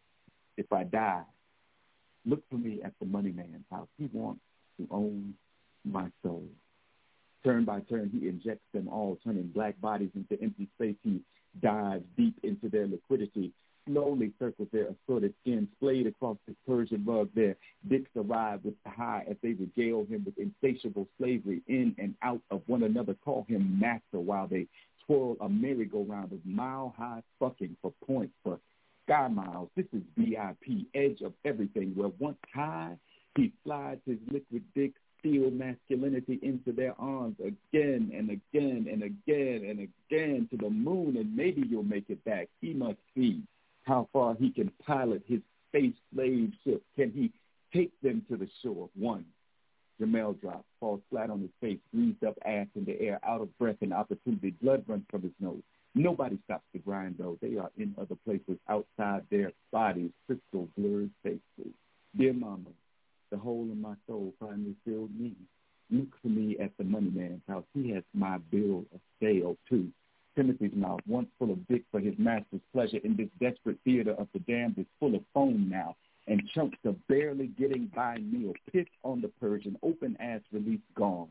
if I die, look for me at the money man's house. He wants to own my soul. Turn by turn, he injects them all, turning black bodies into empty space. He dives deep into their liquidity, slowly circles their assorted skin, splayed across his Persian rug. Their dicks arrive with the high as they regale him with insatiable slavery in and out of one another, call him master while they twirl a merry-go-round of mile-high fucking for points, for sky miles. This is V I P, edge of everything, where once high, he slides his liquid dick, steel masculinity into their arms again and again and again and again to the moon, and maybe you'll make it back. He must see how far he can pilot his space slave ship. Can he take them to the shore? One, Jamel drops, falls flat on his face, greased up ass in the air, out of breath and opportunity. Blood runs from his nose. Nobody stops the grind, though. They are in other places outside their bodies, crystal blurred faces. Dear mama, the hole in my soul finally filled me. Look for me at the money man's house. He has my bill of sale, too. Timothy's mouth, once full of dick for his master's pleasure in this desperate theater of the damned, is full of foam now, and chunks of barely getting by meal. Piss on the Persian, open ass release gone.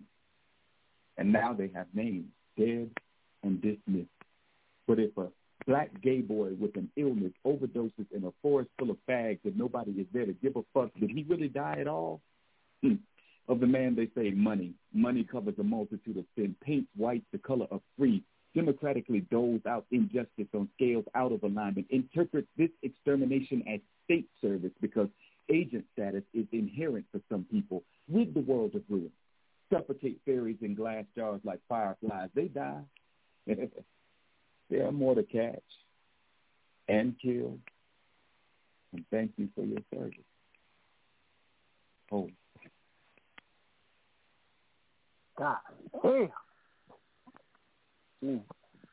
And now they have names, dead and dismissed. But if a black gay boy with an illness overdoses in a forest full of fags and nobody is there to give a fuck, did he really die at all? Hmm. Of the man they say money. Money covers a multitude of sin, paints white the color of free, democratically doles out injustice on scales out of alignment, interprets this extermination as state service because agent status is inherent for some people, rid the world of ruin, suffocate replicate fairies in glass jars like fireflies. They die. There are more to catch and kill. And thank you for your service. Oh. God damn. Mm.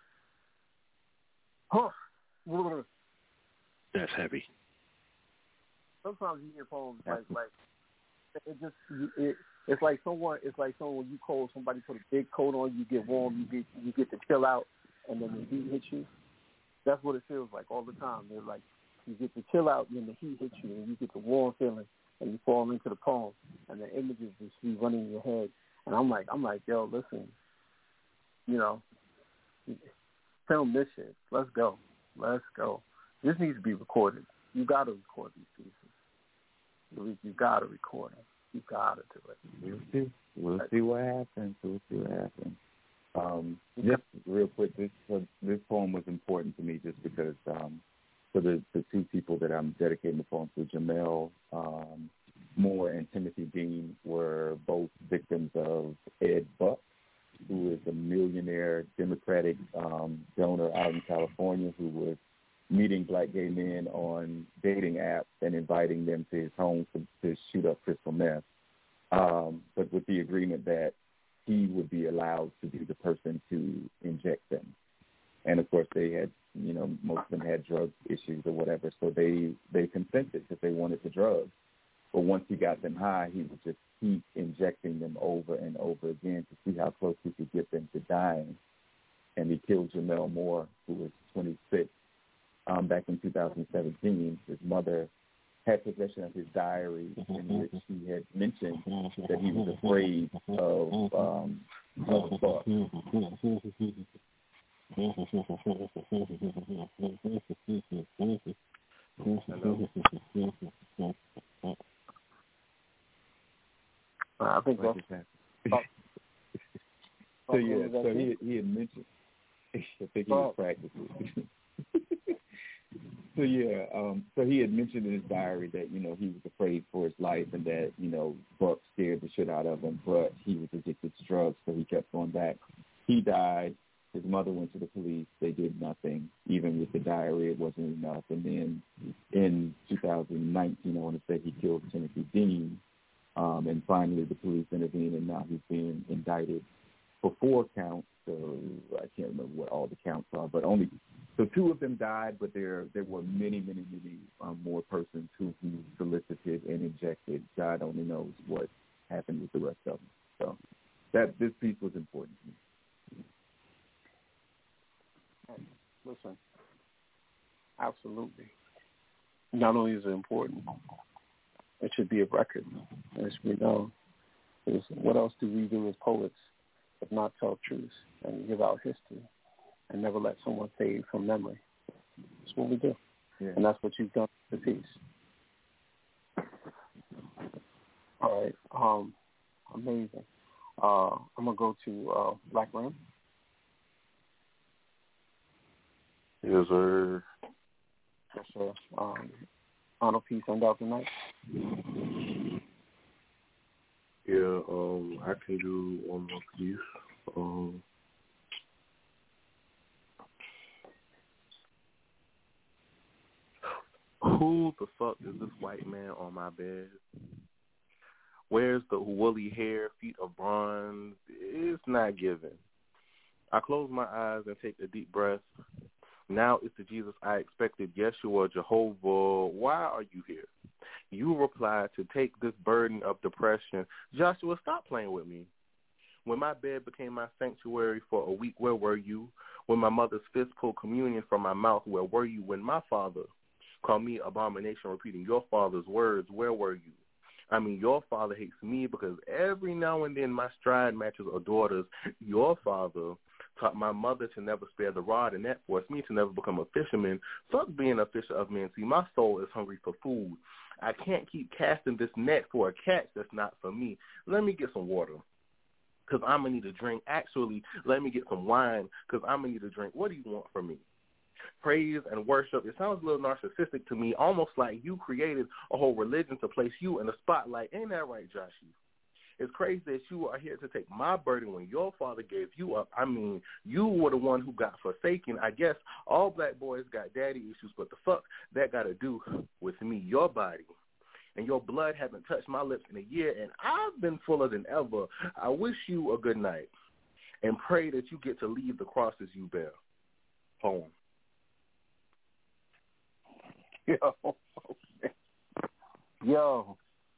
Huh. That's heavy. Sometimes you hear poems like like it just it, it's like someone it's like someone when you cold somebody put a big coat on you, get warm, you get you get to chill out, and then the heat hits you. That's what it feels like all the time. They're like you get to chill out, and then the heat hits you, and you get the warm feeling, and you fall into the poem, and the images just be running in your head. And I'm like, I'm like, yo, listen, you know, film this shit. Let's go, let's go. This needs to be recorded. You got to record these pieces. You got to record them. You got to do it. We'll see. We'll see what happens. We'll see what happens. Um, just real quick, this this poem was important to me just because um, for the, the two people that I'm dedicating the poem to, Jamel um, Moore and Timothy Dean, were both victims of Ed Buck, who is a millionaire Democratic um, donor out in California who was meeting black gay men on dating apps and inviting them to his home to, to shoot up crystal meth, um, but with the agreement that he would be allowed to be the person to inject them. And, of course, they had, you know, most of them had drug issues or whatever, so they, they consented because they wanted the drugs. But once he got them high, he would just keep injecting them over and over again to see how close he could get them to dying. And he killed Jamel Moore, who was twenty-six. Um, back in two thousand seventeen, his mother had possession of his diary in which he had mentioned that he was afraid of um, of thoughts. I think that's so yeah. So he he had mentioned. I think he was practicing. So yeah, um, so he had mentioned in his diary that, you know, he was afraid for his life and that, you know, Buck scared the shit out of him, but he was addicted to drugs, so he kept going back. He died. His mother went to the police. They did nothing. Even with the diary, it wasn't enough. And then in two thousand nineteen, I want to say he killed Timothy Dean, um, and finally the police intervened, and now he's being indicted for four counts. So I can't remember what all the counts are, but only so two of them died, but there there were many, many, many um, more persons who he solicited and injected. God only knows what happened with the rest of them. So that this piece was important to me. Listen, absolutely. Not only is it important, it should be a record. It should be known. Because what else do we do as poets if not tell truth and give out history and never let someone fade from memory? That's what we do. Yeah. And that's what you've done with the piece. All right. Um, amazing. Uh, I'm going to go to uh, Black Ram. Yes, sir. Yes, sir. Um, final piece end out tonight. Yeah, um, I can do one more piece. Um, who the fuck is this white man on my bed? Where's the woolly hair, feet of bronze? It's not given. I close my eyes and take a deep breath. Now it's the Jesus I expected, Yeshua, Jehovah. Why are you here? You replied to take this burden of depression. Joshua, stop playing with me. When my bed became my sanctuary for a week, where were you? When my mother's fist pulled communion from my mouth, where were you? When my father called me abomination, repeating your father's words, where were you? I mean, your father hates me because every now and then my stride matches a daughter's. Your father taught my mother to never spare the rod, and that forced me to never become a fisherman. Fuck being a fisher of men. See, my soul is hungry for food. I can't keep casting this net for a catch that's not for me. Let me get some water because I'm going to need a drink. Actually, let me get some wine because I'm going to need a drink. What do you want from me? Praise and worship. It sounds a little narcissistic to me, almost like you created a whole religion to place you in the spotlight. Ain't that right, Joshie? It's crazy that you are here to take my burden when your father gave you up. I mean, you were the one who got forsaken. I guess all black boys got daddy issues, but the fuck that got to do with me? Your body and your blood haven't touched my lips in a year, and I've been fuller than ever. I wish you a good night and pray that you get to leave the crosses you bear. Poem. Yo, yo,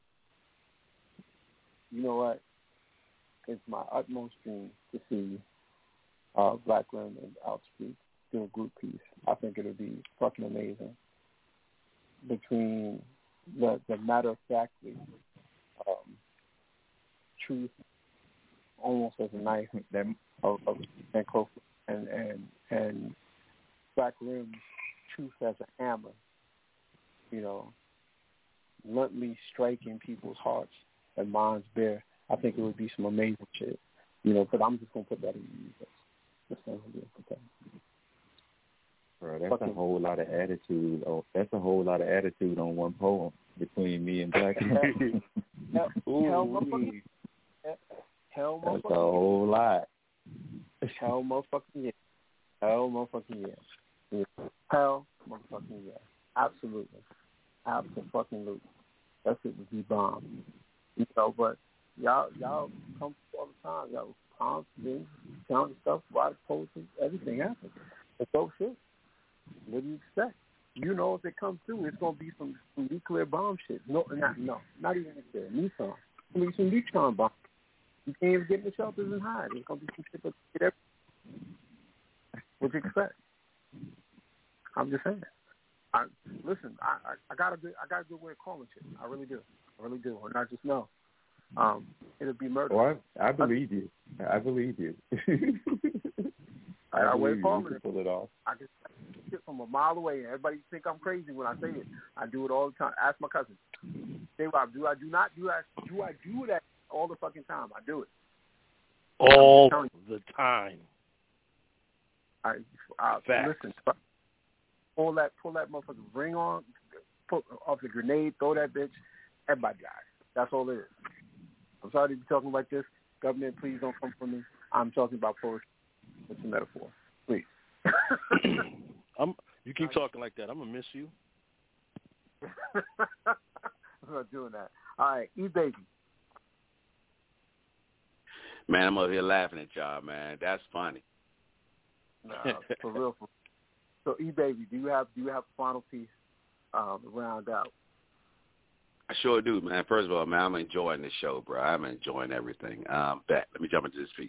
you know what? It's my utmost dream to see uh, black women out speak, do a group piece. I think it'll be fucking amazing. Between the the matter of factly um, truth, almost as a knife, that of, of and close, and and and Black Rim truth as a hammer. You know, bluntly striking people's hearts and minds bare. I think it would be some amazing shit. You know, but I'm just gonna put that in the universe. Just gonna put that. Bro, that's Fucking. a whole lot of attitude. Oh, that's a whole lot of attitude on one poem between me and Black. Hell, hell, hell, motherfucker. Hell, motherfucker. That's a whole lot. Hell, motherfucking yeah. Hell, motherfucking yeah. Hell, motherfucking yeah. Absolutely. Absolutely. That shit would be bomb. You know, but y'all y'all come all the time. Y'all prompts, things, counting stuff, write poetry, everything happens. It's so shit. What do you expect? You know if it comes through, it's gonna be some, some nuclear bomb shit. No not no, not even nuclear, neutron. It's gonna be some neutron bomb. You can't even get in the shelters and hide. It's gonna be some shit that get everything. What do you expect? I'm just saying. I, listen, I, I, I got a good, I got a good way of calling shit. I really do, I really do, and I just know um, it'll be murder. Oh, I, I believe you. I believe you. I got a way of you. calling You can it. pull it off. I just shit from a mile away, and everybody think I'm crazy when I say it. I do it all the time. Ask my cousin. Say, Rob, do I do not do that? Do I do that all the fucking time? I do it all the time. I, I listen. Pull that, pull that motherfucking ring on, pull off the grenade, throw that bitch. Everybody dies. That's all it is. I'm sorry to be talking like this. Government, please don't come for me. I'm talking about poetry. It's a metaphor. Please. I'm. You keep talking like that. I'm gonna miss you. I'm not doing that. All right, E-Baby. Man, I'm over here laughing at y'all, man. That's funny. Nah, for real. For So, E-Baby, do you have do you have a final piece um, to round out? I sure do, man. First of all, man, I'm enjoying this show, bro. I'm enjoying everything. Um, bet. Let me jump into this piece.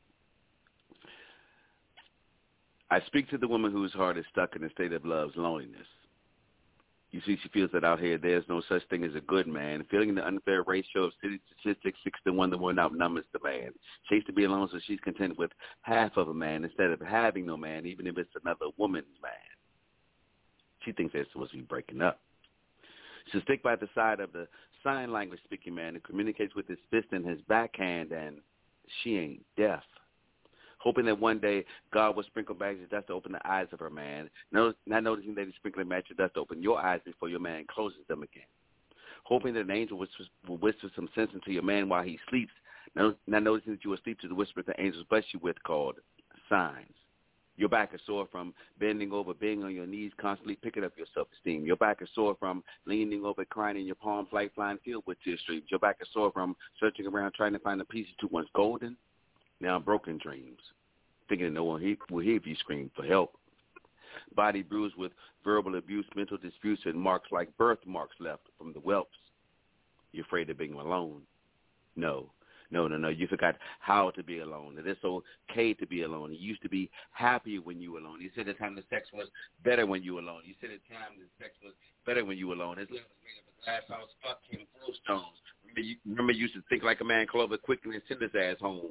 I speak to the woman whose heart is stuck in a state of love's loneliness. You see, she feels that out here there's no such thing as a good man. Feeling the unfair ratio of city statistics, six to one to one outnumbers the man. She hates to be alone, so she's content with half of a man instead of having no man, even if it's another woman's man. She thinks they're supposed to be breaking up. She'll stick by the side of the sign language speaking man who communicates with his fist in his backhand, and she ain't deaf. Hoping that one day God will sprinkle bags of dust to open the eyes of her man, not noticing that he's sprinkling bags of dust to open your eyes before your man closes them again. Hoping that an angel will whisper some sense into your man while he sleeps, not noticing that you are asleep to the whisper that angels bless you with, called signs. Your back is sore from bending over, being on your knees, constantly picking up your self-esteem. Your back is sore from leaning over, crying in your palms, lifeline filled with tear streams. Your back is sore from searching around, trying to find the pieces to once golden, now broken dreams, thinking that no one will hear if you scream for help. Body bruised with verbal abuse, mental disputes, and marks like birthmarks left from the whelps. You're afraid of being alone. No, no, no, no. You forgot how to be alone. That it's okay to be alone. You used to be happier when you were alone. You said the time the sex was better when you were alone. You said the time the sex was better when you were alone. His love was made of a glass house, fuck him, throw stones. Remember you, remember you used to think like a man, Clover, quickly and send his ass home.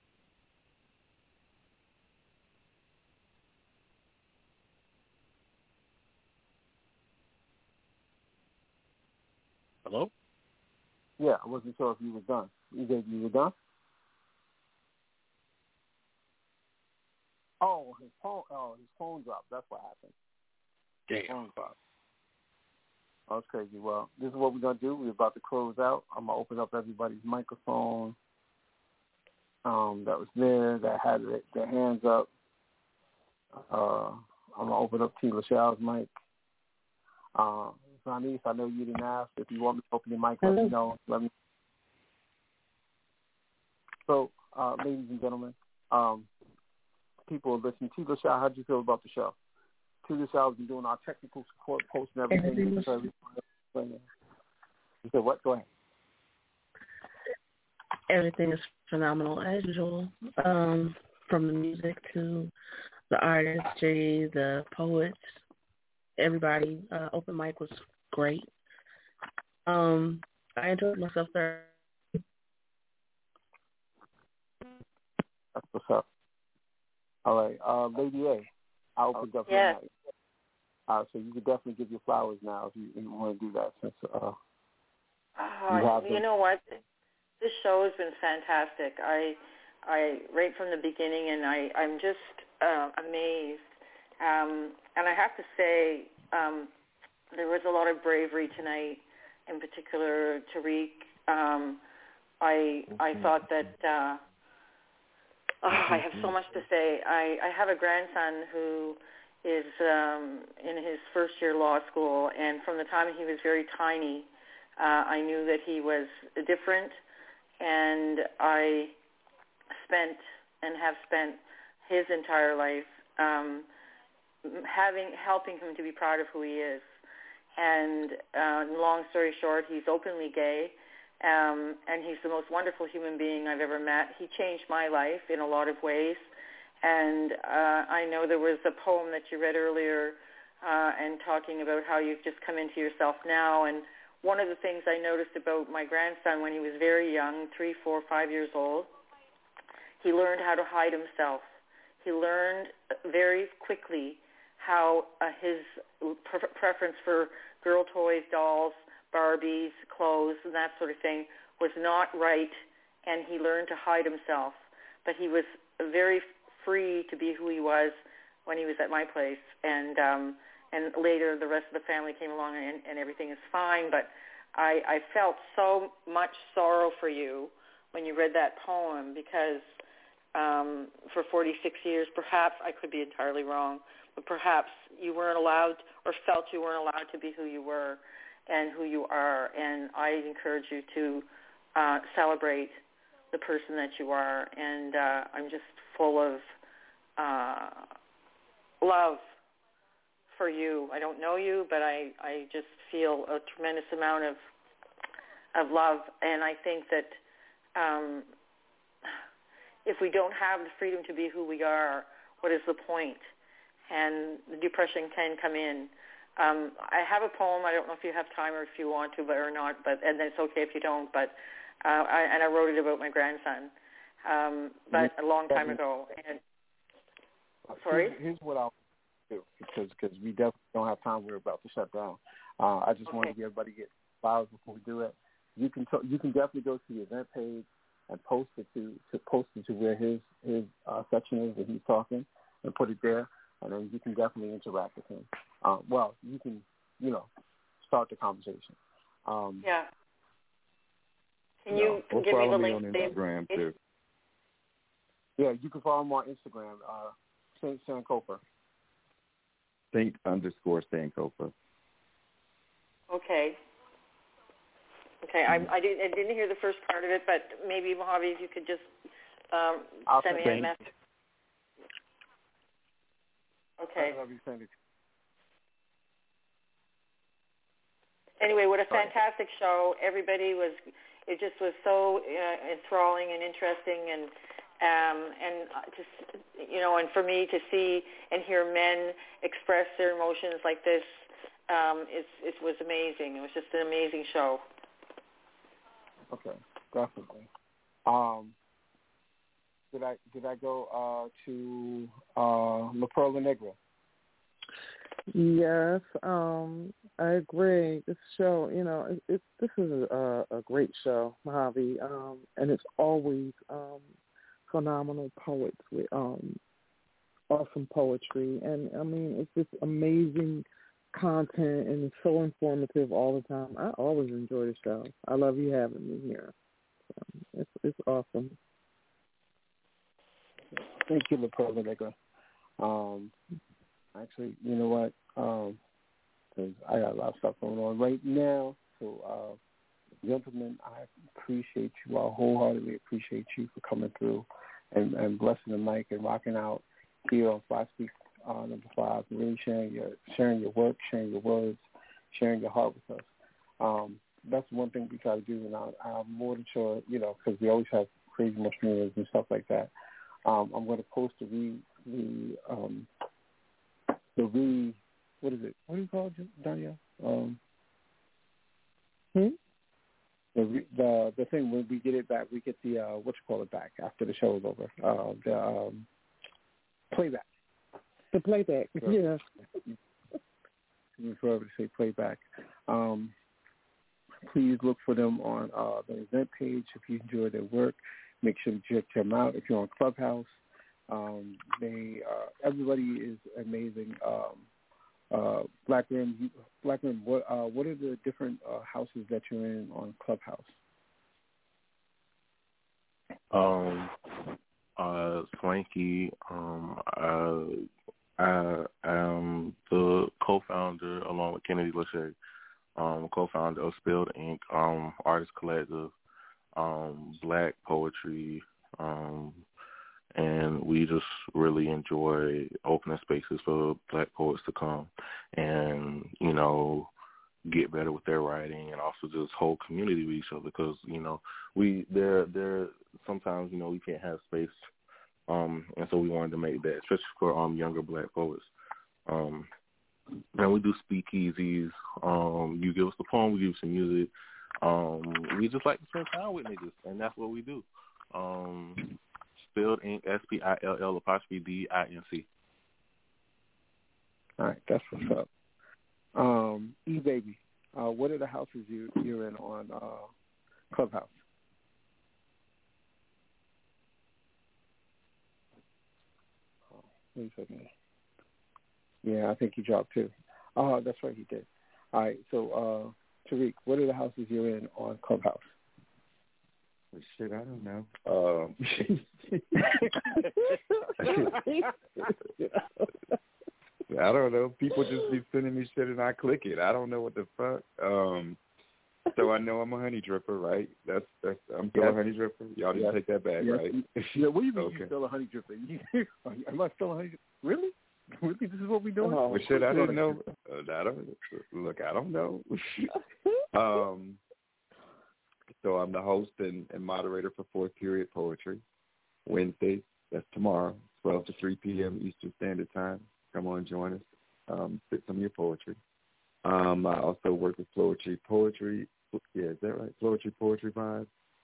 Hello? Yeah, I wasn't sure if you were done. You said you were done? Oh, his phone. Oh, his phone dropped. That's what happened. Damn. His phone dropped. Oh, that's crazy. Well, this is what we're going to do. We're about to close out. I'm going to open up everybody's microphone um, that was there, that had their, their hands up. Uh, I'm going to open up T. LaShalle's mic. Uh, Zanise, I know you didn't ask. If you want me to open your mic, let me know. Let me. So, uh, ladies and gentlemen, um, people are listening. T. LaShalle, how do you feel about the show? T. LaShalle has been doing our technical support, posting everything. Everything So you said what? Go ahead. Everything is phenomenal as usual, um, from the music to the artists, Jay, the poets, everybody. Uh, open mic was great. Um, I enjoyed myself there. That's what's up. All right, uh, Lady A, I opened up yes. your mic. Uh, so you could definitely give your flowers now if you, if you want to do that. Since uh, you, Oh, have you know what? This show has been fantastic. I, I right from the beginning, and I, I'm just uh, amazed. Um, and I have to say, um, there was a lot of bravery tonight. In particular, Tariq. Um, I, I thought that. Uh, oh, I have so much to say. I, I have a grandson who is um, in his first year law school, and from the time he was very tiny, uh, I knew that he was different, and I spent and have spent his entire life um, having helping him to be proud of who he is. And uh, long story short, he's openly gay, um, and he's the most wonderful human being I've ever met. He changed my life in a lot of ways. And uh, I know there was a poem that you read earlier uh, and talking about how you've just come into yourself now. And one of the things I noticed about my grandson when he was very young, three, four, five years old, he learned how to hide himself. He learned very quickly how uh, his pre- preference for girl toys, dolls, Barbies, clothes, and that sort of thing was not right, and he learned to hide himself. But he was very free to be who he was when he was at my place, and um, and later the rest of the family came along, and, and everything is fine. But I, I felt so much sorrow for you when you read that poem, because um, for forty-six years, perhaps, I could be entirely wrong, but perhaps you weren't allowed or felt you weren't allowed to be who you were and who you are. And I encourage you to uh, celebrate the person that you are. And uh, I'm just full of uh, love for you. I don't know you, but I, I just feel a tremendous amount of of love. And I think that um, if we don't have the freedom to be who we are, what is the point? And the depression can come in. Um, I have a poem. I don't know if you have time or if you want to, but or not. But and it's okay if you don't. But uh, I, and I wrote it about my grandson, um, but a long time ago. And sorry. Here's, here's what I'll do, because because we definitely don't have time. We're about to shut down. Uh, I just okay. wanted to get everybody to get flowers before we do it. You can t- you can definitely go to the event page and post it to, to post it to where his his uh, section is that he's talking, and put it there, and then you can definitely interact with him. Uh, well, you can, you know, start the conversation. Um, yeah. Can you, you know, give me the me link? on Instagram too. Yeah, you can follow him on Instagram, uh, Saint Sankofa. Saint underscore Sankofa. Okay. Okay, I, I, didn't, I didn't hear the first part of it, but maybe, Mojave, if you could just um, send me a message. Okay. Anyway, what a fantastic show. Everybody was, it just was so uh, enthralling and interesting, and um, and just, you know, and for me to see and hear men express their emotions like this, um, it's, it was amazing. It was just an amazing show. Okay, definitely. Um, did I did I go uh, to uh, La Perla Negra? Yes, um, I agree. This show, you know, it, it, this is a, a great show, Mojave, um, and it's always um, phenomenal poets with um, awesome poetry. And, I mean, it's just amazing content, and it's so informative all the time. I always enjoy the show. I love you having me here. So it's it's awesome. Thank you, LaProla Nigga. Um, actually, you know what? Um, cause I got a lot of stuff going on right now. So, uh, gentlemen, I appreciate you. I wholeheartedly appreciate you for coming through and, and blessing the mic and rocking out here on Fly Speak uh, number five, and really sharing your sharing your work, sharing your words, sharing your heart with us. Um, that's one thing we try to do, and I, I'm more than sure, you know, because we always have crazy mushrooms and stuff like that. Um, I'm going to post the re, the um, the re, what is it? What do you call it, Danielle? Um, hmm? The re, the the thing when we get it back, we get the uh, what you call it back after the show is over. Uh, the um, playback. The playback. So, yeah. Forever to say playback. Um, please look for them on uh, the event page if you enjoy their work. Make sure to check them out. If you're on Clubhouse, um, they uh, everybody is amazing. Um, uh, Black Rim, Black Rim. What uh, what are the different uh, houses that you're in on Clubhouse? Um, uh, Swanky. Um, uh, I am the co-founder along with Kennedy Lachey, um, co-founder of Spilled Ink, um, Artist Collective. Um, Black poetry, um, and we just really enjoy opening spaces for Black poets to come and, you know, get better with their writing, and also just hold community with each other, because, you know, we there there sometimes, you know, we can't have space, um, and so we wanted to make that, especially for um younger Black poets. Um, and we do speakeasies. Um, you give us the poem, we give you some music. Um, we just like to spend time with niggas, and that's what we do. Um, Spilled Ink, S P I L L apostrophe D I N C. All right, that's what's up. Um, E-Baby, uh, what are the houses you, you're in on uh, Clubhouse? Oh, wait a second. Yeah, I think he dropped too. Oh, that's right, he did. All right, so... Uh, Tariq, what are the houses you're in on Clubhouse? Well, shit, I don't know. Um, I don't know. People just be sending me shit and I click it. I don't know what the fuck. Um, so I know I'm a honey dripper, right? That's that's. I'm still yes. a honey dripper. Y'all didn't yes. take that back, yes. right? Yeah. What do you mean okay. you still a honey dripper? Am I still a honey dripper? Really? Really? This is what we doing? Oh, well, shit, I didn't know. Uh, I don't look. I don't know. um. So I'm the host and, and moderator for Fourth Period Poetry. Wednesday, that's tomorrow, twelve to three p.m. Eastern Standard Time. Come on, join us. Um, spit some of your poetry. Um, I also work with Poetry Poetry. Yeah, is that right? Poetry Poetry Vibe.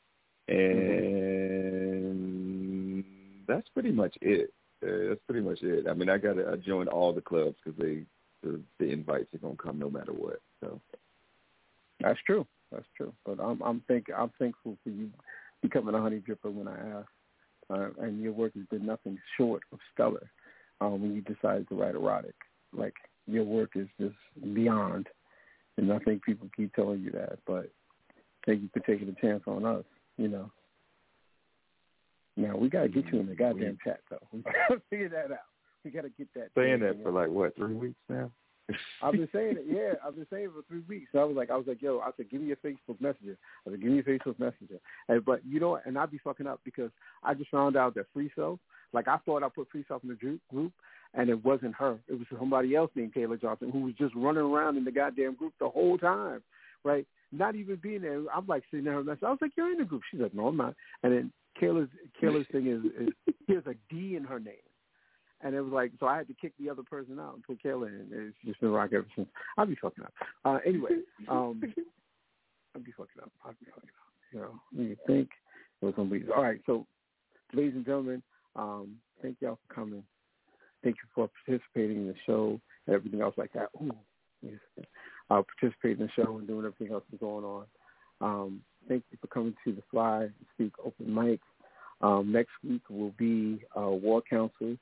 And that's pretty much it. Uh, that's pretty much it. I mean, I got to I joined all the clubs because they the, the invites are gonna come no matter what. So that's true. That's true. But I'm I'm think I'm thankful for you becoming a honey dripper when I asked, uh, and your work has been nothing short of stellar. Um, when you decided to write erotic, like your work is just beyond, and I think people keep telling you that. But thank you for taking a chance on us. You know. Now we gotta get you in the goddamn chat though. We gotta figure that out. We gotta get that. Saying that for like what, three weeks now? I've been saying it, yeah. I've been saying it for three weeks. So I was like, I was like, yo, I said, give me your Facebook Messenger. I said, give me your Facebook Messenger. And but you know, and I'd be fucking up because I just found out that Free Self, like I thought I put Free Self in the group, and it wasn't her. It was somebody else named Taylor Johnson who was just running around in the goddamn group the whole time, right? Not even being there. I'm like sitting there, and I was like, you're in the group. She's like, no, I'm not. And then Kayla's Kayla's thing is, is here's a D in her name. And it was like, so I had to kick the other person out and put Kayla in. It's just been rock ever since. I'll be fucking up. Uh, anyway, um, I'll be fucking up. I'll be fucking up. You know, you think it was going to be. All right, so, ladies and gentlemen, um, thank y'all for coming. Thank you for participating in the show and everything else like that. Ooh, yes. Uh, participating in the show and doing everything else that's going on. Um, thank you for coming to the Fly Speak Open Mic. Um, next week will be uh, War Council.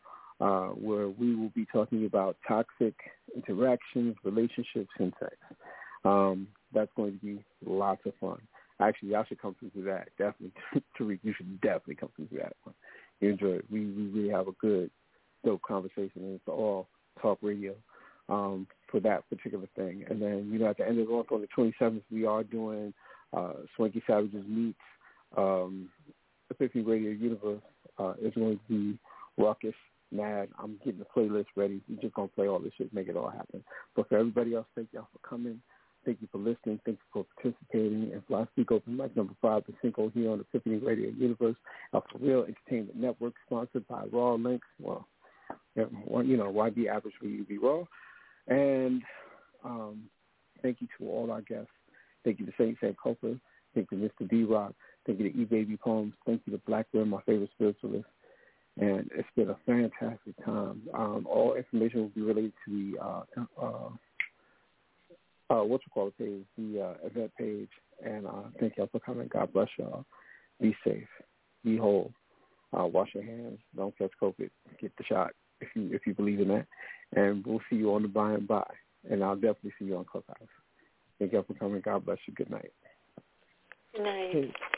uh, where we will be talking about toxic interactions, relationships, and sex. Um, that's going to be lots of fun. Actually, y'all should come through that. Definitely, Tariq, you should definitely come through that one. You enjoy it. We, we really have a good, dope conversation, and it's all talk radio um, for that particular thing. And then, you know, at the end of the month on the twenty-seventh, we are doing uh, Swanky Savages Meets um, Epiphany Radio Universe. Uh, it's going to be raucous, mad. I'm getting the playlist ready. We're just going to play all this shit, make it all happen. But for everybody else, thank y'all for coming. Thank you for listening. Thank you for participating. And Fly Speak Open Mic number five, the Cinco here on the Epiphany Radio Universe, a For Real Entertainment Network, sponsored by Raw Links. Well, you know, Y B Average for U B Raw. And um, thank you to all our guests. Thank you to Saint Saint Copa. Thank you to Mister D-Rock. Thank you to E-Baby Poems. Thank you to Black Bear, my favorite spiritualist. And it's been a fantastic time. Um, all information will be related to the uh, uh, uh, what you call it page, the uh, event page. And uh, thank y'all for coming. God bless y'all. Be safe. Be whole. Uh, wash your hands. Don't catch COVID. Get the shot if you if you believe in that. And we'll see you on the by and by. And I'll definitely see you on Clubhouse. Thank y'all for coming. God bless you. Good night. Good night. Hey.